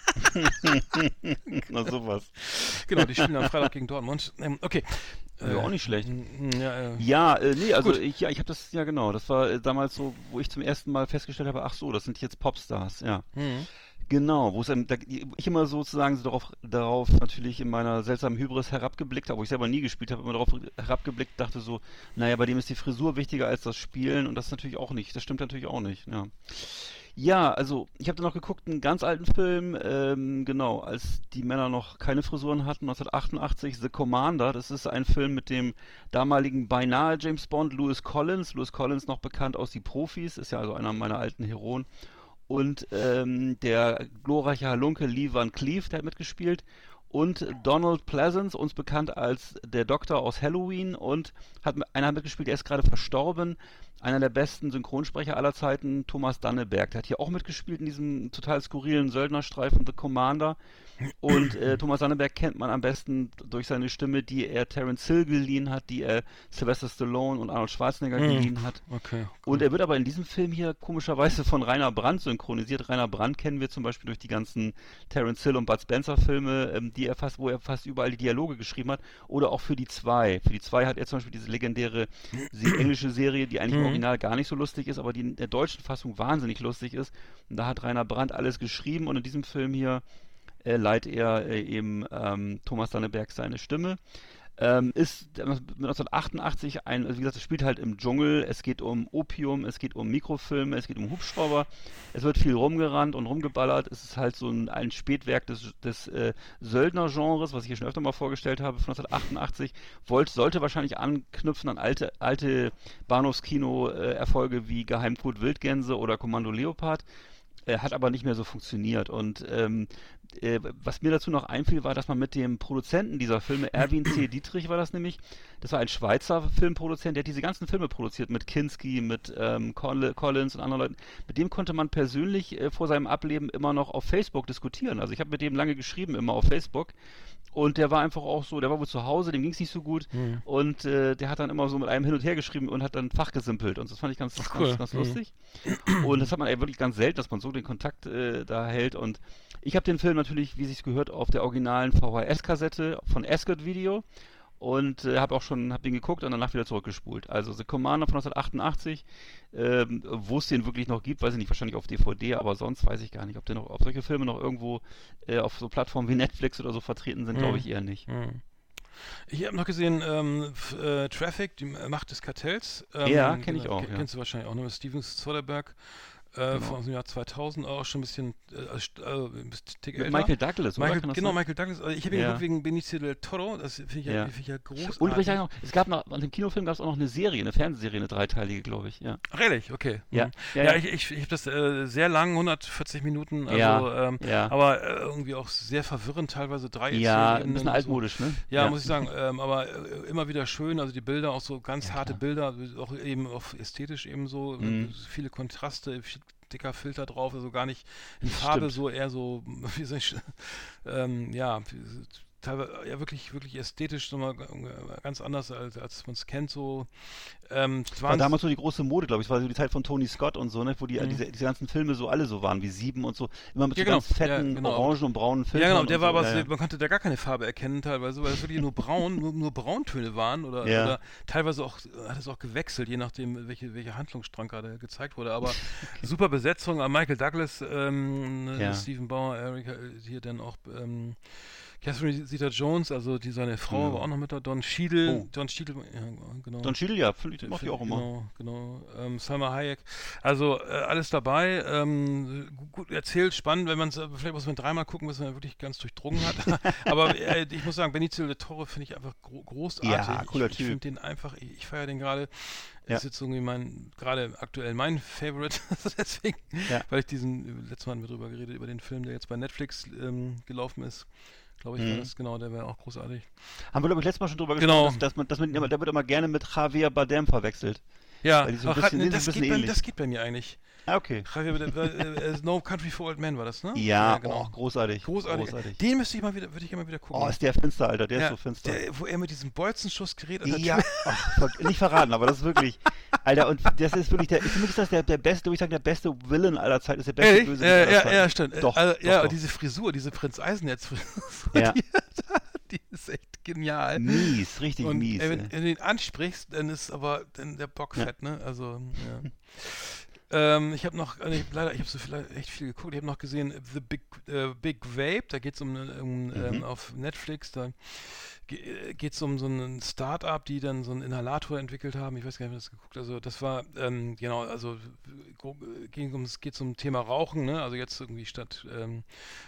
[SPEAKER 4] Na sowas.
[SPEAKER 5] Genau, die spielen am Freitag gegen Dortmund. Ähm, okay.
[SPEAKER 4] Ja, auch nicht schlecht.
[SPEAKER 5] mm, Ja, äh,
[SPEAKER 4] Ja, äh, nee, also
[SPEAKER 5] Gut.
[SPEAKER 4] ich, ja, ich habe das, ja genau, das war äh, damals so, wo ich zum ersten Mal festgestellt habe, ach so, das sind jetzt Popstars, ja.
[SPEAKER 5] mhm.
[SPEAKER 4] Genau, wo es dann, da, ich immer sozusagen so darauf, darauf natürlich in meiner seltsamen Hybris herabgeblickt habe, wo ich selber nie gespielt habe, immer darauf herabgeblickt, dachte so, naja, bei dem ist die Frisur wichtiger als das Spielen und das ist natürlich auch nicht, das stimmt natürlich auch nicht, ja. Ja, also ich habe dann noch geguckt, einen ganz alten Film, ähm, genau, als die Männer noch keine Frisuren hatten, neunzehnhundertachtundachtzig, The Commander. Das ist ein Film mit dem damaligen beinahe James Bond, Lewis Collins. Lewis Collins noch bekannt aus Die Profis, ist ja also einer meiner alten Heroen. Und ähm, der glorreiche Halunke Lee Van Cleef, der hat mitgespielt. Und Donald Pleasance, uns bekannt als der Doktor aus Halloween, und hat einer hat mitgespielt, der ist gerade verstorben. Einer der besten Synchronsprecher aller Zeiten, Thomas Danneberg. Der hat hier auch mitgespielt in diesem total skurrilen Söldnerstreifen The Commander. Und äh, Thomas Danneberg kennt man am besten durch seine Stimme, die er Terence Hill geliehen hat, die er Sylvester Stallone und Arnold Schwarzenegger
[SPEAKER 5] Mhm.
[SPEAKER 4] geliehen hat.
[SPEAKER 5] Okay.
[SPEAKER 4] Und er wird aber in diesem Film hier komischerweise von Rainer Brandt synchronisiert. Rainer Brandt kennen wir zum Beispiel durch die ganzen Terence Hill und Bud Spencer Filme, ähm, die er fast, wo er fast überall die Dialoge geschrieben hat. Oder auch für die zwei. Für die zwei hat er zum Beispiel diese legendäre sie, englische Serie, die eigentlich im
[SPEAKER 5] Mhm.
[SPEAKER 4] Original gar nicht so lustig ist, aber die in der deutschen Fassung wahnsinnig lustig ist. Und da hat Rainer Brandt alles geschrieben und in diesem Film hier äh, leiht er äh, eben ähm, Thomas Danneberg seine Stimme. Ähm, ist neunzehnhundertachtundachtzig ein, also wie gesagt, es spielt halt im Dschungel, es geht um Opium, es geht um Mikrofilme, es geht um Hubschrauber, es wird viel rumgerannt und rumgeballert, es ist halt so ein, ein Spätwerk des, des äh, Söldner-Genres, was ich hier schon öfter mal vorgestellt habe, von neunzehnhundertachtundachtzig, wollte, sollte wahrscheinlich anknüpfen an alte, alte Bahnhofskino-Erfolge wie Geheimcode Wildgänse oder Kommando Leopard. Äh, hat aber nicht mehr so funktioniert. Und ähm, äh, was mir dazu noch einfiel, war, dass man mit dem Produzenten dieser Filme, Erwin C. Dietrich war das nämlich, das war ein Schweizer Filmproduzent, der hat diese ganzen Filme produziert, mit Kinski, mit ähm, Coll- Collins und anderen Leuten. Mit dem konnte man persönlich äh, vor seinem Ableben immer noch auf Facebook diskutieren. Also ich habe mit dem lange geschrieben, immer auf Facebook. Und der war einfach auch so, der war wohl zu Hause, dem ging es nicht so gut.
[SPEAKER 5] Mhm.
[SPEAKER 4] Und äh, der hat dann immer so mit einem hin und her geschrieben und hat dann fachgesimpelt. Und das fand ich ganz,
[SPEAKER 5] Ach, cool.
[SPEAKER 4] ganz, ganz
[SPEAKER 5] Mhm.
[SPEAKER 4] lustig. Und das hat man ey, wirklich ganz selten, dass man so den Kontakt äh, da hält. Und ich habe den Film natürlich, wie sich's gehört, auf der originalen V H S-Kassette von Ascot Video. und äh, habe auch schon, habe den geguckt und danach wieder zurückgespult. Also The Commander von neunzehnhundertachtundachtzig, ähm, wo es den wirklich noch gibt, weiß ich nicht, wahrscheinlich auf D V D, aber sonst weiß ich gar nicht, ob der noch, ob solche Filme noch irgendwo äh, auf so Plattformen wie Netflix oder so vertreten sind,
[SPEAKER 5] Mhm.
[SPEAKER 4] glaube ich eher nicht.
[SPEAKER 5] Mhm. Ich habe noch gesehen, ähm, f- äh, Traffic, die Macht des Kartells. Ähm,
[SPEAKER 4] Ja, kenn ich
[SPEAKER 5] genau,
[SPEAKER 4] auch,
[SPEAKER 5] ke-
[SPEAKER 4] ja.
[SPEAKER 5] Kennst du wahrscheinlich auch, ne? Mit Steven Soderbergh äh,
[SPEAKER 4] Genau.
[SPEAKER 5] von dem Jahr zweitausend, auch schon ein bisschen, äh, also, st- also ein bisschen Tick
[SPEAKER 4] Mit
[SPEAKER 5] älter.
[SPEAKER 4] Michael Douglas, oder?
[SPEAKER 5] Michael,
[SPEAKER 4] Kann das
[SPEAKER 5] genau,
[SPEAKER 4] sein?
[SPEAKER 5] Michael Douglas. Also ich habe ihn
[SPEAKER 4] Ja.
[SPEAKER 5] geguckt wegen Benicio del Toro, das finde ich, ja,
[SPEAKER 4] Ja.
[SPEAKER 5] find ich ja großartig.
[SPEAKER 4] Und ich noch, es gab noch, an dem Kinofilm gab es auch noch eine Serie, eine Fernsehserie, eine dreiteilige, glaube ich, ja.
[SPEAKER 5] Ach, ehrlich, okay.
[SPEAKER 4] Ja,
[SPEAKER 5] Mhm.
[SPEAKER 4] ja,
[SPEAKER 5] Ja,
[SPEAKER 4] ja.
[SPEAKER 5] ich, ich, ich habe das äh, sehr lang, hundertvierzig Minuten, also,
[SPEAKER 4] Ja,
[SPEAKER 5] ähm,
[SPEAKER 4] ja.
[SPEAKER 5] aber äh, irgendwie auch sehr verwirrend, teilweise drei
[SPEAKER 4] Ja, ein
[SPEAKER 5] Erzählebenen
[SPEAKER 4] bisschen
[SPEAKER 5] und so.
[SPEAKER 4] altmodisch, ne?
[SPEAKER 5] Ja, muss ich sagen, ähm, aber äh, immer wieder schön, also die Bilder auch so ganz
[SPEAKER 4] Ja,
[SPEAKER 5] harte
[SPEAKER 4] klar.
[SPEAKER 5] Bilder, auch eben auch ästhetisch eben so,
[SPEAKER 4] Mhm.
[SPEAKER 5] äh, viele Kontraste, viel dicker Filter drauf, also gar nicht in Farbe,
[SPEAKER 4] Stimmt.
[SPEAKER 5] so eher so, wie soll ich, ähm, ja, teilweise ja wirklich, wirklich ästhetisch nochmal ganz anders, als, als man es kennt, so. Ähm, es
[SPEAKER 4] War
[SPEAKER 5] waren-
[SPEAKER 4] damals so die große Mode, glaube ich. Es war so die Zeit von Tony Scott und so, ne? Wo die,
[SPEAKER 5] Mhm.
[SPEAKER 4] diese, diese ganzen Filme so alle so waren, wie Sieben und so. Immer mit
[SPEAKER 5] Ja,
[SPEAKER 4] so
[SPEAKER 5] genau.
[SPEAKER 4] ganz fetten,
[SPEAKER 5] Ja, genau.
[SPEAKER 4] orangen und braunen Filmen.
[SPEAKER 5] Ja, genau, der war aber,
[SPEAKER 4] so.
[SPEAKER 5] sehr-
[SPEAKER 4] ja, ja.
[SPEAKER 5] man konnte da gar keine Farbe erkennen teilweise, weil es wirklich nur braun, nur, nur Brauntöne waren oder,
[SPEAKER 4] Ja.
[SPEAKER 5] oder teilweise auch, hat es auch gewechselt, je nachdem, welche, welcher Handlungsstrang gerade gezeigt wurde, aber super Besetzung, äh, Michael Douglas, ähm,
[SPEAKER 4] Ja.
[SPEAKER 5] Stephen Bauer, Erika, äh, hier dann auch, ähm, Catherine Zeta-Jones, also die seine Frau
[SPEAKER 4] Mhm.
[SPEAKER 5] war auch noch mit da, Don Cheadle,
[SPEAKER 4] Oh.
[SPEAKER 5] Don Cheadle, ja, genau.
[SPEAKER 4] Don Cheadle, ja, finde ich, mach ich auch immer.
[SPEAKER 5] Genau, genau. Ähm, Salma Hayek. Also äh, alles dabei. Ähm, gu- gut erzählt, spannend. Wenn man es, vielleicht muss man dreimal gucken, bis man wirklich ganz durchdrungen hat. Aber äh, ich muss sagen, Benicio del Toro finde ich einfach gro großartig.
[SPEAKER 4] Ja, cooler
[SPEAKER 5] ich ich
[SPEAKER 4] Typ.
[SPEAKER 5] finde den einfach, ich, ich feiere den gerade.
[SPEAKER 4] Ja.
[SPEAKER 5] Ist jetzt irgendwie mein, gerade aktuell mein Favorite. Deswegen,
[SPEAKER 4] Ja.
[SPEAKER 5] weil ich diesen, letztes Mal haben wir drüber geredet, über den Film, der jetzt bei Netflix ähm, gelaufen ist. Glaube ich, war
[SPEAKER 4] Mhm.
[SPEAKER 5] das, genau, der wäre auch großartig.
[SPEAKER 4] Haben wir, glaube ich, letztes Mal schon drüber
[SPEAKER 5] Genau.
[SPEAKER 4] gesprochen, dass, dass man, dass man, immer- der wird immer gerne mit Javier Bardem verwechselt.
[SPEAKER 5] Ja,
[SPEAKER 4] Weil die so ein
[SPEAKER 5] ach,
[SPEAKER 4] bisschen-
[SPEAKER 5] nee,
[SPEAKER 4] die sind
[SPEAKER 5] das,
[SPEAKER 4] ein bisschen
[SPEAKER 5] geht bei,
[SPEAKER 4] ähnlich.
[SPEAKER 5] das geht bei mir eigentlich.
[SPEAKER 4] Ah, okay.
[SPEAKER 5] Javier, äh, äh, No Country for Old Men war das, ne?
[SPEAKER 4] Ja,
[SPEAKER 5] genau.
[SPEAKER 4] oh, großartig.
[SPEAKER 5] Großartig.
[SPEAKER 4] großartig.
[SPEAKER 5] Den müsste ich mal wieder, würde ich immer wieder gucken.
[SPEAKER 4] Oh, ist der finster, Alter, der
[SPEAKER 5] ja,
[SPEAKER 4] ist so finster.
[SPEAKER 5] Der, wo er mit diesem Bolzenschussgerät an der
[SPEAKER 4] Ja,
[SPEAKER 5] Tür-
[SPEAKER 4] ach, ver- nicht verraten, aber das ist wirklich, Alter, und das ist wirklich, der, für mich ist das der, der beste, würde ich sagen, der beste Villain aller Zeiten, ist der beste
[SPEAKER 5] Ehrlich?
[SPEAKER 4] Bösewicht
[SPEAKER 5] Ja,
[SPEAKER 4] aller
[SPEAKER 5] ja,
[SPEAKER 4] Zeiten.
[SPEAKER 5] ja, stimmt.
[SPEAKER 4] Doch,
[SPEAKER 5] also,
[SPEAKER 4] doch,
[SPEAKER 5] ja,
[SPEAKER 4] doch.
[SPEAKER 5] und diese Frisur, diese Prinz Eisenherz-Frisur,
[SPEAKER 4] Ja.
[SPEAKER 5] die, die ist echt genial.
[SPEAKER 4] Mies, richtig
[SPEAKER 5] Und
[SPEAKER 4] mies.
[SPEAKER 5] äh, wenn,
[SPEAKER 4] ey.
[SPEAKER 5] wenn du ihn ansprichst, dann ist aber dann der Bock
[SPEAKER 4] Ja.
[SPEAKER 5] fett, ne? Also, ja. ähm, ich habe noch, äh, ich hab leider, ich habe so viel, echt viel geguckt. Ich habe noch gesehen The Big, äh, Big Vape, da geht es um, eine- um ähm,
[SPEAKER 4] Mhm.
[SPEAKER 5] auf Netflix, da geht es um so ein Start-up, die dann so einen Inhalator entwickelt haben. Ich weiß gar nicht, ob das geguckt. Also das war ähm, genau, also ging ums geht zum Thema Rauchen, ne? Also jetzt irgendwie statt ähm,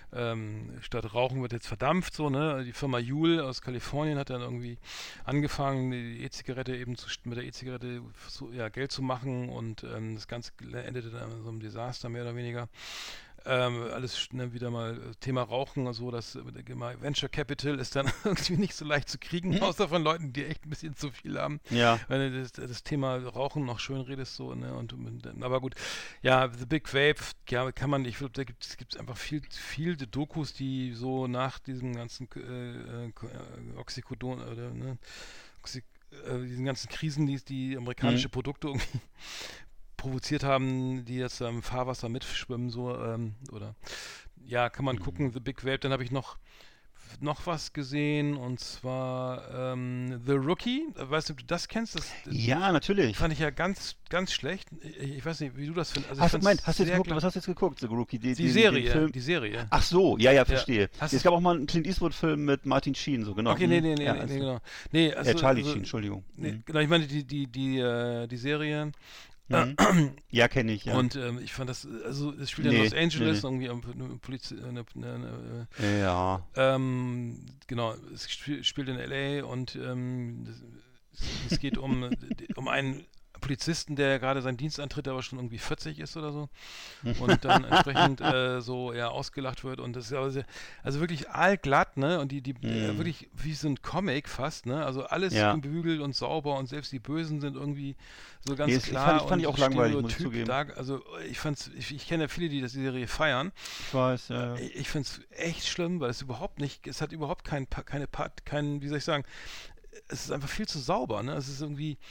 [SPEAKER 5] ähm, statt Rauchen wird jetzt verdampft, so, ne? Die Firma Juul aus Kalifornien hat dann irgendwie angefangen, die E-Zigarette eben zu, mit der E-Zigarette so, ja, Geld zu machen und ähm, das Ganze endete dann in so einem Desaster mehr oder weniger. Ähm, alles schnell wieder mal äh, Thema Rauchen und so, das äh, mal Venture Capital ist dann irgendwie nicht so leicht zu kriegen, außer von Leuten, die echt ein bisschen zu viel haben.
[SPEAKER 4] Ja.
[SPEAKER 5] Wenn du das, das Thema Rauchen noch schön redest, so, ne, und, und aber gut, ja, The Big Vape, ja, kann man, ich glaube, da gibt es einfach viel, viel Dokus, die so nach diesem ganzen äh, äh, Oxycodon oder, ne, Oxy, äh, diesen ganzen Krisen, die die amerikanische
[SPEAKER 4] Mhm.
[SPEAKER 5] Produkte irgendwie provoziert haben, die jetzt im Fahrwasser mitschwimmen, so, ähm, oder, ja, kann man
[SPEAKER 4] Mhm.
[SPEAKER 5] gucken, The Big Vape, dann habe ich noch noch was gesehen, und zwar ähm, The Rookie, weißt du, ob du das kennst? Das,
[SPEAKER 4] Ja, natürlich.
[SPEAKER 5] fand ich ja ganz, ganz schlecht. Ich, ich weiß nicht, wie du das findest. Also ich
[SPEAKER 4] Hast du,
[SPEAKER 5] fand's
[SPEAKER 4] Moment, hast du jetzt
[SPEAKER 5] sehr
[SPEAKER 4] geguckt,
[SPEAKER 5] gla-
[SPEAKER 4] was hast du jetzt geguckt, The Rookie? Die,
[SPEAKER 5] die
[SPEAKER 4] die,
[SPEAKER 5] Serie,
[SPEAKER 4] Den Film?
[SPEAKER 5] die Serie.
[SPEAKER 4] Ach so, ja, ja, verstehe.
[SPEAKER 5] Hast
[SPEAKER 4] Es
[SPEAKER 5] du-
[SPEAKER 4] gab auch mal einen Clint Eastwood-Film mit Martin Sheen, so genau.
[SPEAKER 5] Okay, nee, nee, nee,
[SPEAKER 4] ja,
[SPEAKER 5] nee,
[SPEAKER 4] also-
[SPEAKER 5] nee, genau. Nee, also,
[SPEAKER 4] äh, Charlie
[SPEAKER 5] also,
[SPEAKER 4] Sheen, Entschuldigung.
[SPEAKER 5] Nee,
[SPEAKER 4] Mhm.
[SPEAKER 5] genau, ich meine die, die, die, äh, die Serie.
[SPEAKER 4] Mhm. Ja, kenne ich, ja.
[SPEAKER 5] Und ähm, ich fand das, also es spielt ja
[SPEAKER 4] Nee,
[SPEAKER 5] in Los Angeles,
[SPEAKER 4] nee,
[SPEAKER 5] irgendwie eine Poliz eine, eine, eine,
[SPEAKER 4] ja.
[SPEAKER 5] Ähm, genau, es spiel, spielt in L A und ähm, es, es geht um, um einen Polizisten, der gerade seinen Dienst antritt, der aber schon irgendwie vierzig ist oder so und dann entsprechend äh, so ja ausgelacht wird, und das ist aber sehr, also wirklich allglatt, ne, und die, die äh,
[SPEAKER 4] Mhm.
[SPEAKER 5] wirklich wie so ein Comic fast, ne, also alles
[SPEAKER 4] Ja.
[SPEAKER 5] gebügelt und sauber, und selbst die Bösen sind irgendwie so ganz
[SPEAKER 4] Nee, das
[SPEAKER 5] klar
[SPEAKER 4] fand ich- fand
[SPEAKER 5] und
[SPEAKER 4] ich auch langweilig, muss ich
[SPEAKER 5] stereotyp
[SPEAKER 4] zugeben.
[SPEAKER 5] dar- also ich fand's, ich, ich kenne ja viele, die das die Serie feiern.
[SPEAKER 4] Ich weiß, ja. ja.
[SPEAKER 5] Ich, ich finde es echt schlimm, weil es überhaupt nicht, es hat überhaupt kein, Pa- keine Part, kein, wie soll ich sagen, es ist einfach viel zu sauber, ne? Es ist irgendwie,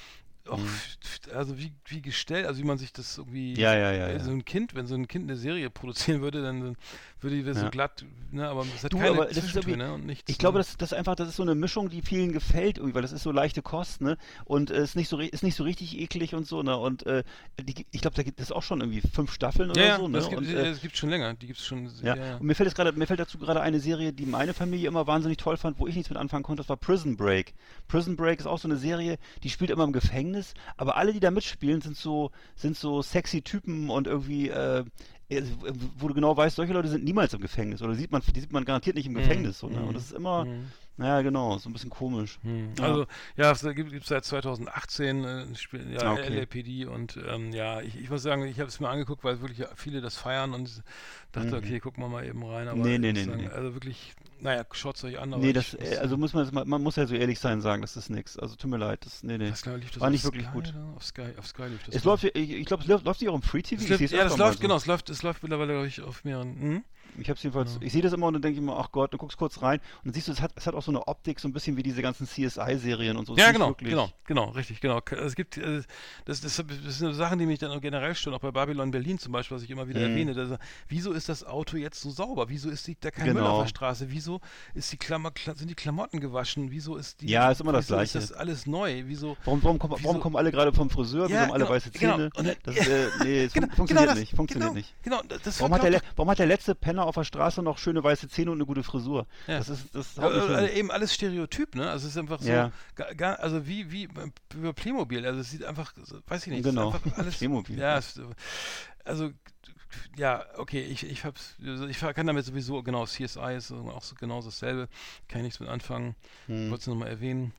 [SPEAKER 5] auch,
[SPEAKER 4] Mhm.
[SPEAKER 5] also wie, wie gestellt, also wie man sich das irgendwie,
[SPEAKER 4] Ja, ja, ja,
[SPEAKER 5] äh,
[SPEAKER 4] ja.
[SPEAKER 5] so ein Kind, wenn so ein Kind eine Serie produzieren würde, dann würde die so
[SPEAKER 4] Ja.
[SPEAKER 5] glatt, ne, aber es hat
[SPEAKER 4] Du,
[SPEAKER 5] keine
[SPEAKER 4] aber das ist irgendwie-
[SPEAKER 5] Zwischentöne und nichts.
[SPEAKER 4] Ich glaube,
[SPEAKER 5] ne?
[SPEAKER 4] das, das ist einfach, das ist so eine Mischung, die vielen gefällt irgendwie, weil das ist so leichte Kost, ne? Und äh, ist nicht so ri- ist nicht so richtig eklig und so, ne? Und äh, die, ich glaube, da gibt es auch schon irgendwie fünf Staffeln oder
[SPEAKER 5] Ja, ja,
[SPEAKER 4] so, ne?
[SPEAKER 5] das gibt
[SPEAKER 4] Und,
[SPEAKER 5] es
[SPEAKER 4] äh,
[SPEAKER 5] gibt schon länger, die gibt es schon,
[SPEAKER 4] ja.
[SPEAKER 5] ja, ja.
[SPEAKER 4] Und mir fällt jetzt gerade, mir fällt dazu gerade eine Serie, die meine Familie immer wahnsinnig toll fand, wo ich nichts mit anfangen konnte, das war Prison Break. Prison Break ist auch so eine Serie, die spielt immer im Gefängnis, aber alle, die da mitspielen, sind so, sind so sexy Typen und irgendwie, äh, äh, wo du genau weißt, solche Leute sind niemals im Gefängnis oder sieht man, die sieht man garantiert nicht im Gefängnis, so, ne? Und das ist immer,
[SPEAKER 5] Mhm.
[SPEAKER 4] naja, genau, so ein bisschen komisch.
[SPEAKER 5] Hm.
[SPEAKER 4] Ja.
[SPEAKER 5] Also, ja, es gibt es seit zweitausendachtzehn, äh, Spiel, ja,
[SPEAKER 4] Ah, okay.
[SPEAKER 5] L A P D und ähm, ja, ich, ich muss sagen, ich habe es mir angeguckt, weil wirklich viele das feiern und dachte,
[SPEAKER 4] Mhm.
[SPEAKER 5] okay, gucken wir mal eben rein, aber
[SPEAKER 4] Nee,
[SPEAKER 5] ich
[SPEAKER 4] nee,
[SPEAKER 5] muss
[SPEAKER 4] nee,
[SPEAKER 5] sagen,
[SPEAKER 4] nee.
[SPEAKER 5] also wirklich, naja, schaut's euch an, aber
[SPEAKER 4] Nee,
[SPEAKER 5] ich
[SPEAKER 4] das,
[SPEAKER 5] muss
[SPEAKER 4] äh, also
[SPEAKER 5] sagen,
[SPEAKER 4] muss man, das mal- man muss ja so ehrlich sein, sagen, das ist nix. Also tut mir leid, das, nee, nee.
[SPEAKER 5] was genau, lief das
[SPEAKER 4] War
[SPEAKER 5] auf
[SPEAKER 4] nicht wirklich
[SPEAKER 5] Sky,
[SPEAKER 4] gut.
[SPEAKER 5] oder? Auf Sky, auf Sky lief das.
[SPEAKER 4] Es
[SPEAKER 5] mal.
[SPEAKER 4] läuft, ich, ich glaube, es läuft, läuft hier auch im Free T V.
[SPEAKER 5] Es
[SPEAKER 4] Ich
[SPEAKER 5] läuft,
[SPEAKER 4] seh's
[SPEAKER 5] ja,
[SPEAKER 4] öfter
[SPEAKER 5] das
[SPEAKER 4] mal
[SPEAKER 5] läuft,
[SPEAKER 4] so.
[SPEAKER 5] genau, es läuft, es läuft mittlerweile, glaube ich, auf mehreren. Hm?
[SPEAKER 4] Ich hab's jedenfalls,
[SPEAKER 5] Genau.
[SPEAKER 4] ich sehe das immer und dann denke ich mir, ach Gott, dann guckst kurz rein und dann siehst du, es hat, es hat auch so eine Optik, so ein bisschen wie diese ganzen C S I-Serien und so. Es
[SPEAKER 5] Ja,
[SPEAKER 4] ist nicht
[SPEAKER 5] genau,
[SPEAKER 4] wirklich-
[SPEAKER 5] genau, genau, richtig, genau. Es gibt, äh, das, das, das sind Sachen, die mich dann auch generell stören, auch bei Babylon Berlin zum Beispiel, was ich immer wieder
[SPEAKER 4] Mhm.
[SPEAKER 5] erwähne. Das, wieso ist das Auto jetzt so sauber? Wieso ist die, da kein
[SPEAKER 4] Genau.
[SPEAKER 5] Müll auf der Straße? Wieso ist die Klammer, Kla- sind die Klamotten gewaschen? Wieso ist die,
[SPEAKER 4] Ja, ist immer das
[SPEAKER 5] wieso
[SPEAKER 4] Gleiche.
[SPEAKER 5] ist das alles neu? Wieso?
[SPEAKER 4] Warum, warum, kommen, warum
[SPEAKER 5] Wieso-
[SPEAKER 4] kommen alle gerade vom Friseur? Wieso
[SPEAKER 5] Ja,
[SPEAKER 4] haben alle
[SPEAKER 5] genau,
[SPEAKER 4] weiße
[SPEAKER 5] genau.
[SPEAKER 4] Zähne?
[SPEAKER 5] Und dann-
[SPEAKER 4] Das, äh, nee, es
[SPEAKER 5] Genau,
[SPEAKER 4] fun funktioniert
[SPEAKER 5] genau das,
[SPEAKER 4] nicht. Funktioniert
[SPEAKER 5] genau,
[SPEAKER 4] nicht.
[SPEAKER 5] Genau, das
[SPEAKER 4] Warum hat, der, le-
[SPEAKER 5] verkauft
[SPEAKER 4] warum hat der letzte Penner auf der Straße noch schöne weiße Zähne und eine gute Frisur?
[SPEAKER 5] Ja.
[SPEAKER 4] Das ist, das
[SPEAKER 5] Ja,
[SPEAKER 4] haut nicht
[SPEAKER 5] äh,
[SPEAKER 4] hin.
[SPEAKER 5] eben alles Stereotyp, ne? Also es ist einfach so,
[SPEAKER 4] Ja.
[SPEAKER 5] ga, ga, also wie, wie beim- über Playmobil, also es sieht einfach, so- weiß ich nicht,
[SPEAKER 4] Genau.
[SPEAKER 5] es ist einfach alles,
[SPEAKER 4] Playmobil.
[SPEAKER 5] ja, es, also, ja, okay, ich, ich hab's, also ich kann damit sowieso, genau, C S I ist auch so genau dasselbe, kann ich nichts mit anfangen,
[SPEAKER 4] Hm.
[SPEAKER 5] wollte es nochmal erwähnen,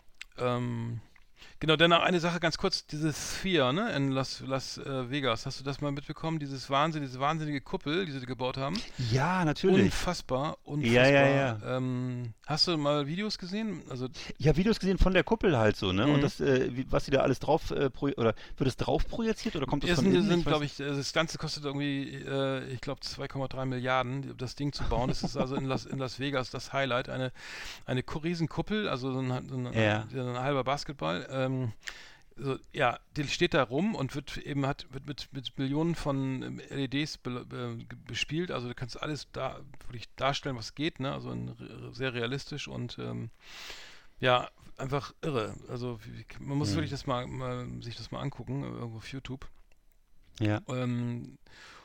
[SPEAKER 5] ähm, genau, dann noch eine Sache ganz kurz, dieses Sphere, ne, in Las, Las äh, Vegas, hast du das mal mitbekommen, dieses Wahnsinn, diese wahnsinnige Kuppel, die sie gebaut haben?
[SPEAKER 4] Ja, natürlich.
[SPEAKER 5] Unfassbar, unfassbar.
[SPEAKER 4] Ja, ja, ja.
[SPEAKER 5] Ähm, hast du mal Videos gesehen? Also
[SPEAKER 4] Ich habe Videos gesehen von der Kuppel halt so, ne?
[SPEAKER 5] Mhm.
[SPEAKER 4] Und das, äh, wie, was sie da alles drauf, äh, proje- oder wird es drauf projiziert oder kommt das
[SPEAKER 5] es
[SPEAKER 4] von
[SPEAKER 5] sind,
[SPEAKER 4] innen?
[SPEAKER 5] sind
[SPEAKER 4] Ich weiß-
[SPEAKER 5] glaube ich, äh, das Ganze kostet irgendwie, äh, ich glaube, zwei Komma drei Milliarden, das Ding zu bauen. Das ist also in Las, in Las Vegas das Highlight, eine, eine Ku- Riesenkuppel, also so ein, so ein,
[SPEAKER 4] Ja.
[SPEAKER 5] so ein halber Basketball. Ähm, so, ja, die steht da rum und wird eben hat wird mit, mit Millionen von ähm, L E Ds be, be, bespielt. Also du kannst alles da wirklich darstellen, was geht, ne? Also in, re- sehr realistisch und ähm, ja, einfach irre. Also wie, wie- man muss
[SPEAKER 4] Mhm.
[SPEAKER 5] wirklich das mal, mal sich das mal angucken, äh, irgendwo auf YouTube.
[SPEAKER 4] Ja.
[SPEAKER 5] Ähm,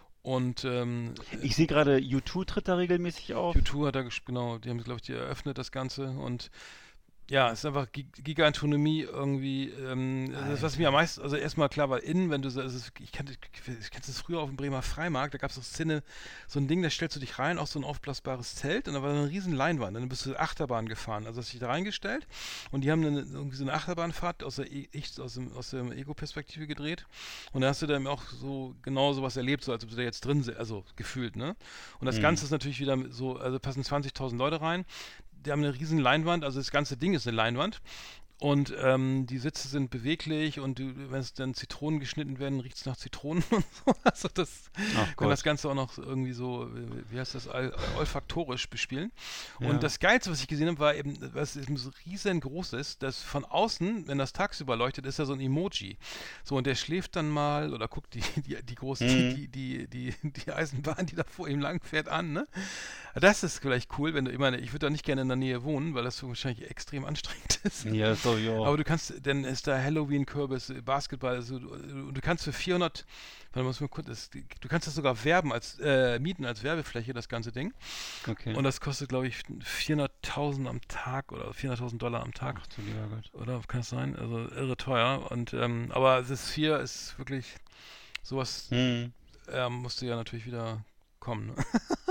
[SPEAKER 5] und ähm,
[SPEAKER 4] Ich sehe gerade, U zwei tritt da regelmäßig auf.
[SPEAKER 5] U zwei hat da, ges- genau, die haben, glaube ich, die eröffnet das Ganze und ja, es ist einfach Gi- Gigantonomie irgendwie. Ähm, das, was mir am meisten, also erstmal klar war, innen, wenn du so, also ich kannte, ich kennst das früher auf dem Bremer Freimarkt, da gab es so Szene, so ein Ding, da stellst du dich rein, auch so ein aufblasbares Zelt und da war so eine riesen Leinwand, dann bist du Achterbahn gefahren, also hast dich da reingestellt und die haben eine, irgendwie so eine Achterbahnfahrt aus der, e ich, aus dem, aus der Ego-Perspektive gedreht und da hast du dann auch so genau sowas erlebt, so als ob du da jetzt drin sei, also gefühlt, ne? Und das
[SPEAKER 4] Mhm.
[SPEAKER 5] Ganze ist natürlich wieder so, also passen zwanzigtausend Leute rein, die haben eine riesen Leinwand, also das ganze Ding ist eine Leinwand und ähm, die Sitze sind beweglich und du, wenn es dann Zitronen geschnitten werden, riecht es nach Zitronen und so. Also das
[SPEAKER 4] Ach
[SPEAKER 5] kann
[SPEAKER 4] Gott.
[SPEAKER 5] das Ganze auch noch irgendwie so, wie heißt das, al- olfaktorisch bespielen.
[SPEAKER 4] Ja.
[SPEAKER 5] Und das Geilste, was ich gesehen habe, war eben, was eben so riesengroß ist, dass von außen, wenn das tagsüber leuchtet, ist da so ein Emoji. So, und der schläft dann mal oder guckt die, die, die große,
[SPEAKER 4] Mhm.
[SPEAKER 5] die, die, die, die Eisenbahn, die da vor ihm lang fährt, an, ne? Das ist vielleicht cool, wenn du, ich meine, ich würde da nicht gerne in der Nähe wohnen, weil das so wahrscheinlich extrem anstrengend ist.
[SPEAKER 4] Ja, das glaube ich auch.
[SPEAKER 5] Aber du kannst, dann ist da Halloween-Kürbis, Basketball, also du, du kannst für vierhundert, warte, muss mal kurz, das, du kannst das sogar werben als, äh, mieten als Werbefläche, das ganze Ding.
[SPEAKER 4] Okay.
[SPEAKER 5] Und das kostet, glaube ich, vierhunderttausend am Tag oder vierhunderttausend Dollar am Tag.
[SPEAKER 4] Ach du lieber Gott.
[SPEAKER 5] Oder kann es sein? Also irre teuer. Und, ähm, aber das vier ist wirklich sowas,
[SPEAKER 4] Hm.
[SPEAKER 5] äh, musste ja natürlich wieder kommen. Ne?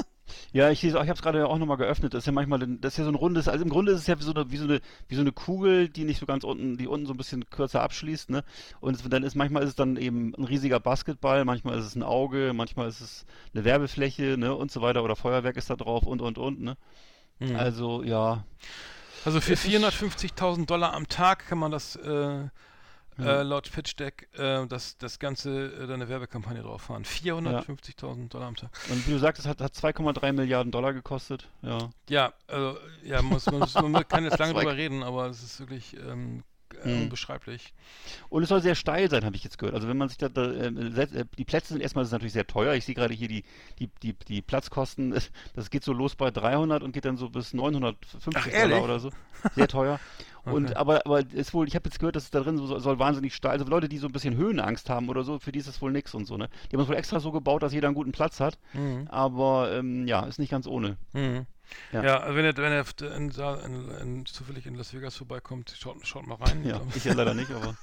[SPEAKER 4] Ja, ich, lese auch- ich habe es gerade auch nochmal geöffnet. Das ist ja manchmal, das ist ja so ein rundes, also im Grunde ist es ja wie so eine, wie so eine, wie so eine Kugel, die nicht so ganz unten, die unten so ein bisschen kürzer abschließt, ne? Und es, dann ist manchmal ist es dann eben ein riesiger Basketball, manchmal ist es ein Auge, manchmal ist es eine Werbefläche, ne? Und so weiter oder Feuerwerk ist da drauf und und und, ne?
[SPEAKER 5] Mhm.
[SPEAKER 4] Also ja,
[SPEAKER 5] Also für
[SPEAKER 4] es ist-
[SPEAKER 5] vierhundertfünfzigtausend Dollar am Tag kann man das äh,
[SPEAKER 4] Ja.
[SPEAKER 5] äh, laut Pitch Deck äh, das, das Ganze, äh, da eine Werbekampagne drauf fahren. vierhundertfünfzigtausend Dollar am Tag.
[SPEAKER 4] und wie du sagst, es hat, hat zwei Komma drei Milliarden Dollar gekostet, ja.
[SPEAKER 5] Ja, also, ja, muss, man, muss, man kann jetzt lange
[SPEAKER 4] Zwei-
[SPEAKER 5] drüber reden, aber es ist wirklich ähm, äh, unbeschreiblich.
[SPEAKER 4] Und es soll sehr steil sein, habe ich jetzt gehört. Also wenn man sich da, da äh, setzt, äh, die Plätze sind erstmal, das ist natürlich sehr teuer. Ich sehe gerade hier die, die, die, die Platzkosten, das geht so los bei dreihundert und geht dann so bis neunhundertfünfzig
[SPEAKER 5] Ach, ehrlich?
[SPEAKER 4] Dollar oder so. Sehr teuer. Und
[SPEAKER 5] Okay.
[SPEAKER 4] aber, aber ist wohl, ich habe jetzt gehört, dass es da drin so, soll wahnsinnig steil, also Leute, die so ein bisschen Höhenangst haben oder so, für die ist es wohl nix und so, ne? Die haben es wohl extra so gebaut, dass jeder einen guten Platz hat.
[SPEAKER 5] Mhm.
[SPEAKER 4] Aber ähm, ja, ist nicht ganz ohne.
[SPEAKER 5] Mhm.
[SPEAKER 4] Ja.
[SPEAKER 5] Ja, also wenn er, wenn er in, in, in, zufällig in Las Vegas vorbeikommt, schaut, schaut mal rein.
[SPEAKER 4] Ja, ich ja leider nicht, aber.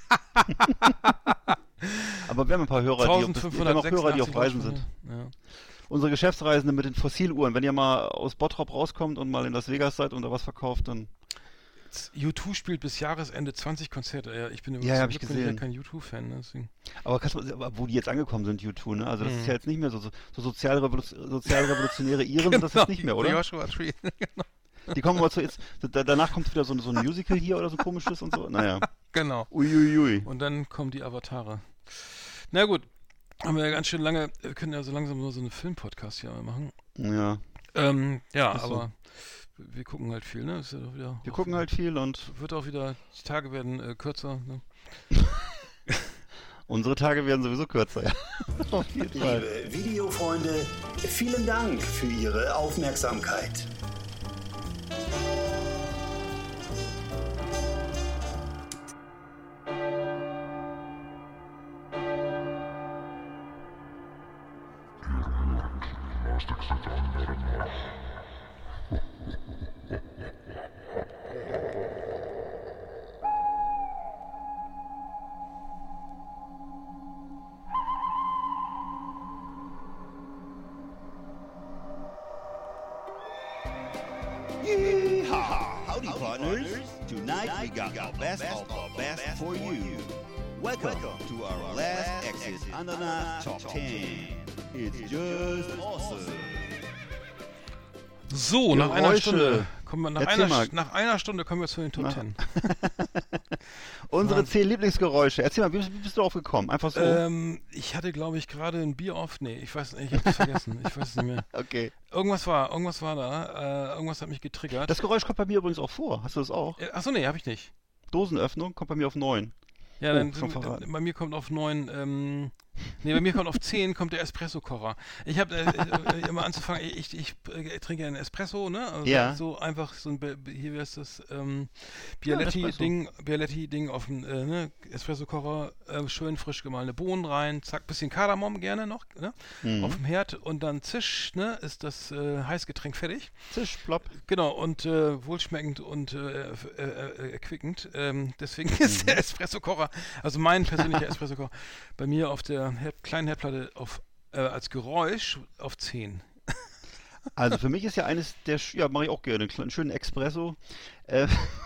[SPEAKER 4] Aber wir haben ein paar Hörer, die auf, wir haben auch Hörer, die auf Reisen sind.
[SPEAKER 5] Ja.
[SPEAKER 4] Unsere Geschäftsreisenden mit den Fossiluhren, wenn ihr mal aus Bottrop rauskommt und mal in Las Vegas seid und da was verkauft, dann.
[SPEAKER 5] U zwei spielt bis Jahresende zwanzig Konzerte. Ja, ich bin
[SPEAKER 4] Ja,
[SPEAKER 5] zum
[SPEAKER 4] hab ich
[SPEAKER 5] Glück bin ich
[SPEAKER 4] gesehen.
[SPEAKER 5] ja kein U zwei Fan. Ne, deswegen.
[SPEAKER 4] Aber, kannst du, aber wo die jetzt angekommen sind, U zwei, ne? Also das
[SPEAKER 5] Mhm.
[SPEAKER 4] ist ja jetzt nicht mehr so, so, so sozialrevolution, sozialrevolutionäre Iren sind das jetzt nicht mehr, oder?
[SPEAKER 5] Joshua Tree. Genau.
[SPEAKER 4] Die kommen aber zu jetzt, da, danach kommt wieder so, so ein Musical hier oder so komisches und so. Naja.
[SPEAKER 5] Genau.
[SPEAKER 4] Uiuiui.
[SPEAKER 5] Und dann kommen die Avatare. Na gut, haben wir ja ganz schön lange, wir können ja so langsam nur so einen Film-Podcast hier mal machen.
[SPEAKER 4] Ja.
[SPEAKER 5] Ähm, ja,
[SPEAKER 4] Ist so.
[SPEAKER 5] aber wir gucken halt viel, ne? Ist ja doch wieder,
[SPEAKER 4] Wir gucken halt viel und
[SPEAKER 5] wird auch wieder, die Tage werden äh, kürzer. Ne?
[SPEAKER 4] unsere Tage werden sowieso kürzer, ja. Auf jeden Fall.
[SPEAKER 3] Liebe Videofreunde, vielen Dank für Ihre Aufmerksamkeit. Yeehaw! Howdy, partners. Tonight we got the best of the best for you. Welcome to our last exit Ananas Top ten. It's just awesome.
[SPEAKER 5] So, nach einer
[SPEAKER 4] Geräusche.
[SPEAKER 5] Stunde kommen wir nach
[SPEAKER 4] Erzähl
[SPEAKER 5] einer,
[SPEAKER 4] mal.
[SPEAKER 5] nach einer Stunde kommen wir zu den Top
[SPEAKER 4] Na.
[SPEAKER 5] Ten.
[SPEAKER 4] Unsere zehn Lieblingsgeräusche. Erzähl mal, wie, wie bist du drauf gekommen? Einfach so.
[SPEAKER 5] Ähm, ich hatte, glaube ich, gerade ein Bier auf. Nee, ich weiß nicht, ich hab's vergessen. Ich weiß es nicht mehr.
[SPEAKER 4] Okay.
[SPEAKER 5] Irgendwas war, irgendwas war da. Äh, irgendwas hat mich getriggert.
[SPEAKER 4] Das Geräusch kommt bei mir übrigens auch vor. Hast du das auch?
[SPEAKER 5] Äh, Achso, nee, hab ich nicht.
[SPEAKER 4] Dosenöffnung kommt bei mir auf neun.
[SPEAKER 5] Ja,
[SPEAKER 4] Oh,
[SPEAKER 5] dann
[SPEAKER 4] schon
[SPEAKER 5] sind,
[SPEAKER 4] verraten.
[SPEAKER 5] bei mir kommt auf neun, ähm, nee, bei mir kommt auf zehn kommt der Espresso-Kocher. Ich habe äh, äh, immer anzufangen, ich, ich, ich äh, trinke einen Espresso, ne? Also
[SPEAKER 4] Ja.
[SPEAKER 5] So einfach so ein, Be- Be- hier wäre es das, ähm,
[SPEAKER 4] Ja,
[SPEAKER 5] Bialetti-Ding, Bialetti-Ding auf dem, äh, ne? Espresso-Kocher, äh, schön frisch gemahlene Bohnen rein, zack, bisschen Kardamom gerne noch, ne?
[SPEAKER 4] Mhm.
[SPEAKER 5] Auf dem Herd und dann zisch, ne? Ist das äh, Heißgetränk fertig.
[SPEAKER 4] Zisch, plopp.
[SPEAKER 5] Genau, und äh, wohlschmeckend und äh, äh, äh, erquickend. Ähm, deswegen ist der Espresso-Kocher, also mein persönlicher Espresso-Kocher, bei mir auf der Herd, kleinen Herdplatte auf, äh, als Geräusch auf zehn.
[SPEAKER 4] Also für mich ist ja eines der, Sch- ja, mache ich auch gerne, einen schönen Espresso. Äh,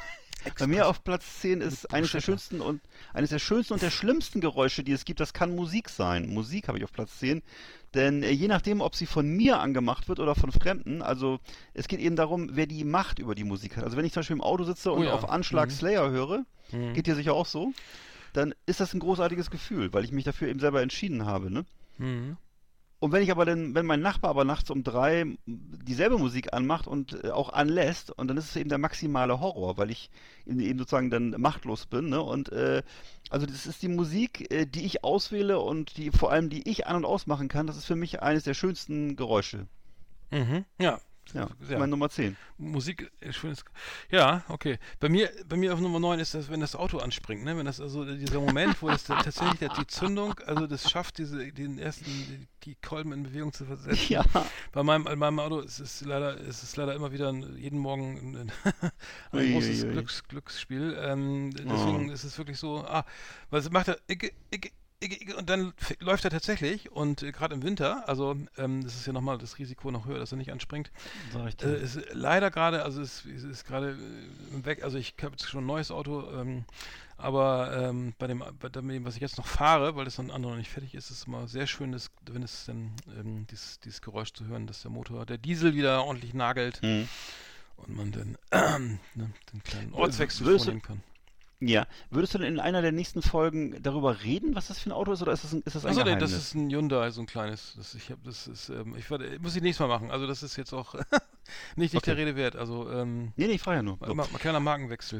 [SPEAKER 4] bei mir auf Platz zehn ist eines der
[SPEAKER 5] Bruschetta.
[SPEAKER 4] schönsten und eines der schönsten und der schlimmsten Geräusche, die es gibt, das kann Musik sein. Musik habe ich auf Platz zehn. Denn äh, je nachdem, ob sie von mir angemacht wird oder von Fremden, also es geht eben darum, wer die Macht über die Musik hat. Also wenn ich zum Beispiel im Auto sitze und
[SPEAKER 5] Oh ja.
[SPEAKER 4] auf Anschlag
[SPEAKER 5] Mhm.
[SPEAKER 4] Slayer höre,
[SPEAKER 5] Mhm.
[SPEAKER 4] geht dir sicher auch so, dann ist das ein großartiges Gefühl, weil ich mich dafür eben selber entschieden habe, ne?
[SPEAKER 5] Mhm.
[SPEAKER 4] Und wenn ich aber dann, wenn mein Nachbar aber nachts um drei dieselbe Musik anmacht und äh, auch anlässt, und dann ist es eben der maximale Horror, weil ich eben eben sozusagen dann machtlos bin, ne? Und äh, also das ist die Musik, äh, die ich auswähle und die vor allem die ich an- und ausmachen kann, das ist für mich eines der schönsten Geräusche.
[SPEAKER 5] Mhm. Ja.
[SPEAKER 4] Ja, das ist
[SPEAKER 5] Ja.
[SPEAKER 4] meine Nummer zehn.
[SPEAKER 5] Musik, äh, schönes. Ja, okay. Bei mir, bei mir auf Nummer neun ist das, wenn das Auto anspringt, ne? Wenn das also dieser Moment, wo das tatsächlich der, die Zündung, also das schafft, diese, den ersten, die, die Kolben in Bewegung zu versetzen.
[SPEAKER 4] Ja.
[SPEAKER 5] Bei meinem, bei meinem Auto ist es leider, ist es leider immer wieder ein, jeden Morgen ein, ein
[SPEAKER 4] Ui,
[SPEAKER 5] großes
[SPEAKER 4] ui, ui.
[SPEAKER 5] Glücks, Glücksspiel. Ähm, deswegen
[SPEAKER 4] Oh.
[SPEAKER 5] ist es wirklich so, ah, was macht er? Ich, ich, ich, ich, und dann f- läuft er tatsächlich und äh, gerade im Winter, also ähm, das ist ja nochmal das Risiko noch höher, dass er nicht anspringt.
[SPEAKER 4] Sag ich
[SPEAKER 5] Äh,
[SPEAKER 4] dir.
[SPEAKER 5] ist leider gerade, also es, es ist gerade äh, weg, also ich habe jetzt schon ein neues Auto, ähm, aber ähm, bei, dem, bei dem, was ich jetzt noch fahre, weil das dann andere noch nicht fertig ist, ist es immer sehr schön, dass, wenn es dann ähm, dieses, dieses Geräusch zu hören, dass der Motor, der Diesel wieder ordentlich nagelt
[SPEAKER 4] Hm.
[SPEAKER 5] und man dann äh, ne, den kleinen Ortswechsel
[SPEAKER 4] Würdest du-
[SPEAKER 5] vornehmen kann.
[SPEAKER 4] Ja. Würdest du denn in einer der nächsten Folgen darüber reden, was das für ein Auto ist, oder ist das ein, ist das ein
[SPEAKER 5] Achso, nee,
[SPEAKER 4] Geheimnis?
[SPEAKER 5] das ist ein Hyundai, so ein kleines. Das, ich habe, das ist, ähm, ich werde, muss ich nächstes Mal machen. Also das ist jetzt auch nicht, nicht
[SPEAKER 4] Okay.
[SPEAKER 5] der Rede wert. Also ähm,
[SPEAKER 4] Nee, nee, ich frage ja nur.
[SPEAKER 5] Ma-
[SPEAKER 4] So.
[SPEAKER 5] ma- kleiner Markenwechsel.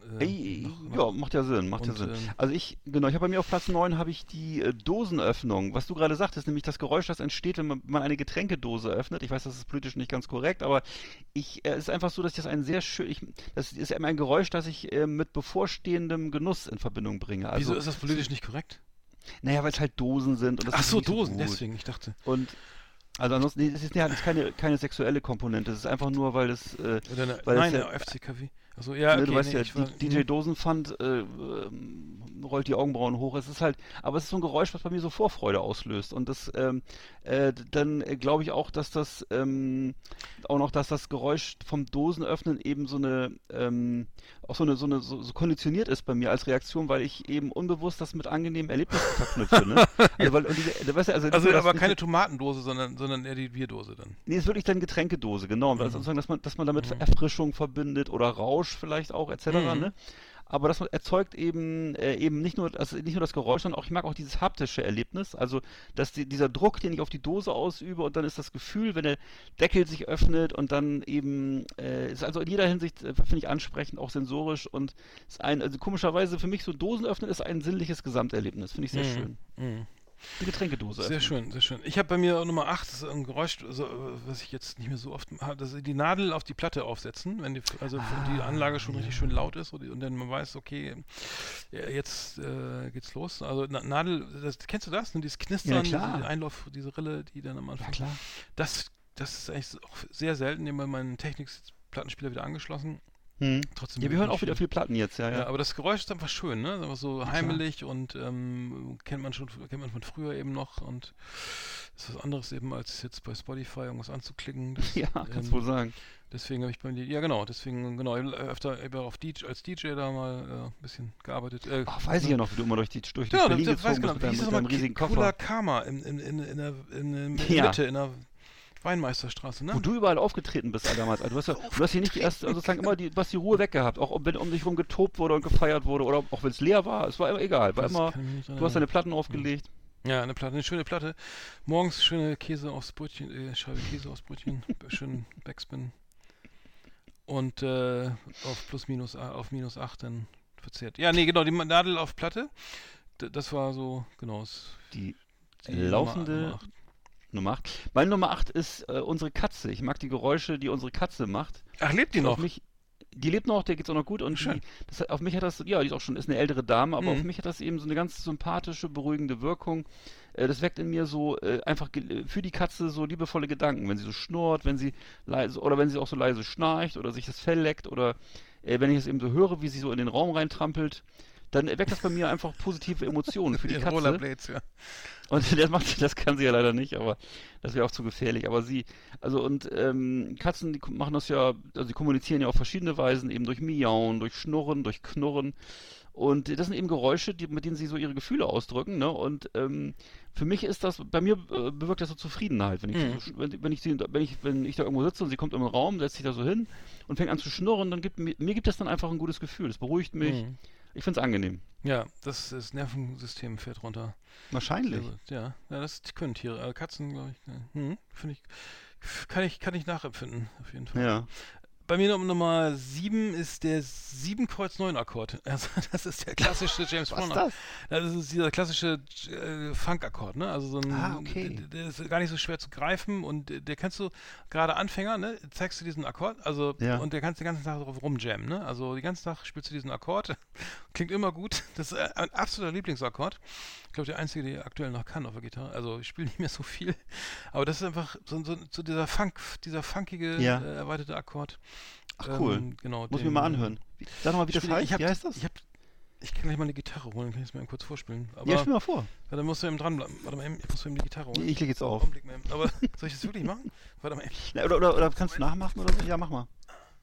[SPEAKER 5] Äh,
[SPEAKER 4] Ey,
[SPEAKER 5] noch,
[SPEAKER 4] ja,
[SPEAKER 5] noch.
[SPEAKER 4] macht ja Sinn, macht
[SPEAKER 5] Und,
[SPEAKER 4] ja Sinn.
[SPEAKER 5] ähm,
[SPEAKER 4] Also ich, genau, ich habe bei mir auf Platz neun habe ich die äh, Dosenöffnung. Was du gerade sagtest, nämlich das Geräusch, das entsteht, wenn man, man eine Getränkedose öffnet. Ich weiß, das ist politisch nicht ganz korrekt, aber ich, äh, es ist einfach so, dass ich das ein sehr schön, ich, das ist immer ein Geräusch, das ich äh, mit bevorstehendem Genuss in Verbindung bringe. Also,
[SPEAKER 5] Wieso ist das politisch nicht korrekt?
[SPEAKER 4] Naja, weil es halt Dosen sind und das
[SPEAKER 5] Ach
[SPEAKER 4] ist
[SPEAKER 5] so,
[SPEAKER 4] nicht
[SPEAKER 5] Dosen,
[SPEAKER 4] so gut.
[SPEAKER 5] deswegen, ich dachte.
[SPEAKER 4] Und also ansonsten, nee, das ist, ja, das ist keine, keine sexuelle Komponente, es ist einfach nur, weil es, äh,
[SPEAKER 5] Oder eine,
[SPEAKER 4] weil
[SPEAKER 5] nein,
[SPEAKER 4] es ja,
[SPEAKER 5] eine F C K W. Achso, ja,
[SPEAKER 4] ne,
[SPEAKER 5] okay,
[SPEAKER 4] du weißt
[SPEAKER 5] nee,
[SPEAKER 4] ja,
[SPEAKER 5] ich war,
[SPEAKER 4] D J Dosenpfand äh, ähm, rollt die Augenbrauen hoch. Es ist halt, aber es ist so ein Geräusch, was bei mir so Vorfreude auslöst. Und das, ähm, äh, dann äh, glaube ich auch, dass das ähm, auch noch, dass das Geräusch vom Dosenöffnen eben so eine, ähm, auch so eine, so eine, so, so konditioniert ist bei mir als Reaktion, weil ich eben unbewusst das mit angenehmen Erlebnissen verknüpfe. Ne? Also, weil, und diese, weißt du, also,
[SPEAKER 5] also
[SPEAKER 4] das
[SPEAKER 5] aber
[SPEAKER 4] nicht-
[SPEAKER 5] keine Tomatendose, sondern, sondern eher die Bierdose dann.
[SPEAKER 4] Nee, es ist wirklich dann Getränkedose, genau. Und
[SPEAKER 5] Mhm.
[SPEAKER 4] also sozusagen, dass man, dass man damit
[SPEAKER 5] Mhm.
[SPEAKER 4] Erfrischung verbindet oder Rausch vielleicht auch, et cetera.
[SPEAKER 5] Mhm.
[SPEAKER 4] Ne? Aber das erzeugt eben äh, eben nicht nur, also nicht nur das Geräusch, sondern auch, ich mag auch dieses haptische Erlebnis. Also, dass die, dieser Druck, den ich auf die Dose ausübe und dann ist das Gefühl, wenn der Deckel sich öffnet und dann eben, äh, ist also in jeder Hinsicht, äh, finde ich ansprechend, auch sensorisch und ist ein, also komischerweise für mich so Dosen öffnen ist ein sinnliches Gesamterlebnis. Finde ich sehr
[SPEAKER 5] Mhm.
[SPEAKER 4] schön.
[SPEAKER 5] Mhm.
[SPEAKER 4] Die Getränkedose
[SPEAKER 5] Sehr
[SPEAKER 4] öffnen.
[SPEAKER 5] schön, sehr schön. Ich habe bei mir Nummer acht, das ist ein Geräusch, also, was ich jetzt nicht mehr so oft mache, dass die Nadel auf die Platte aufsetzen, wenn die, also
[SPEAKER 4] Ah,
[SPEAKER 5] die Anlage schon
[SPEAKER 4] ja.
[SPEAKER 5] richtig schön laut ist und, die, und dann man weiß, okay, ja, jetzt äh, geht's los. Also Na- Nadel, das, kennst du das? Ne? Dieses Knistern,
[SPEAKER 4] Ja, klar.
[SPEAKER 5] diese Einlauf, diese Rille, die dann am Anfang.
[SPEAKER 4] Ja, klar.
[SPEAKER 5] Das, das ist eigentlich auch sehr selten, nehmen wir meinen Technik-Plattenspieler wieder angeschlossen.
[SPEAKER 4] Hm.
[SPEAKER 5] Trotzdem
[SPEAKER 4] Ja, wir hören auch
[SPEAKER 5] nicht
[SPEAKER 4] wieder
[SPEAKER 5] viel.
[SPEAKER 4] viel Platten jetzt, ja,
[SPEAKER 5] Ja,
[SPEAKER 4] ja.
[SPEAKER 5] aber das Geräusch ist einfach schön, ne? Ist einfach so
[SPEAKER 4] klar.
[SPEAKER 5] heimelig und ähm, kennt man schon, kennt man von früher eben noch und ist was anderes eben als jetzt bei Spotify irgendwas anzuklicken. Das,
[SPEAKER 4] Ja, kannst
[SPEAKER 5] ähm,
[SPEAKER 4] wohl sagen.
[SPEAKER 5] Deswegen habe ich bei mir, ja genau, deswegen genau öfter eben auch D J, als D J da mal äh, ein bisschen gearbeitet. Äh,
[SPEAKER 4] Ach, weiß ich ja noch, wie du immer durch, die, durch,
[SPEAKER 5] ja,
[SPEAKER 4] durch
[SPEAKER 5] das,
[SPEAKER 4] Berlin
[SPEAKER 5] das weiß
[SPEAKER 4] gezogen
[SPEAKER 5] genau.
[SPEAKER 4] bist
[SPEAKER 5] Wie
[SPEAKER 4] mit
[SPEAKER 5] hieß
[SPEAKER 4] deinem,
[SPEAKER 5] das
[SPEAKER 4] mit deinem
[SPEAKER 5] nochmal?
[SPEAKER 4] riesigen
[SPEAKER 5] Cooler
[SPEAKER 4] Koffer.
[SPEAKER 5] Karma in, in, in, in, der, in, in der
[SPEAKER 4] Ja.
[SPEAKER 5] Mitte, in der Weinmeisterstraße, ne?
[SPEAKER 4] Wo du überall aufgetreten bist Alter, damals. Also du hast ja, du hast hier nicht die erste, also sozusagen immer die, du hast die Ruhe weggehabt, auch wenn um dich rum getobt wurde und gefeiert wurde oder auch wenn es leer war, es war immer egal, war
[SPEAKER 5] Das
[SPEAKER 4] immer,
[SPEAKER 5] kann ich mich nicht dran
[SPEAKER 4] du hast deine
[SPEAKER 5] erinnern.
[SPEAKER 4] Platten aufgelegt.
[SPEAKER 5] Ja, eine Platte, eine schöne Platte. Morgens schöne Käse aufs Brötchen, äh, Scheibe Käse aufs Brötchen, schön Backspin. Und äh, auf plus minus, a- auf minus acht dann verzehrt. Ja, nee, genau, die Nadel auf Platte. D das war so, genau. es-
[SPEAKER 4] Die
[SPEAKER 5] die
[SPEAKER 4] laufende
[SPEAKER 5] Nummer, Nummer acht.
[SPEAKER 4] Nummer acht. Meine Nummer acht ist äh, unsere Katze. Ich mag die Geräusche, die unsere Katze macht.
[SPEAKER 5] Ach, lebt die
[SPEAKER 4] Auf
[SPEAKER 5] noch?
[SPEAKER 4] mich, die lebt noch, der geht's auch noch gut und
[SPEAKER 5] Schön.
[SPEAKER 4] die, das, hat- auf mich hat das, ja, die ist auch schon, ist eine ältere Dame, aber
[SPEAKER 5] Mhm.
[SPEAKER 4] auf mich hat das eben so eine ganz sympathische, beruhigende Wirkung. Äh, das weckt in mir so äh, einfach ge- für die Katze so liebevolle Gedanken, wenn sie so schnurrt, wenn sie leise oder wenn sie auch so leise schnarcht oder sich das Fell leckt oder äh, wenn ich es eben so höre, wie sie so in den Raum reintrampelt, dann weckt das bei mir einfach positive Emotionen für die
[SPEAKER 5] Die
[SPEAKER 4] Katze.
[SPEAKER 5] Rollerblades, ja.
[SPEAKER 4] Und das macht, das kann sie ja leider nicht, aber das wäre auch zu gefährlich. Aber sie, also und ähm, Katzen, die machen das ja, also die kommunizieren ja auf verschiedene Weisen, eben durch Miauen, durch Schnurren, durch Knurren. Und das sind eben Geräusche, die, mit denen sie so ihre Gefühle ausdrücken, ne? Und ähm, für mich ist das, bei mir äh, bewirkt das so Zufriedenheit, wenn ich,
[SPEAKER 5] Mhm.
[SPEAKER 4] so, wenn, wenn ich sie, wenn ich, wenn ich da irgendwo sitze und sie kommt im Raum, setzt sich da so hin und fängt an zu schnurren, dann gibt mir, mir gibt das dann einfach ein gutes Gefühl. Das beruhigt mich.
[SPEAKER 5] Mhm.
[SPEAKER 4] Ich finde es angenehm.
[SPEAKER 5] Ja, das, das Nervensystem fährt runter.
[SPEAKER 4] Wahrscheinlich.
[SPEAKER 5] Sehr gut, Ja, ja, das können Tiere. Äh, Katzen, glaube ich. Ne. Hm, finde ich, kann ich, kann ich nachempfinden, auf jeden Fall.
[SPEAKER 4] Ja.
[SPEAKER 5] Bei mir Num- Nummer sieben ist der sieben Kreuz neun Akkord. Also das ist der klassische James
[SPEAKER 4] Was
[SPEAKER 5] Brown.
[SPEAKER 4] ist das?
[SPEAKER 5] Das ist dieser klassische äh, Funk-Akkord, ne? Also so ein,
[SPEAKER 4] Ah, okay.
[SPEAKER 5] der, der ist gar nicht so schwer zu greifen und äh, der kannst du, gerade Anfänger, ne? Zeigst du diesen Akkord, also
[SPEAKER 4] Ja.
[SPEAKER 5] und der kannst den ganzen Tag drauf rumjammen, ne? Also den ganzen Tag spielst du diesen Akkord. Klingt immer gut. Das ist äh, ein absoluter Lieblingsakkord. Ich glaube, der einzige, der aktuell noch kann auf der Gitarre. Also ich spiele nicht mehr so viel. Aber das ist einfach so, so, so dieser Funk, dieser funkige,
[SPEAKER 4] Ja.
[SPEAKER 5] äh, erweiterte Akkord.
[SPEAKER 4] Ach cool.
[SPEAKER 5] Ähm, genau,
[SPEAKER 4] Muss
[SPEAKER 5] den,
[SPEAKER 4] mir mal
[SPEAKER 5] äh,
[SPEAKER 4] anhören. Wie, sag doch mal, wie das
[SPEAKER 5] spiel-
[SPEAKER 4] heißt.
[SPEAKER 5] Ich hab,
[SPEAKER 4] wie heißt das?
[SPEAKER 5] Ich, hab, ich kann gleich mal eine Gitarre holen, dann kann ich es mir eben kurz vorspielen. Aber
[SPEAKER 4] Ja, spiel mal vor.
[SPEAKER 5] ja, dann musst du eben dranbleiben. Warte mal eben, ich muss eben die Gitarre holen.
[SPEAKER 4] Ich leg jetzt auf.
[SPEAKER 5] Augenblick mal eben. Aber soll ich das wirklich machen? Warte mal eben.
[SPEAKER 4] Na, Oder, oder, oder kannst du nachmachen oder so? Ja, mach mal.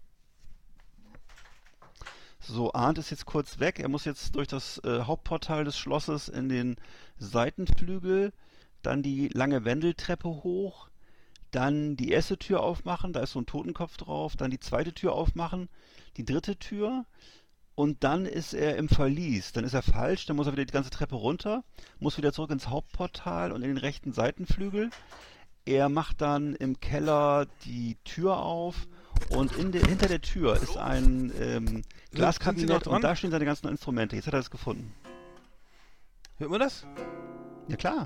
[SPEAKER 4] So, Arndt ist jetzt kurz weg. Er muss jetzt durch das äh, Hauptportal des Schlosses in den Seitenflügel, dann die lange Wendeltreppe hoch, dann die erste Tür aufmachen, da ist so ein Totenkopf drauf, dann die zweite Tür aufmachen, die dritte Tür und dann ist er im Verlies. Dann ist er falsch, dann muss er wieder die ganze Treppe runter, muss wieder zurück ins Hauptportal und in den rechten Seitenflügel. Er macht dann im Keller die Tür auf und in der, hinter der Tür ist ein ähm,
[SPEAKER 5] Sind Sie noch
[SPEAKER 4] Glaskabinett
[SPEAKER 5] dran?
[SPEAKER 4] und da stehen seine ganzen Instrumente. Jetzt hat er es gefunden.
[SPEAKER 5] Hört man das?
[SPEAKER 4] Ja klar.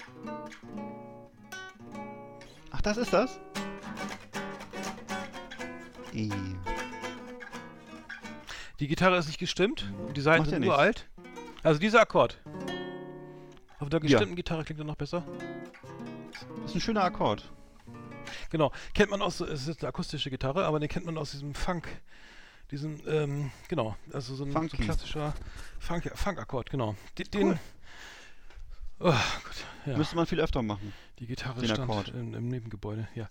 [SPEAKER 4] Ach, das ist das? I.
[SPEAKER 5] Die Gitarre ist nicht gestimmt. Die Seiten
[SPEAKER 4] Macht ja
[SPEAKER 5] sind
[SPEAKER 4] nichts.
[SPEAKER 5] uralt. Also dieser Akkord. Auf der
[SPEAKER 4] Ja.
[SPEAKER 5] gestimmten Gitarre klingt er noch besser.
[SPEAKER 4] Das ist ein schöner Akkord.
[SPEAKER 5] Genau. Kennt man aus, es ist eine akustische Gitarre, aber den kennt man aus diesem Funk. Diesen, ähm, genau. Also so ein, so ein
[SPEAKER 4] Funky.
[SPEAKER 5] klassischer Funk, Funk-Akkord, genau. Den, den
[SPEAKER 4] Cool.
[SPEAKER 5] oh Gott, ja.
[SPEAKER 4] Müsste man viel öfter machen.
[SPEAKER 5] Die Gitarre
[SPEAKER 4] den
[SPEAKER 5] stand
[SPEAKER 4] Akkord.
[SPEAKER 5] im, im Nebengebäude, ja.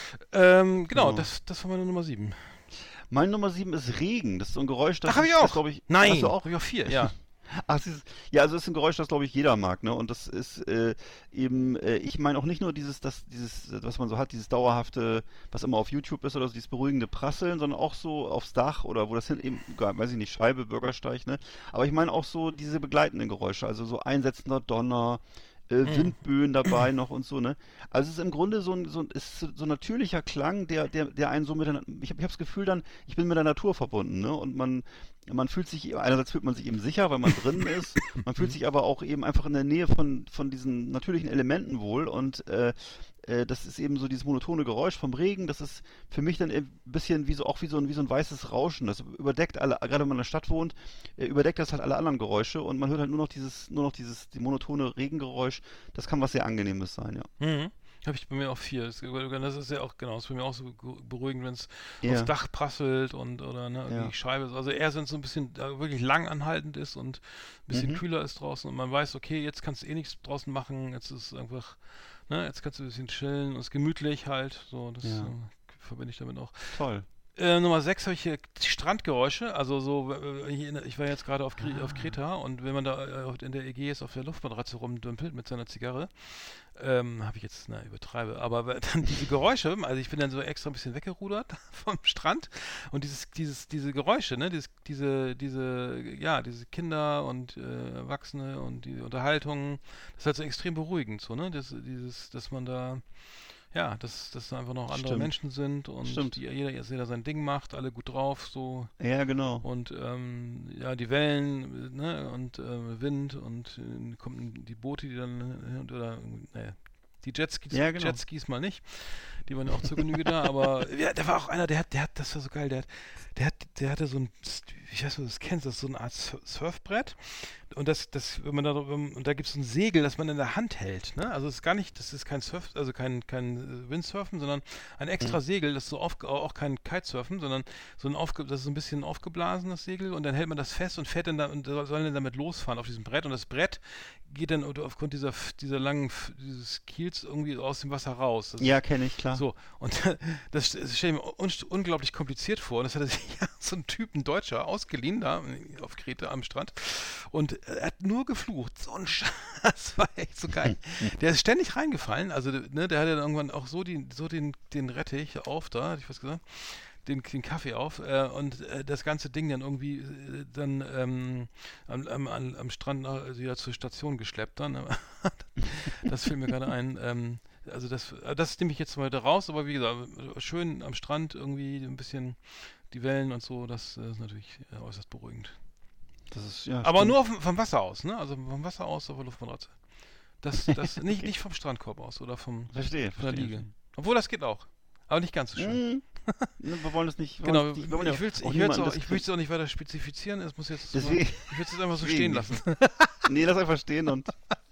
[SPEAKER 5] Ähm, genau,
[SPEAKER 4] Genau.
[SPEAKER 5] das, das war meine Nummer sieben.
[SPEAKER 4] Meine Nummer sieben ist Regen. Das ist so ein Geräusch, das
[SPEAKER 5] Ach, hab ich
[SPEAKER 4] das,
[SPEAKER 5] auch.
[SPEAKER 4] glaub ich,
[SPEAKER 5] Nein,
[SPEAKER 4] Hast du auch?
[SPEAKER 5] hab ich auch vier, ja.
[SPEAKER 4] Ach, das ist, ja, also es ist ein Geräusch, das glaube ich jeder mag, ne? Und das ist äh, eben, äh, ich meine auch nicht nur dieses, das, dieses, äh, was man so hat, dieses dauerhafte, was immer auf YouTube ist oder so, dieses beruhigende Prasseln, sondern auch so aufs Dach oder wo das hin eben, gar, weiß ich nicht, Scheibe, Bürgersteig, ne? Aber ich meine auch so diese begleitenden Geräusche, also so einsetzender Donner, äh, Windböen dabei noch und so, ne? Also es ist im Grunde so ein, so ein, ist so ein natürlicher Klang, der, der, der einen so mit der, ich habe ich hab das Gefühl dann, ich bin mit der Natur verbunden, ne? Und man, man fühlt sich, einerseits fühlt man sich eben sicher, weil man drin ist, man fühlt sich aber auch eben einfach in der Nähe von, von diesen natürlichen Elementen wohl und äh, äh, das ist eben so dieses monotone Geräusch vom Regen, das ist für mich dann ein bisschen wie so, auch wie so ein, wie so ein weißes Rauschen, das überdeckt alle, gerade wenn man in der Stadt wohnt, äh, überdeckt das halt alle anderen Geräusche und man hört halt nur noch dieses, nur noch dieses, die monotone Regengeräusch, das kann was sehr Angenehmes sein, ja.
[SPEAKER 5] Mhm. Habe ich bei mir auch vier. Das, das ist ja auch, genau, das ist bei mir auch so beruhigend, wenn es
[SPEAKER 4] Ja.
[SPEAKER 5] aufs Dach prasselt und oder ne,
[SPEAKER 4] Ja.
[SPEAKER 5] die Scheibe ist. Also eher, wenn es so ein bisschen äh, wirklich lang anhaltend ist und ein bisschen
[SPEAKER 4] Mhm.
[SPEAKER 5] kühler ist draußen und man weiß, okay, jetzt kannst du eh nichts draußen machen, jetzt ist es einfach, ne, jetzt kannst du ein bisschen chillen und es ist gemütlich halt. So, das
[SPEAKER 4] Ja.
[SPEAKER 5] äh, verbinde ich damit auch.
[SPEAKER 4] Toll.
[SPEAKER 5] Äh, Nummer sechs habe ich hier Strandgeräusche, also so, äh, ich, ich war jetzt gerade auf, Kre-
[SPEAKER 4] Ah.
[SPEAKER 5] auf Kreta und wenn man da äh, in der Ägäis auf der Luftmatratze rumdümpelt mit seiner Zigarre, ähm, habe ich jetzt, na, übertreibe, aber we- dann diese Geräusche, also ich bin dann so extra ein bisschen weggerudert vom Strand und dieses, dieses, diese Geräusche, ne, dieses, diese, diese, ja, diese Kinder und äh, Erwachsene und die Unterhaltung, das ist halt so extrem beruhigend, so, ne, das, dieses, dass man da, ja, dass, dass da einfach noch andere
[SPEAKER 4] Stimmt.
[SPEAKER 5] Menschen sind und
[SPEAKER 4] Stimmt.
[SPEAKER 5] die, jeder, jeder sein Ding macht, alle gut drauf, so
[SPEAKER 4] Ja, genau.
[SPEAKER 5] und ähm, ja, die Wellen, äh, ne, und äh, Wind und äh, kommen die Boote, die dann hin und oder, naja, die Jetskis,
[SPEAKER 4] Ja, genau.
[SPEAKER 5] Jetskis mal nicht, die waren ja auch zur Genüge da, aber ja, da war auch einer, der hat, der hat, das war so geil, der hat, der hat, der hatte so ein, ich weiß nicht, ob du das kennst, das ist so eine Art Sur- Surfbrett und das, das, wenn man da, wenn- und da gibt es ein Segel, das man in der Hand hält, ne, also es ist gar nicht, das ist kein Surf, also kein, kein äh, Windsurfen, sondern ein extra
[SPEAKER 4] Mhm.
[SPEAKER 5] Segel, das ist so aufge, auch kein Kitesurfen, sondern so ein aufge, das ist so ein bisschen aufgeblasenes Segel und dann hält man das fest und fährt dann da und soll soll dann damit losfahren auf diesem Brett und das Brett geht dann oder aufgrund dieser dieser langen F- dieses Kiels irgendwie aus dem Wasser raus. Das
[SPEAKER 4] Ja, kenne ich, klar.
[SPEAKER 5] so, und das stelle ich mir un unglaublich kompliziert vor. Und das hatte sich ja so ein Typ, ein Deutscher, ausgeliehen da auf Kreta am Strand. Und er hat nur geflucht. So ein Scheiß, das war echt so geil. Der ist ständig reingefallen. Also, ne, der hatte dann irgendwann auch so, die, so den, den Rettich auf da, hatte ich was gesagt, den, den Kaffee auf äh, und äh, das ganze Ding dann irgendwie äh, dann ähm, am, am, am am Strand nach, wieder zur Station geschleppt dann. Das fiel mir gerade ein. Ähm, also das, äh, das nehme ich jetzt mal da raus, aber wie gesagt, schön am Strand irgendwie ein bisschen die Wellen und so, das äh, ist natürlich äh, äußerst beruhigend.
[SPEAKER 4] Das ist, ja,
[SPEAKER 5] Aber
[SPEAKER 4] stimmt.
[SPEAKER 5] nur auf, dem- vom Wasser aus, ne? Also vom Wasser aus auf der Luftmatratze. Das, das nicht, nicht vom Strandkorb aus oder vom,
[SPEAKER 4] Verstehe,
[SPEAKER 5] von der
[SPEAKER 4] verstehe.
[SPEAKER 5] Liege. Obwohl das geht auch. Aber nicht ganz so schön.
[SPEAKER 4] Mhm. Ne, wir wollen das nicht. wir
[SPEAKER 5] Genau,
[SPEAKER 4] wollen das nicht- wir wollen ja
[SPEAKER 5] ich will es
[SPEAKER 4] auch
[SPEAKER 5] ich will's
[SPEAKER 4] niemanden
[SPEAKER 5] auch,
[SPEAKER 4] das-
[SPEAKER 5] ich will's auch nicht weiter spezifizieren, es muss jetzt,
[SPEAKER 4] Deswegen-
[SPEAKER 5] ich will es jetzt einfach so
[SPEAKER 4] deswegen.
[SPEAKER 5] stehen lassen.
[SPEAKER 4] Nee, lass einfach stehen und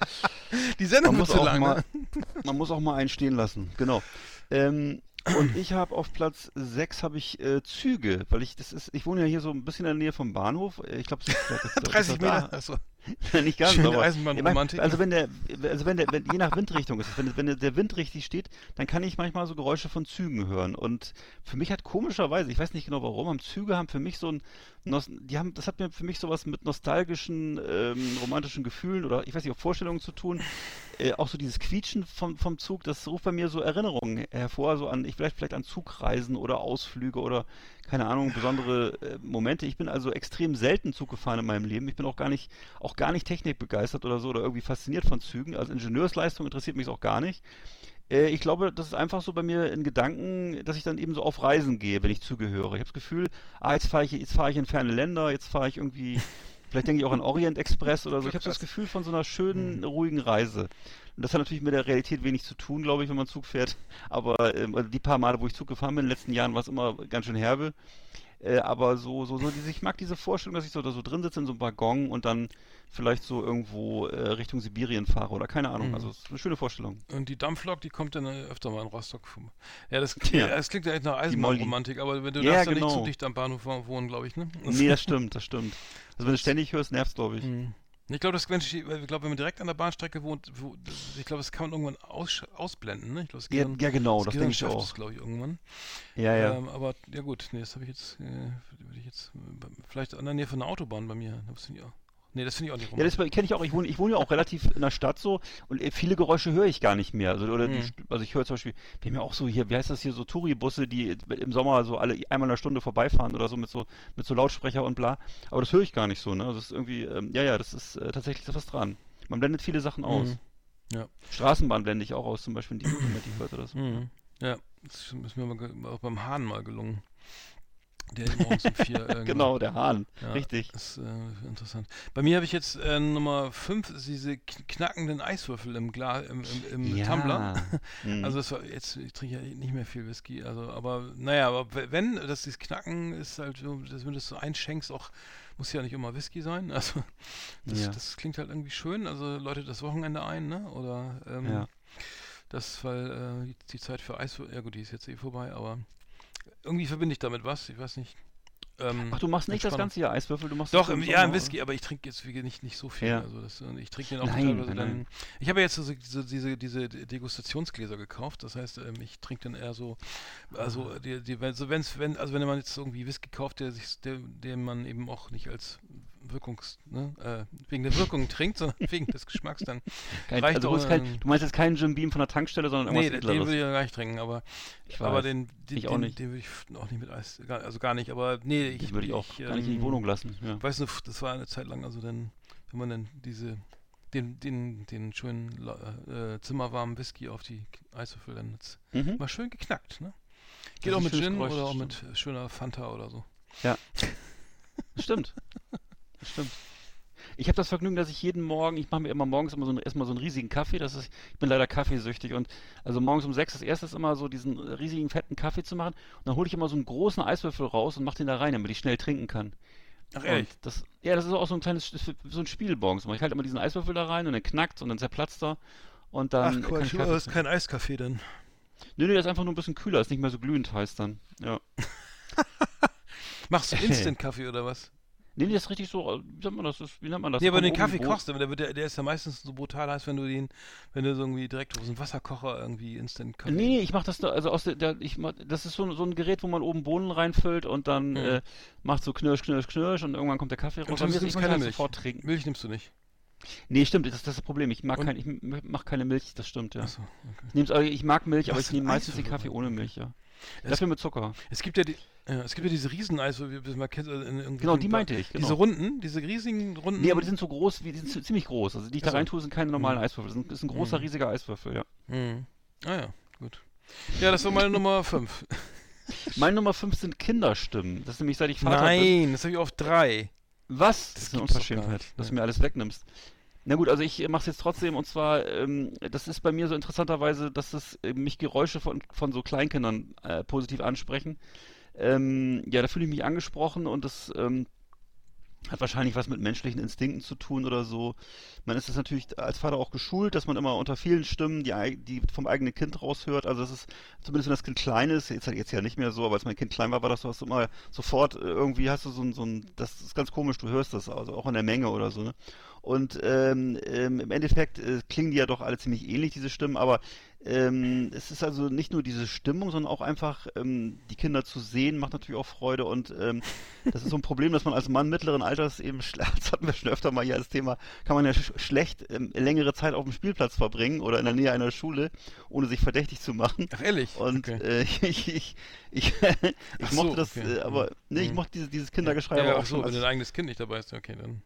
[SPEAKER 5] Die Sendung
[SPEAKER 4] man
[SPEAKER 5] wird
[SPEAKER 4] muss,
[SPEAKER 5] zu
[SPEAKER 4] auch
[SPEAKER 5] lang,
[SPEAKER 4] mal,
[SPEAKER 5] ne?
[SPEAKER 4] man muss auch mal einen stehen lassen. Genau. Ähm, und ich habe auf Platz sechs habe ich äh, Züge, weil ich das ist, ich wohne ja hier so ein bisschen in der Nähe vom Bahnhof. Ich glaube, das, das, das, das
[SPEAKER 5] dreißig
[SPEAKER 4] ist da.
[SPEAKER 5] Meter. Achso.
[SPEAKER 4] Nicht ganz,
[SPEAKER 5] Schöne
[SPEAKER 4] aber
[SPEAKER 5] Eisenbahnromantik.
[SPEAKER 4] ich mein, also wenn der, also wenn der, wenn, je nach Windrichtung ist es, wenn, wenn der, der Wind richtig steht, dann kann ich manchmal so Geräusche von Zügen hören. Und für mich hat komischerweise, ich weiß nicht genau warum, haben Züge haben für mich so ein, Nos- die haben, das hat mir für mich sowas mit nostalgischen, ähm, romantischen Gefühlen oder ich weiß nicht, auch Vorstellungen zu tun. Äh, auch so dieses Quietschen vom, vom Zug, das ruft bei mir so Erinnerungen hervor, so an, ich vielleicht, vielleicht an Zugreisen oder Ausflüge oder keine Ahnung, besondere äh, Momente. Ich bin also extrem selten Zug gefahren in meinem Leben. Ich bin auch gar nicht, auch gar nicht technikbegeistert oder so oder irgendwie fasziniert von Zügen. Also Ingenieursleistung interessiert mich auch gar nicht. Äh, ich glaube, das ist einfach so bei mir in Gedanken, dass ich dann eben so auf Reisen gehe, wenn ich zugehöre. Ich habe das Gefühl, ah, jetzt fahre ich, jetzt fahre ich in ferne Länder, jetzt fahre ich irgendwie, vielleicht denke ich auch an Orient Express oder so. Ich habe so das Gefühl von so einer schönen, ruhigen Reise. Und das hat natürlich mit der Realität wenig zu tun, glaube ich, wenn man Zug fährt. Aber ähm, also die paar Male, wo ich Zug gefahren bin in den letzten Jahren, war es immer ganz schön herbe. Äh, aber so, so, so, diese, ich mag diese Vorstellung, dass ich so da so drin sitze in so einem Waggon und dann vielleicht so irgendwo äh, Richtung Sibirien fahre oder keine Ahnung.
[SPEAKER 5] Mhm.
[SPEAKER 4] Also es ist eine schöne Vorstellung.
[SPEAKER 5] Und die Dampflok, die kommt dann äh, öfter mal in Rostock. Ja, das,
[SPEAKER 4] Ja.
[SPEAKER 5] ja, das klingt ja echt nach
[SPEAKER 4] Molly.
[SPEAKER 5] Eisenbahnromantik, aber wenn du
[SPEAKER 4] Ja,
[SPEAKER 5] darfst ja
[SPEAKER 4] genau.
[SPEAKER 5] nicht zu dicht am Bahnhof wohnen, glaube ich, ne?
[SPEAKER 4] Nee, das stimmt, das stimmt. Also wenn du ständig hörst, nervt's, glaube ich.
[SPEAKER 5] Mhm. Ich glaube, das ich glaube, wenn man direkt an der Bahnstrecke wohnt, wo, ich glaube, das kann man irgendwann aus, ausblenden, ne? Ich glaube, das
[SPEAKER 4] Ja,
[SPEAKER 5] Gehirn,
[SPEAKER 4] ja, genau, das
[SPEAKER 5] Gehirn
[SPEAKER 4] denke ich
[SPEAKER 5] schafft
[SPEAKER 4] auch.
[SPEAKER 5] das, glaube ich, irgendwann.
[SPEAKER 4] Ja, ja.
[SPEAKER 5] Ähm, aber ja gut, nee, das habe ich jetzt, äh, würde ich jetzt, äh, vielleicht an der Nähe von einer Autobahn bei mir. Das finde ich auch. Nee, das finde ich auch nicht
[SPEAKER 4] Ja, das kenne ich auch. Ich wohne, ich wohne ja auch relativ in der Stadt so und äh, viele Geräusche höre ich gar nicht mehr. Also, oder die,
[SPEAKER 5] Mhm.
[SPEAKER 4] St- also ich höre zum Beispiel, wir haben ja auch so hier, wie heißt das hier, so Touri-Busse, die im Sommer so alle einmal in einer Stunde vorbeifahren oder so mit so mit so Lautsprecher und bla. Aber das höre ich gar nicht so, ne? Also das ist irgendwie, ähm, ja, ja, das ist äh, tatsächlich da was dran. Man blendet viele Sachen aus.
[SPEAKER 5] Mhm. Ja.
[SPEAKER 4] Straßenbahn blende ich auch aus, zum Beispiel, die, wenn man die hört oder so.
[SPEAKER 5] Mhm. Ja, das ist mir mal ge- auch beim Hahn mal gelungen. Der morgens um vier. Äh,
[SPEAKER 4] Genau, der Hahn.
[SPEAKER 5] Ja,
[SPEAKER 4] Richtig.
[SPEAKER 5] Das ist äh, interessant. Bei mir habe ich jetzt äh, Nummer fünf, diese kn- knackenden Eiswürfel im Glas, im, im, im
[SPEAKER 4] Ja.
[SPEAKER 5] Tumbler.
[SPEAKER 4] Mhm.
[SPEAKER 5] Also das war jetzt, ich trinke ja nicht mehr viel Whisky, also aber naja, aber w- wenn, das dieses Knacken ist halt so, dass, wenn du es so einschenkst, auch muss ja nicht immer Whisky sein. Also das,
[SPEAKER 4] Ja.
[SPEAKER 5] das klingt halt irgendwie schön, also läutet das Wochenende ein, ne? Oder ähm,
[SPEAKER 4] Ja.
[SPEAKER 5] das, weil äh, die, die Zeit für Eiswürfel, ja gut, die ist jetzt eh vorbei, aber irgendwie verbinde ich damit was, ich weiß nicht. Ähm,
[SPEAKER 4] Ach, du machst nicht das
[SPEAKER 5] Entspannung.
[SPEAKER 4] ganze Jahr Eiswürfel, du machst
[SPEAKER 5] Doch,
[SPEAKER 4] das
[SPEAKER 5] im,
[SPEAKER 4] im
[SPEAKER 5] ja, im
[SPEAKER 4] Sommer,
[SPEAKER 5] Whisky, aber ich trinke jetzt wie nicht, nicht so viel.
[SPEAKER 4] Ja.
[SPEAKER 5] Also das, äh, ich trinke den auch
[SPEAKER 4] Nein,
[SPEAKER 5] teilweise
[SPEAKER 4] nein,
[SPEAKER 5] dann.
[SPEAKER 4] nein.
[SPEAKER 5] Ich habe ja jetzt so, so diese, diese Degustationsgläser gekauft. Das heißt, ähm, ich trinke dann eher so, also die, die, wenn, so wenn's, wenn, also wenn man jetzt irgendwie Whisky kauft, der sich, der, den man eben auch nicht als Wirkungs, ne, äh, wegen der Wirkung trinkt, sondern wegen des Geschmacks, dann
[SPEAKER 4] Kein,
[SPEAKER 5] reicht
[SPEAKER 4] also
[SPEAKER 5] auch,
[SPEAKER 4] du, kein,
[SPEAKER 5] ähm,
[SPEAKER 4] du meinst jetzt keinen Jim Beam von der Tankstelle, sondern
[SPEAKER 5] nee,
[SPEAKER 4] irgendwas
[SPEAKER 5] den, den
[SPEAKER 4] Edleres.
[SPEAKER 5] würde ich ja gar nicht trinken, aber,
[SPEAKER 4] Ich
[SPEAKER 5] aber
[SPEAKER 4] weiß.
[SPEAKER 5] den, den,
[SPEAKER 4] Ich auch
[SPEAKER 5] den,
[SPEAKER 4] nicht.
[SPEAKER 5] den würde ich auch nicht mit Eis, gar, also gar nicht, aber nee, ich
[SPEAKER 4] Die würde ich auch gar nicht in die
[SPEAKER 5] ähm,
[SPEAKER 4] Wohnung lassen. Ja.
[SPEAKER 5] Weißt du, das war eine Zeit lang, also dann, wenn man dann diese, den, den, den schönen la- äh, zimmerwarmen Whisky auf die K- Eiswürfel dann jetzt
[SPEAKER 4] Mhm.
[SPEAKER 5] mal schön geknackt, ne?
[SPEAKER 4] Das
[SPEAKER 5] Geht
[SPEAKER 4] ist
[SPEAKER 5] auch
[SPEAKER 4] ein
[SPEAKER 5] mit
[SPEAKER 4] schönes
[SPEAKER 5] Gin
[SPEAKER 4] Geräusch,
[SPEAKER 5] oder auch
[SPEAKER 4] das
[SPEAKER 5] mit schöner Fanta oder so.
[SPEAKER 4] Ja. Das stimmt. Das stimmt. Ich habe das Vergnügen, dass ich jeden Morgen, ich mache mir immer morgens immer so einen, erstmal so einen riesigen Kaffee, das ist, ich bin leider kaffeesüchtig und also morgens um sechs das erste ist immer so diesen riesigen fetten Kaffee zu machen und dann hole ich immer so einen großen Eiswürfel raus und mache den da rein, damit ich schnell trinken kann.
[SPEAKER 5] Ach
[SPEAKER 4] Und das, ja, das ist auch so ein kleines, so ein Spiel morgens. Ich halte immer diesen Eiswürfel da rein und dann knackt und dann zerplatzt er und dann kann ich Kaffee trinken.
[SPEAKER 5] kein Eiskaffee dann.
[SPEAKER 4] Nee, nee, das ist einfach nur ein bisschen kühler, ist nicht mehr so glühend heiß dann. Ja.
[SPEAKER 5] Machst du Instant-Kaffee oder was?
[SPEAKER 4] Nee, nee, das ist richtig so, wie nennt man das? Das- Wie nennt man das?
[SPEAKER 5] Nee, aber
[SPEAKER 4] Kommt
[SPEAKER 5] den
[SPEAKER 4] oben
[SPEAKER 5] Kaffee
[SPEAKER 4] die Bohnen-
[SPEAKER 5] kochst du, aber der, wird, der, der ist ja meistens so brutal heiß, wenn du den, wenn du so irgendwie direkt aus dem Wasserkocher irgendwie Instant-Kaffee.
[SPEAKER 4] Nee, nee, ich mach das da, also aus der, der ich mach, das ist so, so ein Gerät, wo man oben Bohnen reinfüllt und dann
[SPEAKER 5] Hm.
[SPEAKER 4] äh, macht so knirsch, knirsch, knirsch und irgendwann kommt der Kaffee raus.
[SPEAKER 5] Und
[SPEAKER 4] Bei mir
[SPEAKER 5] du
[SPEAKER 4] ist-
[SPEAKER 5] nimmst
[SPEAKER 4] ich
[SPEAKER 5] keine
[SPEAKER 4] kann
[SPEAKER 5] Milch.
[SPEAKER 4] sofort trinken.
[SPEAKER 5] Milch nimmst du nicht.
[SPEAKER 4] Nee, stimmt, das, das ist das Problem. Ich mag
[SPEAKER 5] Und-
[SPEAKER 4] kein, ich m- mach keine Milch, das stimmt, ja.
[SPEAKER 5] Achso,
[SPEAKER 4] Ich, nehm's, also ich mag Milch, aber
[SPEAKER 5] Was
[SPEAKER 4] ich nehme
[SPEAKER 5] denn
[SPEAKER 4] meistens den
[SPEAKER 5] Eiswürfel?
[SPEAKER 4] Kaffee ohne Milch, ja.
[SPEAKER 5] Es-
[SPEAKER 4] Dafür mit Zucker.
[SPEAKER 5] Es gibt ja die, ja, es gibt ja diese Rieseneis, wie du mal kennst, äh, in, in,
[SPEAKER 4] Genau, die meinte ich, genau.
[SPEAKER 5] Diese runden, diese riesigen runden.
[SPEAKER 4] Nee, aber die sind so groß, wie, die sind zi- ziemlich groß. Also die ich da
[SPEAKER 5] Ach so.
[SPEAKER 4] rein tue, sind keine normalen
[SPEAKER 5] Mhm.
[SPEAKER 4] Eiswürfel. Das ist ein, ist ein großer,
[SPEAKER 5] Mhm.
[SPEAKER 4] riesiger Eiswürfel, ja.
[SPEAKER 5] Mhm. Ah ja, gut. Ja, das war meine Nummer fünf.
[SPEAKER 4] Meine Nummer fünf sind Kinderstimmen. Das ist nämlich, seit ich Vater bin.
[SPEAKER 5] Nein, das habe ich auf drei.
[SPEAKER 4] Was? Das,
[SPEAKER 5] Das
[SPEAKER 4] ist eine
[SPEAKER 5] gibt's doch gar
[SPEAKER 4] Unverschämtheit,
[SPEAKER 5] nicht,
[SPEAKER 4] dass du
[SPEAKER 5] ne?
[SPEAKER 4] mir alles wegnimmst. Na gut, also ich mache es jetzt trotzdem und zwar, ähm, das ist bei mir so interessanterweise, dass es äh, mich Geräusche von, von so Kleinkindern äh, positiv ansprechen. Ähm, ja, da fühle ich mich angesprochen und das ähm, hat wahrscheinlich was mit menschlichen Instinkten zu tun oder so. Man ist es natürlich als Vater auch geschult, dass man immer unter vielen Stimmen die, ei- die vom eigenen Kind raushört. Also das ist, zumindest wenn das Kind klein ist, jetzt, jetzt ja nicht mehr so, aber als mein Kind klein war, war das so, hast du immer sofort äh, irgendwie hast du so ein, so ein, das ist ganz komisch, du hörst das, also auch in der Menge oder so, ne? Und ähm, ähm, im Endeffekt äh, klingen die ja doch alle ziemlich ähnlich, diese Stimmen, aber ähm, es ist also nicht nur diese Stimmung, sondern auch einfach ähm, die Kinder zu sehen, macht natürlich auch Freude und ähm, das ist so ein Problem, dass man als Mann mittleren Alters eben, schl- das hatten wir schon öfter mal hier als Thema, kann man ja sch schlecht ähm, längere Zeit auf dem Spielplatz verbringen oder in der Nähe einer Schule, ohne sich verdächtig zu machen.
[SPEAKER 5] Ach, ehrlich?
[SPEAKER 4] Und
[SPEAKER 5] Okay.
[SPEAKER 4] äh, ich, ich, ich, ich
[SPEAKER 5] Ach so,
[SPEAKER 4] mochte das,
[SPEAKER 5] okay.
[SPEAKER 4] äh, aber nee, ich
[SPEAKER 5] Mhm.
[SPEAKER 4] mochte dieses, dieses Kindergeschrei
[SPEAKER 5] Ja,
[SPEAKER 4] aber
[SPEAKER 5] ach
[SPEAKER 4] auch
[SPEAKER 5] so,
[SPEAKER 4] schon
[SPEAKER 5] wenn
[SPEAKER 4] als
[SPEAKER 5] dein eigenes Kind nicht dabei ist, okay, dann, ja.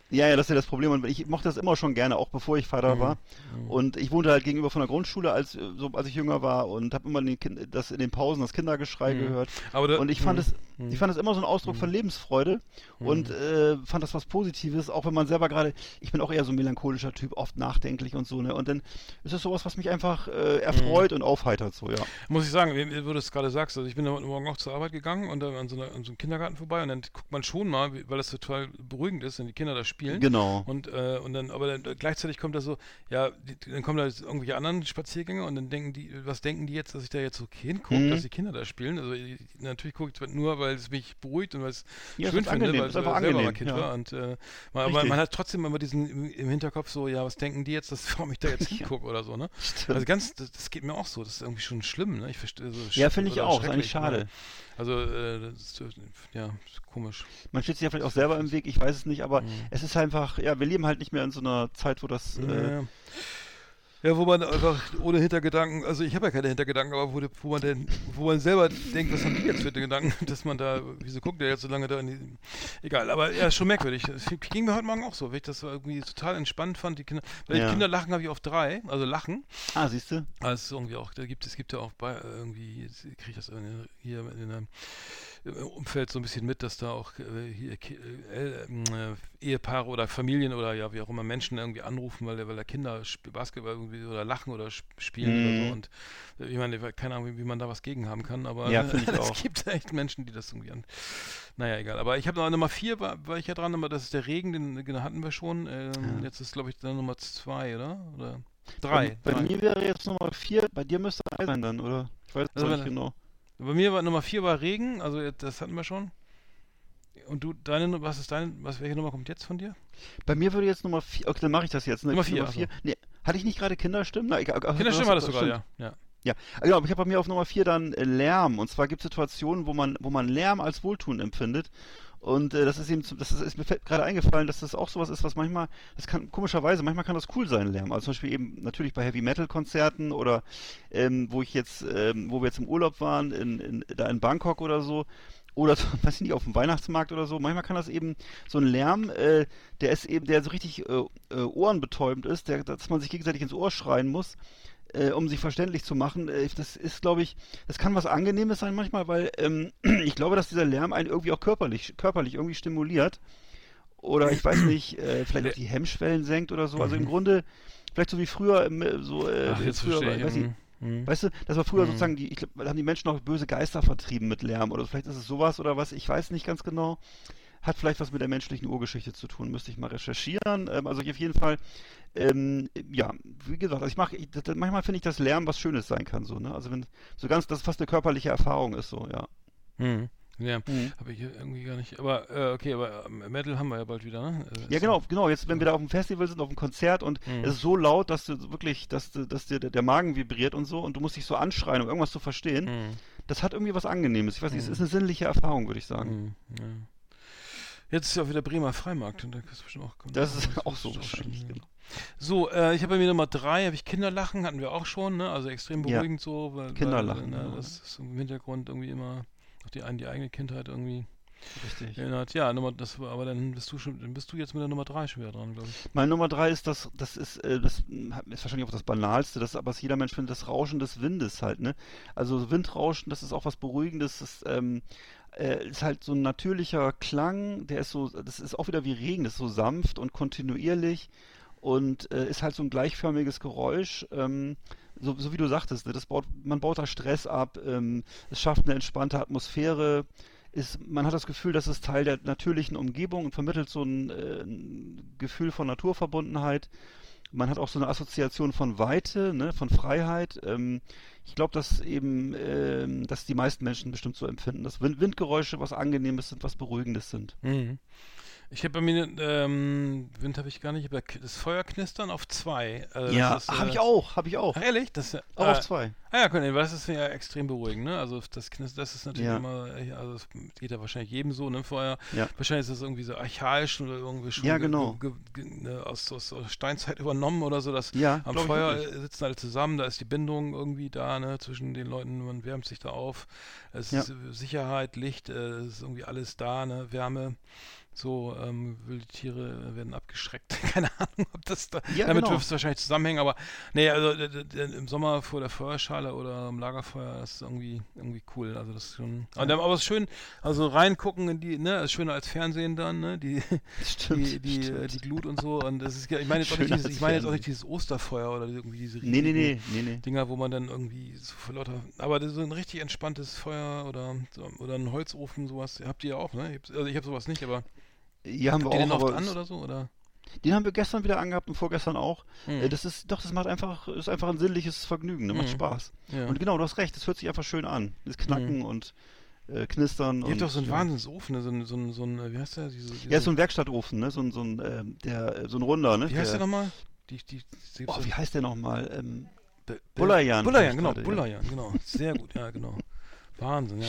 [SPEAKER 4] Ja, ja, das ist ja das Problem. Und ich mochte das immer schon gerne, auch bevor ich Vater
[SPEAKER 5] Mhm.
[SPEAKER 4] war.
[SPEAKER 5] Mhm.
[SPEAKER 4] Und ich wohnte halt gegenüber von der Grundschule, als, äh, so, als ich jünger war und habe immer in den, Kind- das in den Pausen das Kindergeschrei
[SPEAKER 5] Mhm.
[SPEAKER 4] gehört.
[SPEAKER 5] Aber da,
[SPEAKER 4] Und ich fand
[SPEAKER 5] mhm.
[SPEAKER 4] es,
[SPEAKER 5] Mhm.
[SPEAKER 4] ich fand es immer so ein Ausdruck von Lebensfreude und
[SPEAKER 5] Mhm.
[SPEAKER 4] äh, fand das was Positives, auch wenn man selber gerade, ich bin auch eher so ein melancholischer Typ, oft nachdenklich und so, ne? Und dann ist es sowas, was mich einfach äh, erfreut und aufheitert, so, ja.
[SPEAKER 5] Muss ich sagen, wie, wie du es gerade sagst, also ich bin heute Morgen auch zur Arbeit gegangen und dann an so, einer, an so einem Kindergarten vorbei und dann guckt man schon mal, wie, weil das total beruhigend ist, wenn die Kinder da spielen.
[SPEAKER 4] Genau.
[SPEAKER 5] Und, äh, und dann, aber dann gleichzeitig kommt da so, ja, die, dann kommen da irgendwelche anderen Spaziergänger und dann denken die, was denken die jetzt, dass ich da jetzt so hingucke,
[SPEAKER 4] Mhm.
[SPEAKER 5] dass die Kinder da spielen? Also ich, natürlich gucke ich nur, weil es mich beruhigt und weil es
[SPEAKER 4] Ja,
[SPEAKER 5] schön
[SPEAKER 4] ist
[SPEAKER 5] finde,
[SPEAKER 4] angenehm,
[SPEAKER 5] weil
[SPEAKER 4] ist
[SPEAKER 5] ich
[SPEAKER 4] einfach
[SPEAKER 5] selber mal
[SPEAKER 4] angenehm,
[SPEAKER 5] Kind
[SPEAKER 4] ja.
[SPEAKER 5] war. Und äh, man, aber
[SPEAKER 4] Richtig.
[SPEAKER 5] man hat trotzdem immer diesen im, im Hinterkopf so, ja, was denken die jetzt, dass warum ich da jetzt
[SPEAKER 4] Ja.
[SPEAKER 5] hingucke oder so, ne?
[SPEAKER 4] Stimmt.
[SPEAKER 5] Also ganz, das, das geht mir auch so, das ist irgendwie schon schlimm, ne? Ich verstehe so
[SPEAKER 4] Ja,
[SPEAKER 5] sch-
[SPEAKER 4] finde ich
[SPEAKER 5] oder
[SPEAKER 4] auch, ist eigentlich
[SPEAKER 5] schrecklich, ne?
[SPEAKER 4] schade.
[SPEAKER 5] Also, äh, das ist, äh, ja, ist komisch.
[SPEAKER 4] Man steht sich ja vielleicht auch selber im Weg, ich weiß es nicht, aber
[SPEAKER 5] Mhm.
[SPEAKER 4] es ist einfach, ja, wir leben halt nicht mehr in so einer Zeit, wo das, äh,
[SPEAKER 5] Ja. Ja, wo man einfach ohne Hintergedanken, also ich habe ja keine Hintergedanken, aber wo, wo man denn, wo man selber denkt, was haben die jetzt für Gedanken, dass man da, wieso guckt der jetzt so lange da in die, egal, aber ja, ist schon merkwürdig. Es ging mir heute Morgen auch so, weil ich das irgendwie total entspannt fand, die Kinder, weil
[SPEAKER 4] Ja.
[SPEAKER 5] die Kinder lachen habe ich auf drei, also lachen,
[SPEAKER 4] ah, siehst du?
[SPEAKER 5] aber es ist irgendwie auch, da gibt es gibt ja auch bei, irgendwie, kriege ich das in, hier in einem im Umfeld so ein bisschen mit, dass da auch äh, hier, Ki- äh, äh, Ehepaare oder Familien oder ja, wie auch immer Menschen irgendwie anrufen, weil, weil da Kinder sp- Basketball irgendwie oder lachen oder sp- spielen
[SPEAKER 4] Mhm.
[SPEAKER 5] oder so und äh, ich meine, keine Ahnung, wie, wie man da was gegen haben kann, aber
[SPEAKER 4] Ja, finde ich auch.
[SPEAKER 5] es gibt echt Menschen, die das irgendwie an. Naja, egal. Aber ich habe noch Nummer vier, war, war ich ja dran, aber das ist der Regen, den, den hatten wir schon. Ähm,
[SPEAKER 4] Ja.
[SPEAKER 5] Jetzt ist, glaube ich, dann Nummer zwei, oder? Oder drei.
[SPEAKER 4] Bei, bei
[SPEAKER 5] drei.
[SPEAKER 4] mir wäre jetzt Nummer vier, bei dir müsste drei sein dann, oder? Ich weiß
[SPEAKER 5] Also
[SPEAKER 4] es
[SPEAKER 5] wenn-
[SPEAKER 4] nicht genau.
[SPEAKER 5] Bei mir war Nummer vier war Regen, also jetzt- das hatten wir schon. Und du, deine, Nu- was ist deine, was, welche Nummer kommt jetzt von dir?
[SPEAKER 4] Bei mir würde jetzt Nummer vier, okay, dann mache ich das jetzt, ne?
[SPEAKER 5] Nummer vier,
[SPEAKER 4] Nummer
[SPEAKER 5] ach
[SPEAKER 4] vier. Nee, hatte ich nicht gerade Kinderstimmen? Na, egal.
[SPEAKER 5] Kinderstimme hattest du gerade,
[SPEAKER 4] stimmt.
[SPEAKER 5] ja. ja.
[SPEAKER 4] Ja, ah, genau, aber ich habe bei mir auf Nummer vier dann äh, Lärm. Und zwar gibt es Situationen, wo man, wo man Lärm als Wohltun empfindet. Und äh, das ist eben, zu- das ist, ist mir fällt gerade eingefallen, dass das auch sowas ist, was manchmal, das kann komischerweise, manchmal kann das cool sein, Lärm. Also zum Beispiel eben natürlich bei Heavy Metal Konzerten oder ähm, wo ich jetzt, ähm, wo wir jetzt im Urlaub waren, in, in, da in Bangkok oder so. Oder so, weiß ich nicht, auf dem Weihnachtsmarkt oder so. Manchmal kann das eben so ein Lärm, äh, der ist eben, der so richtig äh, äh, ohrenbetäubend ist, der, dass man sich gegenseitig ins Ohr schreien muss, äh, um sich verständlich zu machen. Äh, das ist, glaube ich, das kann was Angenehmes sein manchmal, weil ähm, ich glaube, dass dieser Lärm einen irgendwie auch körperlich, körperlich irgendwie stimuliert. Oder ich weiß nicht, äh, vielleicht auch die Hemmschwellen senkt oder so. Also im Grunde, vielleicht so wie früher, im, so, äh,
[SPEAKER 5] Ach, jetzt
[SPEAKER 4] früher,
[SPEAKER 5] verstehe ich.
[SPEAKER 4] weiß ich,
[SPEAKER 5] mhm. Mhm.
[SPEAKER 4] Weißt du, das war früher
[SPEAKER 5] Mhm.
[SPEAKER 4] sozusagen, die, ich glaube, da haben die Menschen auch böse Geister vertrieben mit Lärm oder vielleicht ist es sowas oder was, ich weiß nicht ganz genau. Hat vielleicht was mit der menschlichen Urgeschichte zu tun, müsste ich mal recherchieren. Ähm, also auf jeden Fall, ähm, ja, wie gesagt, also ich mache, ich, das, manchmal finde ich, dass Lärm was Schönes sein kann, so, ne? Also wenn, so ganz, das fast eine körperliche Erfahrung ist, so, ja.
[SPEAKER 5] Mhm. Ja,
[SPEAKER 4] Mhm.
[SPEAKER 5] habe ich hier irgendwie gar nicht. Aber äh, okay, aber ähm, Metal haben wir ja bald wieder, ne? Äh,
[SPEAKER 4] Ja,
[SPEAKER 5] ist
[SPEAKER 4] genau, genau. Jetzt, wenn wir da auf dem Festival sind, auf dem Konzert und
[SPEAKER 5] Mhm.
[SPEAKER 4] es ist so laut, dass du wirklich, dass, du, dass dir der, der Magen vibriert und so und du musst dich so anschreien, um irgendwas zu verstehen.
[SPEAKER 5] Mhm.
[SPEAKER 4] Das hat irgendwie was Angenehmes. Ich weiß nicht, es
[SPEAKER 5] Mhm.
[SPEAKER 4] ist eine sinnliche Erfahrung, würde ich sagen.
[SPEAKER 5] Mhm. Ja. Jetzt ist ja auch wieder Bremer Freimarkt und da kannst du bestimmt auch kommen.
[SPEAKER 4] Das ist auch
[SPEAKER 5] ist
[SPEAKER 4] so
[SPEAKER 5] auch
[SPEAKER 4] wahrscheinlich,
[SPEAKER 5] schön, ja.
[SPEAKER 4] genau.
[SPEAKER 5] So, äh, ich habe bei mir Nummer drei, habe ich Kinderlachen, hatten wir auch schon, ne? Also extrem
[SPEAKER 4] Ja.
[SPEAKER 5] beruhigend so. Weil,
[SPEAKER 4] Kinderlachen,
[SPEAKER 5] Weil, ne,
[SPEAKER 4] genau.
[SPEAKER 5] das ist im Hintergrund irgendwie immer auch die, an die eigene Kindheit irgendwie
[SPEAKER 4] Richtig.
[SPEAKER 5] erinnert. Ja, Nummer, das war, aber dann bist du schon, dann bist du jetzt mit der Nummer drei schon wieder dran, glaube ich.
[SPEAKER 4] Meine Nummer drei ist das, das ist, äh, das ist wahrscheinlich auch das Banalste, das, aber was jeder Mensch findet, das Rauschen des Windes halt, ne? Also Windrauschen, das ist auch was Beruhigendes, das ähm, äh, ist halt so ein natürlicher Klang, der ist so, das ist auch wieder wie Regen, das ist so sanft und kontinuierlich und äh, ist halt so ein gleichförmiges Geräusch, ähm, so, so wie du sagtest, ne? Das baut, man baut da Stress ab, ähm, es schafft eine entspannte Atmosphäre. Ist, man hat das Gefühl, das ist Teil der natürlichen Umgebung und vermittelt so ein, äh, ein Gefühl von Naturverbundenheit. Man hat auch so eine Assoziation von Weite, ne, von Freiheit. Ähm, ich glaube, dass eben, ähm, dass die meisten Menschen bestimmt so empfinden, dass Wind Windgeräusche was Angenehmes sind, was Beruhigendes sind.
[SPEAKER 5] Mhm. Ich habe bei mir, ähm, Wind habe ich gar nicht, aber das Feuerknistern auf zwei. Also das ist,
[SPEAKER 4] habe
[SPEAKER 5] äh,
[SPEAKER 4] ich auch, habe ich auch.
[SPEAKER 5] Ach, ehrlich? Das, ist
[SPEAKER 4] Auch
[SPEAKER 5] ja-
[SPEAKER 4] auf zwei.
[SPEAKER 5] Ah ja, können, das ist ja extrem beruhigend, ne? Also das Knistern, das ist natürlich
[SPEAKER 4] Ja.
[SPEAKER 5] immer, also es geht ja wahrscheinlich jedem so, ne? Feuer.
[SPEAKER 4] Ja.
[SPEAKER 5] Wahrscheinlich ist das irgendwie so archaisch oder irgendwie schon
[SPEAKER 4] Ja,
[SPEAKER 5] ge-
[SPEAKER 4] genau.
[SPEAKER 5] ge- ge- ne, aus, aus, aus Steinzeit übernommen oder so, dass
[SPEAKER 4] Ja,
[SPEAKER 5] am
[SPEAKER 4] glaub ich
[SPEAKER 5] Feuer
[SPEAKER 4] wirklich.
[SPEAKER 5] äh, sitzen alle zusammen, da ist die Bindung irgendwie da, ne? Zwischen den Leuten, man wärmt sich da auf. Es
[SPEAKER 4] Ja.
[SPEAKER 5] ist äh, Sicherheit, Licht, äh, es ist irgendwie alles da, ne? Wärme. so ähm, wilde Tiere werden abgeschreckt. Keine Ahnung, ob das da,
[SPEAKER 4] Ja,
[SPEAKER 5] damit
[SPEAKER 4] genau.
[SPEAKER 5] dürfte es wahrscheinlich zusammenhängen, aber nee, also d- d- d- im Sommer vor der Feuerschale oder am Lagerfeuer, das ist irgendwie irgendwie cool. Also das ist schon. Und dann, aber es ist schön, also reingucken in die, ne, ist schöner als Fernsehen dann, ne? Die,
[SPEAKER 4] Stimmt,
[SPEAKER 5] die, die,
[SPEAKER 4] stimmt.
[SPEAKER 5] äh, die Glut und so. Und das ist, ich meine jetzt auch nicht
[SPEAKER 4] Schöner
[SPEAKER 5] dieses,
[SPEAKER 4] als
[SPEAKER 5] ich meine jetzt auch nicht
[SPEAKER 4] Fernsehen.
[SPEAKER 5] dieses Osterfeuer oder irgendwie diese
[SPEAKER 4] Nee, nee,
[SPEAKER 5] riesigen
[SPEAKER 4] nee, nee, nee.
[SPEAKER 5] Dinger, wo man dann irgendwie so vor lauter. Aber das ist so ein richtig entspanntes Feuer oder so, oder ein Holzofen, sowas. Habt ihr ja auch, ne? Ich hab- Also ich habe sowas nicht, aber
[SPEAKER 4] Hier haben wir
[SPEAKER 5] habt ihr den
[SPEAKER 4] auch,
[SPEAKER 5] oft
[SPEAKER 4] aber
[SPEAKER 5] an
[SPEAKER 4] es-
[SPEAKER 5] oder so? Oder?
[SPEAKER 4] den haben wir gestern wieder angehabt und vorgestern auch.
[SPEAKER 5] Hm.
[SPEAKER 4] Äh, Das ist, doch, das macht einfach, ist einfach ein sinnliches Vergnügen, ne? Macht
[SPEAKER 5] Mhm.
[SPEAKER 4] Spaß.
[SPEAKER 5] Ja.
[SPEAKER 4] Und genau, du hast recht, das hört sich einfach schön an. Das Knacken und äh, Knistern.
[SPEAKER 5] Ihr
[SPEAKER 4] und,
[SPEAKER 5] habt doch so einen
[SPEAKER 4] ja.
[SPEAKER 5] Wahnsinnsofen, ne? so ein, so ein, so ein, wie heißt der? Diese, diese,
[SPEAKER 4] Ja, ist so ein Werkstattofen, ne? So ein, so ein, ähm, der, so ein runder, ne?
[SPEAKER 5] wie heißt der
[SPEAKER 4] der,
[SPEAKER 5] nochmal? Die, die, die,
[SPEAKER 4] Oh, wie heißt der nochmal? Ähm,
[SPEAKER 5] Be- Be-
[SPEAKER 4] Bullerjan.
[SPEAKER 5] Bullerjan, genau,
[SPEAKER 4] Gerade, ja.
[SPEAKER 5] Bullerjan, genau. Sehr gut, ja, genau. Wahnsinn, ja.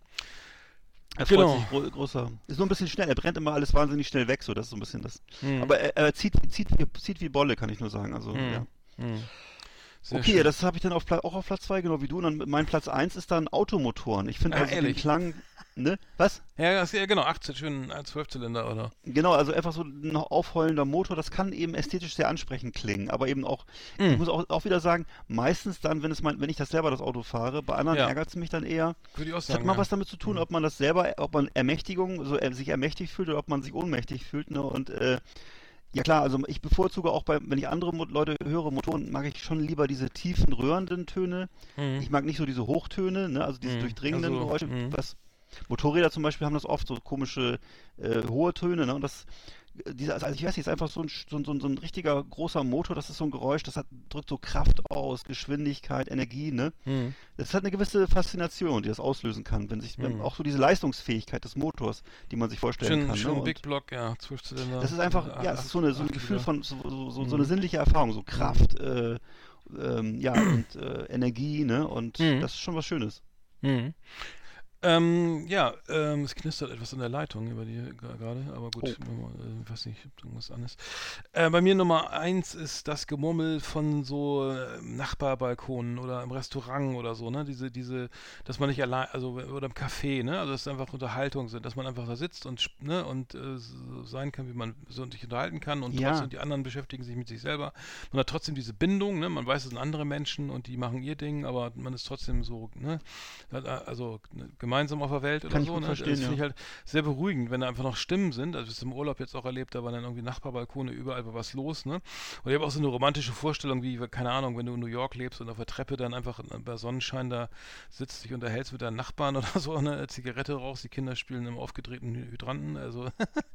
[SPEAKER 4] er freut
[SPEAKER 5] Genau.
[SPEAKER 4] sich gro großer. Ist nur ein bisschen schnell, er brennt immer alles wahnsinnig schnell weg, so das ist so ein bisschen das.
[SPEAKER 5] Hm.
[SPEAKER 4] Aber er, er zieht, zieht, wie, zieht wie Bolle, kann ich nur sagen. Also,
[SPEAKER 5] Hm.
[SPEAKER 4] ja.
[SPEAKER 5] Hm. Sehr
[SPEAKER 4] Okay,
[SPEAKER 5] schön.
[SPEAKER 4] das habe ich dann auf Pla auch auf Platz zwei, genau wie du. Und dann mein Platz eins ist dann Automotoren. Ich finde
[SPEAKER 5] Ah,
[SPEAKER 4] also den
[SPEAKER 5] ehrlich?
[SPEAKER 4] Klang, ne? Was?
[SPEAKER 5] Ja, das, ja, genau, achtzehn, schön äh, Zwölfzylinder, oder?
[SPEAKER 4] Genau, also einfach so ein aufheulender Motor, das kann eben ästhetisch sehr ansprechend klingen, aber eben auch,
[SPEAKER 5] Mhm.
[SPEAKER 4] ich muss auch, auch wieder sagen, meistens dann, wenn es mein, wenn ich das selber das Auto fahre, bei anderen
[SPEAKER 5] Ja.
[SPEAKER 4] ärgert es mich dann eher.
[SPEAKER 5] Würde ich auch
[SPEAKER 4] Das
[SPEAKER 5] sagen.
[SPEAKER 4] hat mal
[SPEAKER 5] ja.
[SPEAKER 4] was damit zu tun,
[SPEAKER 5] Mhm.
[SPEAKER 4] ob man das selber, ob man Ermächtigung, so äh, sich ermächtigt fühlt oder ob man sich ohnmächtig fühlt, ne? Und äh, ja klar, also ich bevorzuge auch bei, wenn ich andere Mo Leute höre, Motoren, mag ich schon lieber diese tiefen, rührenden Töne.
[SPEAKER 5] Mhm.
[SPEAKER 4] Ich mag nicht so diese Hochtöne, ne? Also diese
[SPEAKER 5] Mhm.
[SPEAKER 4] durchdringenden
[SPEAKER 5] Also,
[SPEAKER 4] Geräusche.
[SPEAKER 5] mhm.
[SPEAKER 4] Was, Motorräder zum Beispiel haben das oft, so komische äh, hohe Töne, ne? Und das, dieser, also ich weiß nicht, ist einfach so ein, so, ein- so, ein- so ein richtiger großer Motor, das ist so ein Geräusch, das hat, drückt so Kraft aus, Geschwindigkeit, Energie, ne?
[SPEAKER 5] Mhm.
[SPEAKER 4] Das hat eine gewisse Faszination, die das auslösen kann, wenn sich, wenn
[SPEAKER 5] Mhm.
[SPEAKER 4] auch so diese Leistungsfähigkeit des Motors, die man sich vorstellen
[SPEAKER 5] Schön,
[SPEAKER 4] kann.
[SPEAKER 5] schön
[SPEAKER 4] ne?
[SPEAKER 5] Big
[SPEAKER 4] Und
[SPEAKER 5] Block, ja, Zwölfzylinder.
[SPEAKER 4] das ist einfach,
[SPEAKER 5] äh,
[SPEAKER 4] ja, es ist so, eine, so ein
[SPEAKER 5] acht
[SPEAKER 4] Gefühl
[SPEAKER 5] Liter.
[SPEAKER 4] von, so, so, so, so
[SPEAKER 5] Mhm.
[SPEAKER 4] eine sinnliche Erfahrung, so Kraft, äh, ähm, ja, und äh, Energie, ne? Und
[SPEAKER 5] Mhm.
[SPEAKER 4] das ist schon was Schönes.
[SPEAKER 5] Mhm. Ähm, ja, ähm, es knistert etwas in der Leitung über die gra- gerade, aber gut,
[SPEAKER 4] Oh.
[SPEAKER 5] äh, weiß nicht, ob irgendwas anderes. Äh, bei mir Nummer eins ist das Gemurmel von so äh, Nachbarbalkonen oder im Restaurant oder so, ne? Diese, diese, dass man nicht allein, also oder im Café, ne? Also dass es einfach Unterhaltung sind, dass man einfach da sitzt und sp- ne und äh, so sein kann, wie man so sich unterhalten kann und
[SPEAKER 4] Ja.
[SPEAKER 5] trotzdem die anderen beschäftigen sich mit sich selber. Man hat trotzdem diese Bindung, ne? Man weiß, es sind andere Menschen und die machen ihr Ding, aber man ist trotzdem so, ne? Also ne, gemeinsam auf der Welt oder
[SPEAKER 4] Kann ich
[SPEAKER 5] so.
[SPEAKER 4] gut
[SPEAKER 5] Ne?
[SPEAKER 4] verstehen,
[SPEAKER 5] Das finde ich
[SPEAKER 4] ja.
[SPEAKER 5] halt sehr beruhigend, wenn da einfach noch Stimmen sind. Also ich habe es im Urlaub jetzt auch erlebt, da waren dann irgendwie Nachbarbalkone, überall war was los, ne? Und ich habe auch so eine romantische Vorstellung, wie, keine Ahnung, wenn du in New York lebst und auf der Treppe dann einfach bei Sonnenschein da sitzt, dich unterhältst mit deinen Nachbarn oder so, ne? Zigarette rauchst, die Kinder spielen im aufgedrehten Hydranten, also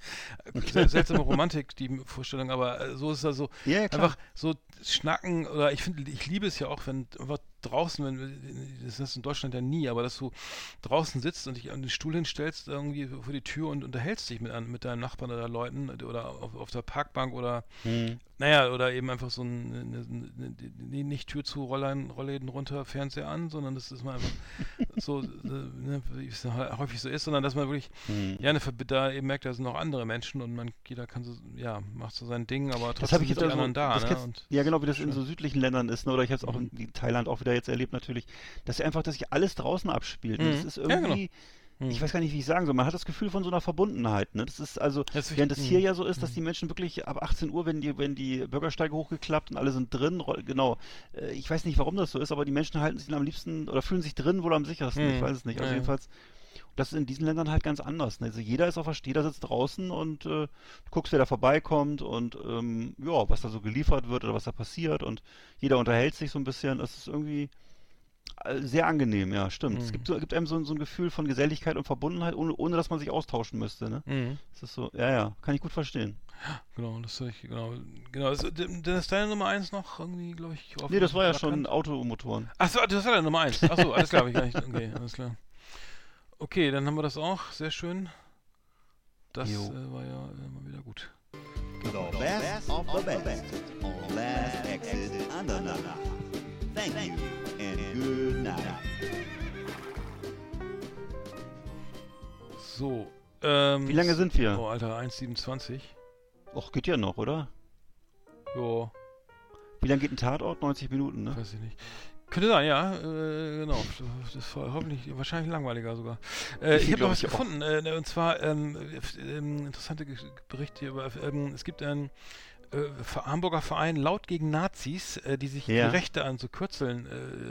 [SPEAKER 5] sel- seltsame Romantik, die Vorstellung, aber äh, so ist das so,
[SPEAKER 4] Ja, ja, klar.
[SPEAKER 5] einfach so schnacken oder ich finde, ich liebe es ja auch, wenn einfach draußen, wenn das ist in Deutschland ja nie, aber dass du draußen sitzt und dich an den Stuhl hinstellst irgendwie vor die Tür und unterhältst dich mit, an, mit deinen Nachbarn oder Leuten oder auf, auf der Parkbank oder
[SPEAKER 4] Hm.
[SPEAKER 5] naja, oder eben einfach so ein, eine, eine, eine, nicht Tür zu, Rollläden, Rollläden runter, Fernseher an, sondern das ist mal einfach so, äh, ne, wie es häufig so ist, sondern dass man wirklich
[SPEAKER 4] Hm.
[SPEAKER 5] ja, eine Verbi- da eben merkt, da sind noch andere Menschen und man, jeder kann so, ja, macht so sein Ding, aber
[SPEAKER 4] Das
[SPEAKER 5] trotzdem
[SPEAKER 4] habe ich
[SPEAKER 5] sind
[SPEAKER 4] jetzt
[SPEAKER 5] die
[SPEAKER 4] also,
[SPEAKER 5] anderen da,
[SPEAKER 4] das
[SPEAKER 5] ne?
[SPEAKER 4] kennst-
[SPEAKER 5] Und
[SPEAKER 4] ja genau, wie das in
[SPEAKER 5] schön.
[SPEAKER 4] so südlichen Ländern ist, ne? Oder ich habe es auch
[SPEAKER 5] Mhm.
[SPEAKER 4] in wie Thailand auch wieder jetzt erlebt natürlich, dass sie einfach, dass sich alles draußen abspielt. Ne? Das
[SPEAKER 5] Mhm.
[SPEAKER 4] ist
[SPEAKER 5] Ja, genau.
[SPEAKER 4] irgendwie,
[SPEAKER 5] Mhm.
[SPEAKER 4] ich weiß gar nicht, wie ich sagen soll, man hat das Gefühl von so einer Verbundenheit. Ne? Das ist also,
[SPEAKER 5] Das ist
[SPEAKER 4] während es
[SPEAKER 5] wichtig.
[SPEAKER 4] hier
[SPEAKER 5] Mhm.
[SPEAKER 4] ja so ist, dass die Menschen wirklich ab achtzehn Uhr, wenn die, wenn die Bürgersteige hochgeklappt und alle sind drin, ro- genau. Äh, Ich weiß nicht, warum das so ist, aber die Menschen halten sich am liebsten oder fühlen sich drin wohl am sichersten.
[SPEAKER 5] Mhm.
[SPEAKER 4] Ich weiß es nicht. Also
[SPEAKER 5] Ja, ja.
[SPEAKER 4] jedenfalls. Das ist in diesen Ländern halt ganz anders. Ne? Also jeder ist auf der Steh, jeder sitzt draußen und äh, du guckst, wer da vorbeikommt und ähm, ja, was da so geliefert wird oder was da passiert und jeder unterhält sich so ein bisschen. Das ist irgendwie äh, sehr angenehm, ja, stimmt. Es
[SPEAKER 5] Mhm.
[SPEAKER 4] gibt, so, gibt einem so, so ein Gefühl von Geselligkeit und Verbundenheit, ohne, ohne dass man sich austauschen müsste. Ne?
[SPEAKER 5] Mhm.
[SPEAKER 4] Das ist so, ja, ja, kann ich gut verstehen.
[SPEAKER 5] Genau, das soll ich, genau, genau. Das, das ist deine Nummer eins noch irgendwie, glaube ich, auf
[SPEAKER 4] Nee, das war ja schon
[SPEAKER 5] Plakant?
[SPEAKER 4] Automotoren.
[SPEAKER 5] Achso, das war deine Nummer eins. Achso, alles klar, hab ich gar nicht. Okay, alles klar. Okay, dann haben wir das auch. Sehr schön. Das
[SPEAKER 4] Jo.
[SPEAKER 5] äh, war ja äh, mal wieder gut.
[SPEAKER 3] The best of the best on Last Exit Andernach. Thank you and good night.
[SPEAKER 5] So. Ähm,
[SPEAKER 4] Wie lange sind wir?
[SPEAKER 5] Oh, Alter, eins siebenundzwanzig.
[SPEAKER 4] Och, geht ja noch, oder?
[SPEAKER 5] Jo,
[SPEAKER 4] Wie lange geht ein Tatort? neunzig Minuten, ne?
[SPEAKER 5] weiß ich nicht. Könnte sein, ja, äh, genau. Das war hoffentlich, wahrscheinlich langweiliger sogar. Äh, ich habe noch was gefunden, äh, und zwar ähm, äh, interessante Ge- Berichte hier über, ähm, es gibt einen äh, Hamburger Verein Laut gegen Nazis, äh, die sich
[SPEAKER 4] Ja.
[SPEAKER 5] die Rechte an so Kürzeln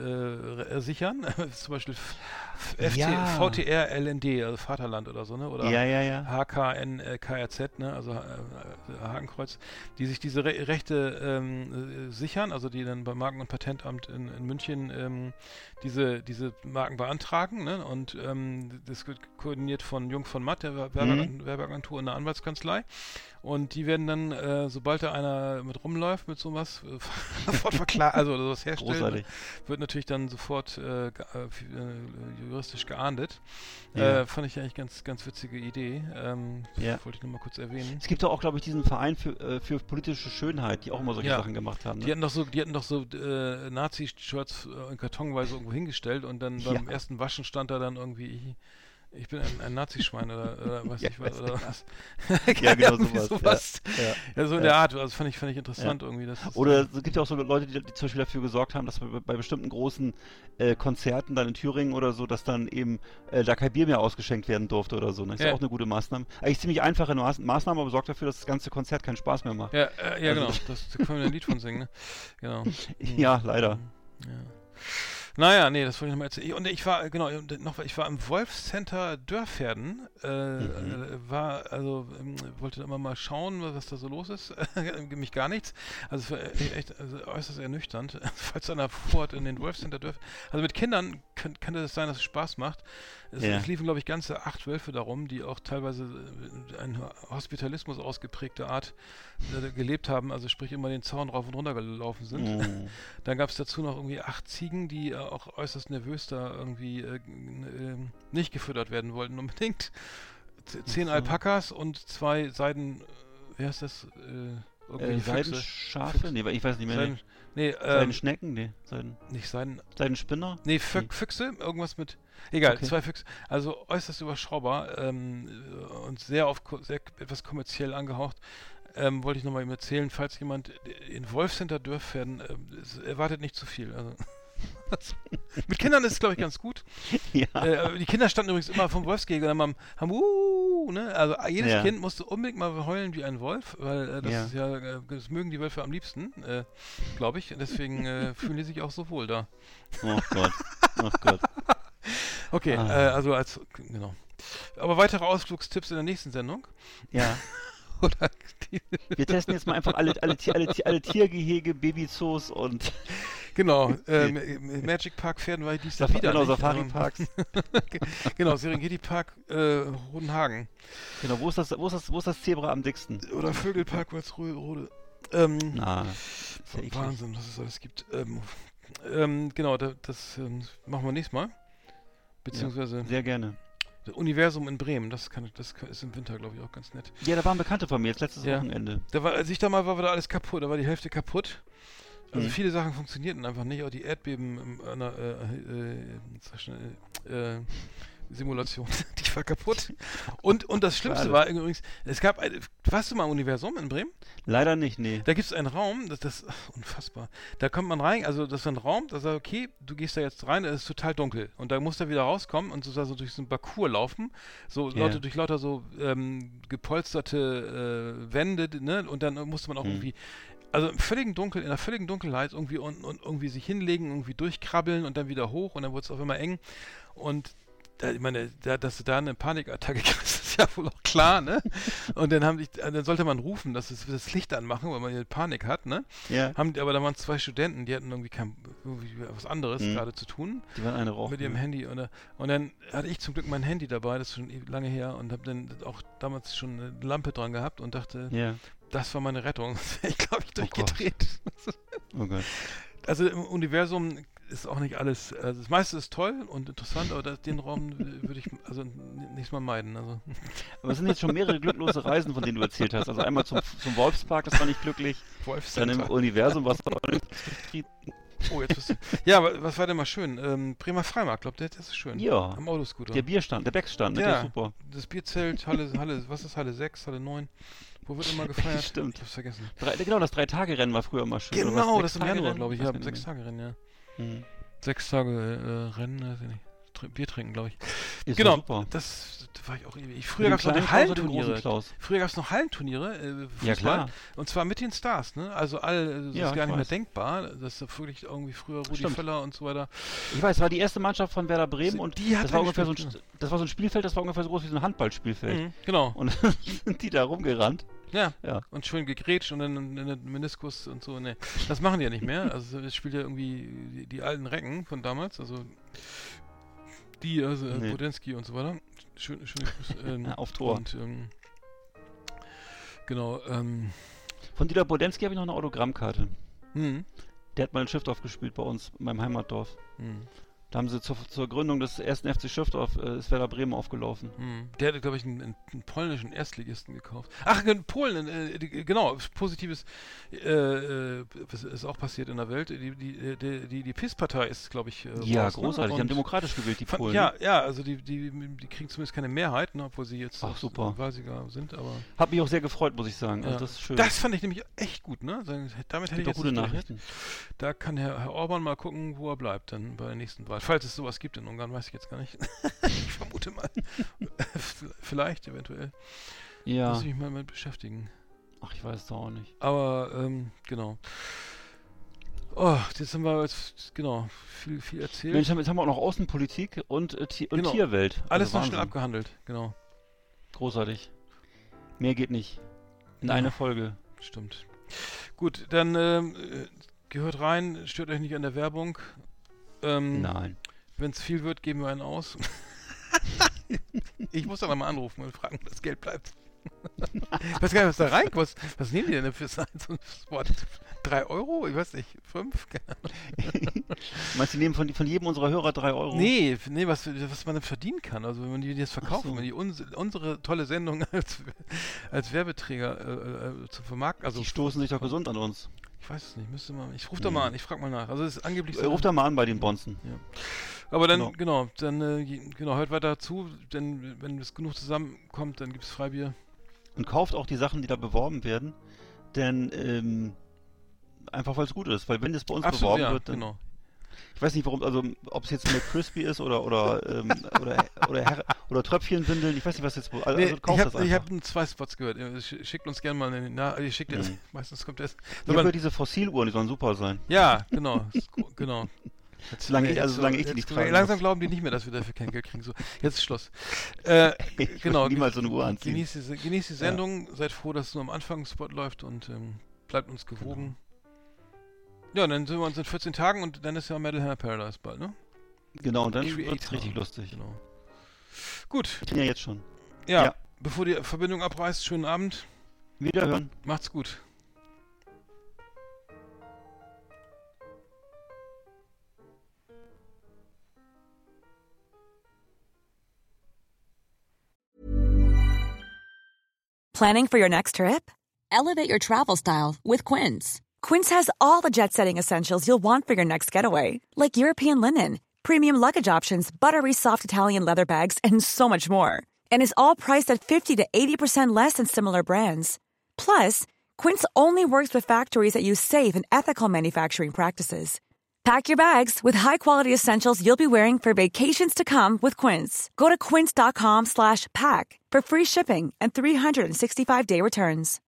[SPEAKER 5] äh, äh, sichern. Zum Beispiel F- F-
[SPEAKER 4] Ja.
[SPEAKER 5] V T R L N D, also Vaterland oder so, ne? Oder
[SPEAKER 4] Ja, ja, ja.
[SPEAKER 5] H K N K R Z, ne? Also äh, äh, Hakenkreuz, die sich diese Re Rechte ähm, äh, sichern, also die dann beim Marken- und Patentamt in, in München ähm, diese, diese Marken beantragen, ne? Und ähm, das wird koordiniert von Jung von Matt, der Werbeagentur,
[SPEAKER 4] Mhm.
[SPEAKER 5] Werbeagentur in der Anwaltskanzlei. Und die werden dann, äh, sobald da einer mit rumläuft mit sowas, äh, sofort verklagt, also oder sowas herstellt,
[SPEAKER 4] Großartig.
[SPEAKER 5] wird natürlich dann sofort äh, ge- äh, f- äh, juristisch geahndet.
[SPEAKER 4] Ja.
[SPEAKER 5] Äh, fand ich eigentlich ganz, ganz witzige Idee. Ähm,
[SPEAKER 4] Ja.
[SPEAKER 5] Wollte ich nur mal kurz erwähnen.
[SPEAKER 4] Es gibt doch auch, glaube ich, diesen Verein für, äh, für politische Schönheit, die auch immer solche
[SPEAKER 5] Ja.
[SPEAKER 4] Sachen gemacht haben.
[SPEAKER 5] Die
[SPEAKER 4] Ne?
[SPEAKER 5] hatten doch so, die hatten doch so äh, Nazi-Shirts äh, in kartonweise irgendwo hingestellt und dann beim
[SPEAKER 4] Ja.
[SPEAKER 5] ersten Waschen stand da dann irgendwie, ich, ich bin ein, ein Nazischwein oder, oder weiß
[SPEAKER 4] Ja,
[SPEAKER 5] ich was.
[SPEAKER 4] weiß
[SPEAKER 5] Oder
[SPEAKER 4] ich.
[SPEAKER 5] was.
[SPEAKER 4] Ja, genau
[SPEAKER 5] Irgendwie
[SPEAKER 4] sowas.
[SPEAKER 5] sowas.
[SPEAKER 4] Ja.
[SPEAKER 5] Ja, so in
[SPEAKER 4] Ja.
[SPEAKER 5] der Art. Also fand ich, fand ich interessant irgendwie. Das ist
[SPEAKER 4] Oder es gibt ja auch so Leute, die, die zum Beispiel dafür gesorgt haben, dass bei, bei bestimmten großen äh, Konzerten dann in Thüringen oder so, dass dann eben äh, da kein Bier mehr ausgeschenkt werden durfte oder so. Ne? Ist ja
[SPEAKER 5] Ja.
[SPEAKER 4] auch eine gute Maßnahme. Eigentlich ziemlich einfache Maß Maßnahme, aber sorgt dafür, dass das ganze Konzert keinen Spaß mehr macht.
[SPEAKER 5] Ja, äh, ja
[SPEAKER 4] Also-
[SPEAKER 5] genau. Das, da können wir ein Lied von singen, ne? Genau.
[SPEAKER 4] Ja, leider.
[SPEAKER 5] Ja. Naja, nee, das wollte ich nochmal erzählen. Und ich war, genau, und noch, ich war im Wolfscenter Dörferden, äh,
[SPEAKER 4] Mhm.
[SPEAKER 5] äh, war, also, ähm, wollte immer mal schauen, was da so los ist. Mich gar nichts. Also, es war e- echt also äußerst ernüchternd. Falls einer vorhat in den Wolfscenter Dörferden. Also, mit Kindern kann, kann das sein, dass es Spaß macht. Es,
[SPEAKER 4] Ja.
[SPEAKER 5] es liefen, glaube ich, ganze acht Wölfe darum, die auch teilweise äh, einen Hospitalismus ausgeprägte Art äh, gelebt haben, also sprich immer den Zaun rauf und runter gelaufen sind.
[SPEAKER 4] Mhm.
[SPEAKER 5] Dann gab es dazu noch irgendwie acht Ziegen, die äh, auch äußerst nervös da irgendwie äh, äh, nicht gefüttert werden wollten unbedingt. Z zehn
[SPEAKER 4] so.
[SPEAKER 5] Alpakas und zwei Seiden, äh, wie heißt das? Äh,
[SPEAKER 4] Äh,
[SPEAKER 5] irgendwie Füchse.
[SPEAKER 4] Seidenschafe?
[SPEAKER 5] Füchse.
[SPEAKER 4] Nee, ich weiß nicht mehr.
[SPEAKER 5] Seiden, nee, ähm,
[SPEAKER 4] Seidenschnecken? Nee, Seiden,
[SPEAKER 5] nicht Seiden,
[SPEAKER 4] Seidenspinner?
[SPEAKER 5] nee, Fü
[SPEAKER 4] Nee.
[SPEAKER 5] Füchse, irgendwas mit, egal,
[SPEAKER 4] Okay.
[SPEAKER 5] zwei Füchse. Also äußerst überschaubar ähm, äh, und sehr auf, ko- sehr etwas kommerziell angehaucht. Ähm, wollte ich nochmal eben erzählen, falls jemand in Wolfscenter Dörferden, ähm, es erwartet nicht zu viel. Also, mit Kindern ist es, glaube ich, ganz gut.
[SPEAKER 4] Ja.
[SPEAKER 5] Äh, aber die Kinder standen übrigens immer vom Wolfsgehege und haben, haben uh, ne? Also jedes
[SPEAKER 4] Ja.
[SPEAKER 5] Kind musste unbedingt mal heulen wie ein Wolf, weil äh, das
[SPEAKER 4] Ja.
[SPEAKER 5] ist ja, äh, das mögen die Wölfe am liebsten, äh, glaube ich. Deswegen äh, fühlen die sich auch so wohl da.
[SPEAKER 4] Oh Gott. Oh Gott.
[SPEAKER 5] Okay,
[SPEAKER 4] Ah.
[SPEAKER 5] äh, also als, genau. Aber weitere Ausflugstipps in der nächsten Sendung.
[SPEAKER 4] Ja.
[SPEAKER 5] Oder die,
[SPEAKER 4] Wir testen jetzt mal einfach alle, alle, Tier- alle, Tier- alle Tiergehege, Babyzoos und
[SPEAKER 5] genau, ähm, im Magic Park Pferden war ich dies Jahr
[SPEAKER 4] Saf
[SPEAKER 5] wieder
[SPEAKER 4] genau,
[SPEAKER 5] nicht.
[SPEAKER 4] Safari-Parks.
[SPEAKER 5] Ähm, genau, Serengeti Park äh, Hodenhagen.
[SPEAKER 4] Genau, wo ist das, wo ist das, wo ist das Zebra am dicksten?
[SPEAKER 5] Oder Vögelpark Walsrode. Ähm,
[SPEAKER 4] Na, ist ja eklig.
[SPEAKER 5] Wahnsinn, was es alles gibt. Ähm, ähm, genau, da, das ähm, machen wir nächstes Mal. Beziehungsweise
[SPEAKER 4] Sehr gerne.
[SPEAKER 5] das Universum in Bremen, das, kann, das kann- ist im Winter, glaube ich, auch ganz nett.
[SPEAKER 4] Ja, da waren Bekannte von mir jetzt letztes
[SPEAKER 5] Ja.
[SPEAKER 4] Wochenende.
[SPEAKER 5] Da war, als ich da mal war, war da alles kaputt, da war die Hälfte kaputt. Also
[SPEAKER 4] Mhm.
[SPEAKER 5] viele Sachen funktionierten einfach nicht, auch die Erdbeben ähm, an der, äh, äh, sag schnell, äh, Simulation, die war kaputt. Und, und das Schlimmste
[SPEAKER 4] Schade.
[SPEAKER 5] war übrigens, es gab, ein, warst du mal im Universum in Bremen?
[SPEAKER 4] Leider nicht, nee.
[SPEAKER 5] Da gibt es einen Raum, das, das ach, unfassbar. Da kommt man rein, also das ist ein Raum, da sagt, okay, du gehst da jetzt rein, es ist total dunkel. Und da musst du wieder rauskommen und so, so durch so einen Parcours laufen, so
[SPEAKER 4] Ja.
[SPEAKER 5] Leute durch lauter so ähm, gepolsterte äh, Wände, ne? Und dann musste man auch
[SPEAKER 4] Hm.
[SPEAKER 5] irgendwie, also im völligen Dunkel, in der völligen Dunkelheit irgendwie und, und irgendwie sich hinlegen, irgendwie durchkrabbeln und dann wieder hoch und dann wurde es auf einmal eng. Und da, ich meine, da, dass du da eine Panikattacke kriegst, ist ja wohl auch klar, ne? Und dann haben die, dann sollte man rufen, dass es das Licht anmachen, weil man hier Panik hat, ne?
[SPEAKER 4] Ja,
[SPEAKER 5] Haben, aber da waren zwei Studenten, die hatten irgendwie, kein, irgendwie was anderes
[SPEAKER 4] Mhm.
[SPEAKER 5] gerade zu tun
[SPEAKER 4] die waren eine Rauch.
[SPEAKER 5] mit ihrem Handy. Und, äh, und dann hatte ich zum Glück mein Handy dabei, das ist schon ewig lange her, und habe dann auch damals schon eine Lampe dran gehabt und dachte,
[SPEAKER 4] Ja,
[SPEAKER 5] das war meine Rettung. Sonst wäre ich, glaube ich,
[SPEAKER 4] Oh Gott.
[SPEAKER 5] durchgedreht.
[SPEAKER 4] oh Gott.
[SPEAKER 5] Also im Universum ist auch nicht alles, also das meiste ist toll und interessant, aber das, den Raum würde ich also n- nächstes Mal meiden. Also.
[SPEAKER 4] Aber es sind jetzt schon mehrere glücklose Reisen, von denen du erzählt hast. Also einmal zum, zum Wolfspark, das war nicht glücklich. Dann im
[SPEAKER 5] Wolfscenter.
[SPEAKER 4] Universum warst du auch nicht zufrieden.
[SPEAKER 5] Oh, jetzt bist du. Ja, aber was war denn mal schön? Ähm, Bremer Freimarkt, glaubt ihr, das ist schön.
[SPEAKER 4] Ja.
[SPEAKER 5] Am Autoscooter.
[SPEAKER 4] Der Bierstand, der Beckstand, ne? Der
[SPEAKER 5] Ja.
[SPEAKER 4] ist super.
[SPEAKER 5] Das Bierzelt, Halle, Halle, was ist Halle sechs, Halle neun? Wo wird immer gefeiert?
[SPEAKER 4] Stimmt.
[SPEAKER 5] Ich hab's vergessen.
[SPEAKER 4] Drei, genau, das Drei-Tage-Rennen war früher mal schön. Oder
[SPEAKER 5] Genau,
[SPEAKER 4] was?
[SPEAKER 5] das ist im Januar,
[SPEAKER 4] Sechs-Tage-Rennen?
[SPEAKER 5] glaube ich.
[SPEAKER 4] Weiß
[SPEAKER 5] Ja,
[SPEAKER 4] gar nicht
[SPEAKER 5] sechs
[SPEAKER 4] mehr.
[SPEAKER 5] Tage Rennen, ja.
[SPEAKER 4] Mhm.
[SPEAKER 5] Sechs Tage äh, Rennen, weiß ich nicht. Tr- Bier trinken, glaube ich.
[SPEAKER 4] Ist
[SPEAKER 5] genau,
[SPEAKER 4] super.
[SPEAKER 5] das, das war ich auch ewig. Früher
[SPEAKER 4] Den
[SPEAKER 5] gab es noch
[SPEAKER 4] kleinen
[SPEAKER 5] die
[SPEAKER 4] Klaus oder den großen
[SPEAKER 5] Hallenturniere.
[SPEAKER 4] Klaus?
[SPEAKER 5] Früher gab es noch Hallenturniere. Äh, Fußball,
[SPEAKER 4] Ja, klar.
[SPEAKER 5] Und zwar mit den Stars, ne? Also all, das
[SPEAKER 4] Ja,
[SPEAKER 5] ist gar
[SPEAKER 4] ich
[SPEAKER 5] nicht mehr
[SPEAKER 4] weiß.
[SPEAKER 5] denkbar. Das ist wirklich irgendwie früher Rudi
[SPEAKER 4] Stimmt.
[SPEAKER 5] Völler und so weiter.
[SPEAKER 4] Ich weiß, es war die erste Mannschaft von Werder Bremen
[SPEAKER 5] Sie-
[SPEAKER 4] und
[SPEAKER 5] die hat
[SPEAKER 4] das war
[SPEAKER 5] da
[SPEAKER 4] ungefähr so ein,
[SPEAKER 5] gespielt,
[SPEAKER 4] das war so ein Spielfeld, das war ungefähr so groß wie so ein Handballspielfeld.
[SPEAKER 5] Mhm, genau.
[SPEAKER 4] Und sind die da rumgerannt.
[SPEAKER 5] Ja.
[SPEAKER 4] Ja.
[SPEAKER 5] Und schön gegrätscht und dann einen Meniskus und so. Ne, das machen die ja nicht mehr. Also es spielt ja irgendwie die, die alten Recken von damals. Also die, also äh,
[SPEAKER 4] Nee.
[SPEAKER 5] Bodensky und so weiter. Schön, schön ähm,
[SPEAKER 4] Ja, auf Tor.
[SPEAKER 5] Und ähm, genau, ähm,
[SPEAKER 4] Von Dieter Bodensky habe ich noch eine Autogrammkarte.
[SPEAKER 5] hm,
[SPEAKER 4] Der hat mal in Schiffdorf gespielt bei uns, in meinem Heimatdorf.
[SPEAKER 5] hm,
[SPEAKER 4] Da haben sie zur, zur Gründung des ersten F C Schiffdorf, äh, ist Werder Bremen aufgelaufen.
[SPEAKER 5] hm. Der hatte, glaube ich, einen, einen, einen polnischen Erstligisten gekauft. Ach, in Polen, äh, die, genau, Positives äh, äh, was ist auch passiert in der Welt. Die, die, die, die, die P I S-Partei ist, glaube ich, äh,
[SPEAKER 4] Ja,
[SPEAKER 5] raus, ne?
[SPEAKER 4] großartig. Die haben
[SPEAKER 5] Und
[SPEAKER 4] demokratisch gewählt, die
[SPEAKER 5] Fand,
[SPEAKER 4] Polen.
[SPEAKER 5] ja, ja, also die, die, die kriegen zumindest keine Mehrheit, ne, obwohl sie jetzt
[SPEAKER 4] Ach,
[SPEAKER 5] auch
[SPEAKER 4] super.
[SPEAKER 5] Wahlsieger sind, aber
[SPEAKER 4] Hat mich auch sehr gefreut, muss ich sagen. Also
[SPEAKER 5] ja.
[SPEAKER 4] das ist schön.
[SPEAKER 5] Das fand ich nämlich echt gut, ne? Damit hätte
[SPEAKER 4] gibt
[SPEAKER 5] ich
[SPEAKER 4] auch
[SPEAKER 5] jetzt
[SPEAKER 4] gute
[SPEAKER 5] nicht gerechnet.
[SPEAKER 4] Nachrichten.
[SPEAKER 5] Da kann Herr, Herr Orban mal gucken, wo er bleibt dann bei der nächsten Wahl. Falls es sowas gibt in Ungarn, weiß ich jetzt gar nicht. Ich vermute mal. Vielleicht, eventuell.
[SPEAKER 4] Ja.
[SPEAKER 5] Muss ich mich mal mit beschäftigen.
[SPEAKER 4] Ach, ich weiß es doch auch nicht.
[SPEAKER 5] Aber, ähm, genau. Oh, jetzt haben wir jetzt, genau, viel, viel erzählt.
[SPEAKER 4] Mensch, jetzt haben wir auch noch Außenpolitik und, äh, Ti- und
[SPEAKER 5] Genau.
[SPEAKER 4] Tierwelt.
[SPEAKER 5] Alles
[SPEAKER 4] Also
[SPEAKER 5] noch schnell
[SPEAKER 4] Wahnsinn.
[SPEAKER 5] abgehandelt, genau.
[SPEAKER 4] Großartig. Mehr geht nicht. In
[SPEAKER 5] Ja.
[SPEAKER 4] einer Folge.
[SPEAKER 5] Stimmt. Gut, dann ähm, äh, gehört rein, stört euch nicht an der Werbung. Ähm,
[SPEAKER 4] Nein.
[SPEAKER 5] Wenn es viel wird, geben wir einen aus. Ich muss dann mal anrufen und fragen, ob das Geld bleibt. Ich weiß gar nicht, was da reinkommt. Was, was nehmen die denn für so ein Spot? Drei Euro? Ich weiß nicht. Fünf? Keine Ahnung.
[SPEAKER 4] Meinst du, die nehmen von, von jedem unserer Hörer drei Euro?
[SPEAKER 5] Nee, nee was, was man dann verdienen kann. Also wenn man die jetzt verkaufen,
[SPEAKER 4] Ach so.
[SPEAKER 5] wenn die uns, unsere tolle Sendung als, als Werbeträger äh, äh, zu vermarkten. Also
[SPEAKER 4] Die stoßen sich doch gesund an uns.
[SPEAKER 5] ich weiß es nicht, müsste mal. Ich rufe da mal an, ich frage mal nach. Also es ist angeblich
[SPEAKER 4] Äh, Ruf da mal an bei den Bonzen.
[SPEAKER 5] Ja. Aber dann,
[SPEAKER 4] Genau.
[SPEAKER 5] genau, dann, äh, je- genau, hört weiter zu, denn wenn es genug zusammenkommt, dann gibt es Freibier.
[SPEAKER 4] Und kauft auch die Sachen, die da beworben werden. Denn, ähm, einfach weil es gut ist. Weil wenn das bei uns
[SPEAKER 5] Absolut,
[SPEAKER 4] beworben
[SPEAKER 5] ja,
[SPEAKER 4] wird, dann.
[SPEAKER 5] genau.
[SPEAKER 4] Ich weiß nicht, warum, also ob es jetzt McCrispy ist oder oder ähm, oder oder, Her oder Tröpfchenwindeln, ich weiß nicht, was jetzt. Also,
[SPEAKER 5] Nee,
[SPEAKER 4] also kauf
[SPEAKER 5] ich
[SPEAKER 4] das
[SPEAKER 5] habe
[SPEAKER 4] einfach.
[SPEAKER 5] hab zwei Spots gehört. Ihr sch- Schickt uns gerne mal eine Na ihr schickt
[SPEAKER 4] Mhm.
[SPEAKER 5] meistens kommt das.
[SPEAKER 4] Ich habe gehört, diese Fossiluhren, die sollen super sein.
[SPEAKER 5] Ja, genau, ist gro- genau. Jetzt,
[SPEAKER 4] Solange ich-
[SPEAKER 5] jetzt
[SPEAKER 4] also
[SPEAKER 5] so-
[SPEAKER 4] solange ich die
[SPEAKER 5] jetzt-
[SPEAKER 4] nicht tragen
[SPEAKER 5] Langsam
[SPEAKER 4] muss.
[SPEAKER 5] glauben die nicht mehr, dass wir dafür kein Geld kriegen. So, jetzt ist Schluss. Äh,
[SPEAKER 4] Ich
[SPEAKER 5] genau.
[SPEAKER 4] würde niemals so eine Uhr anziehen.
[SPEAKER 5] Genießt die, genießt die Sendung, seid froh, dass es nur am Anfang ein Spot läuft und ähm, bleibt uns gewogen. Ja, und dann sind wir uns in vierzehn Tagen und dann ist ja Metal Hair Paradise bald, ne?
[SPEAKER 4] Genau, und dann
[SPEAKER 5] Creator.
[SPEAKER 4] wird es richtig lustig.
[SPEAKER 5] Genau. Gut,
[SPEAKER 4] Ich bin ja jetzt schon.
[SPEAKER 5] ja,
[SPEAKER 4] Ja.
[SPEAKER 5] bevor die Verbindung abreißt, schönen Abend,
[SPEAKER 4] Wiederhören.
[SPEAKER 5] macht's gut.
[SPEAKER 6] Planning for your next trip? Elevate your travel style with Quince. Quince has all the jet-setting essentials you'll want for your next getaway, like European linen, premium luggage options, buttery soft Italian leather bags, and so much more. And is all priced at fifty to eighty percent less than similar brands. Plus, Quince only works with factories that use safe and ethical manufacturing practices. Pack your bags with high-quality essentials you'll be wearing for vacations to come with Quince. Go to quince.com slash pack for free shipping and three sixty-five day returns.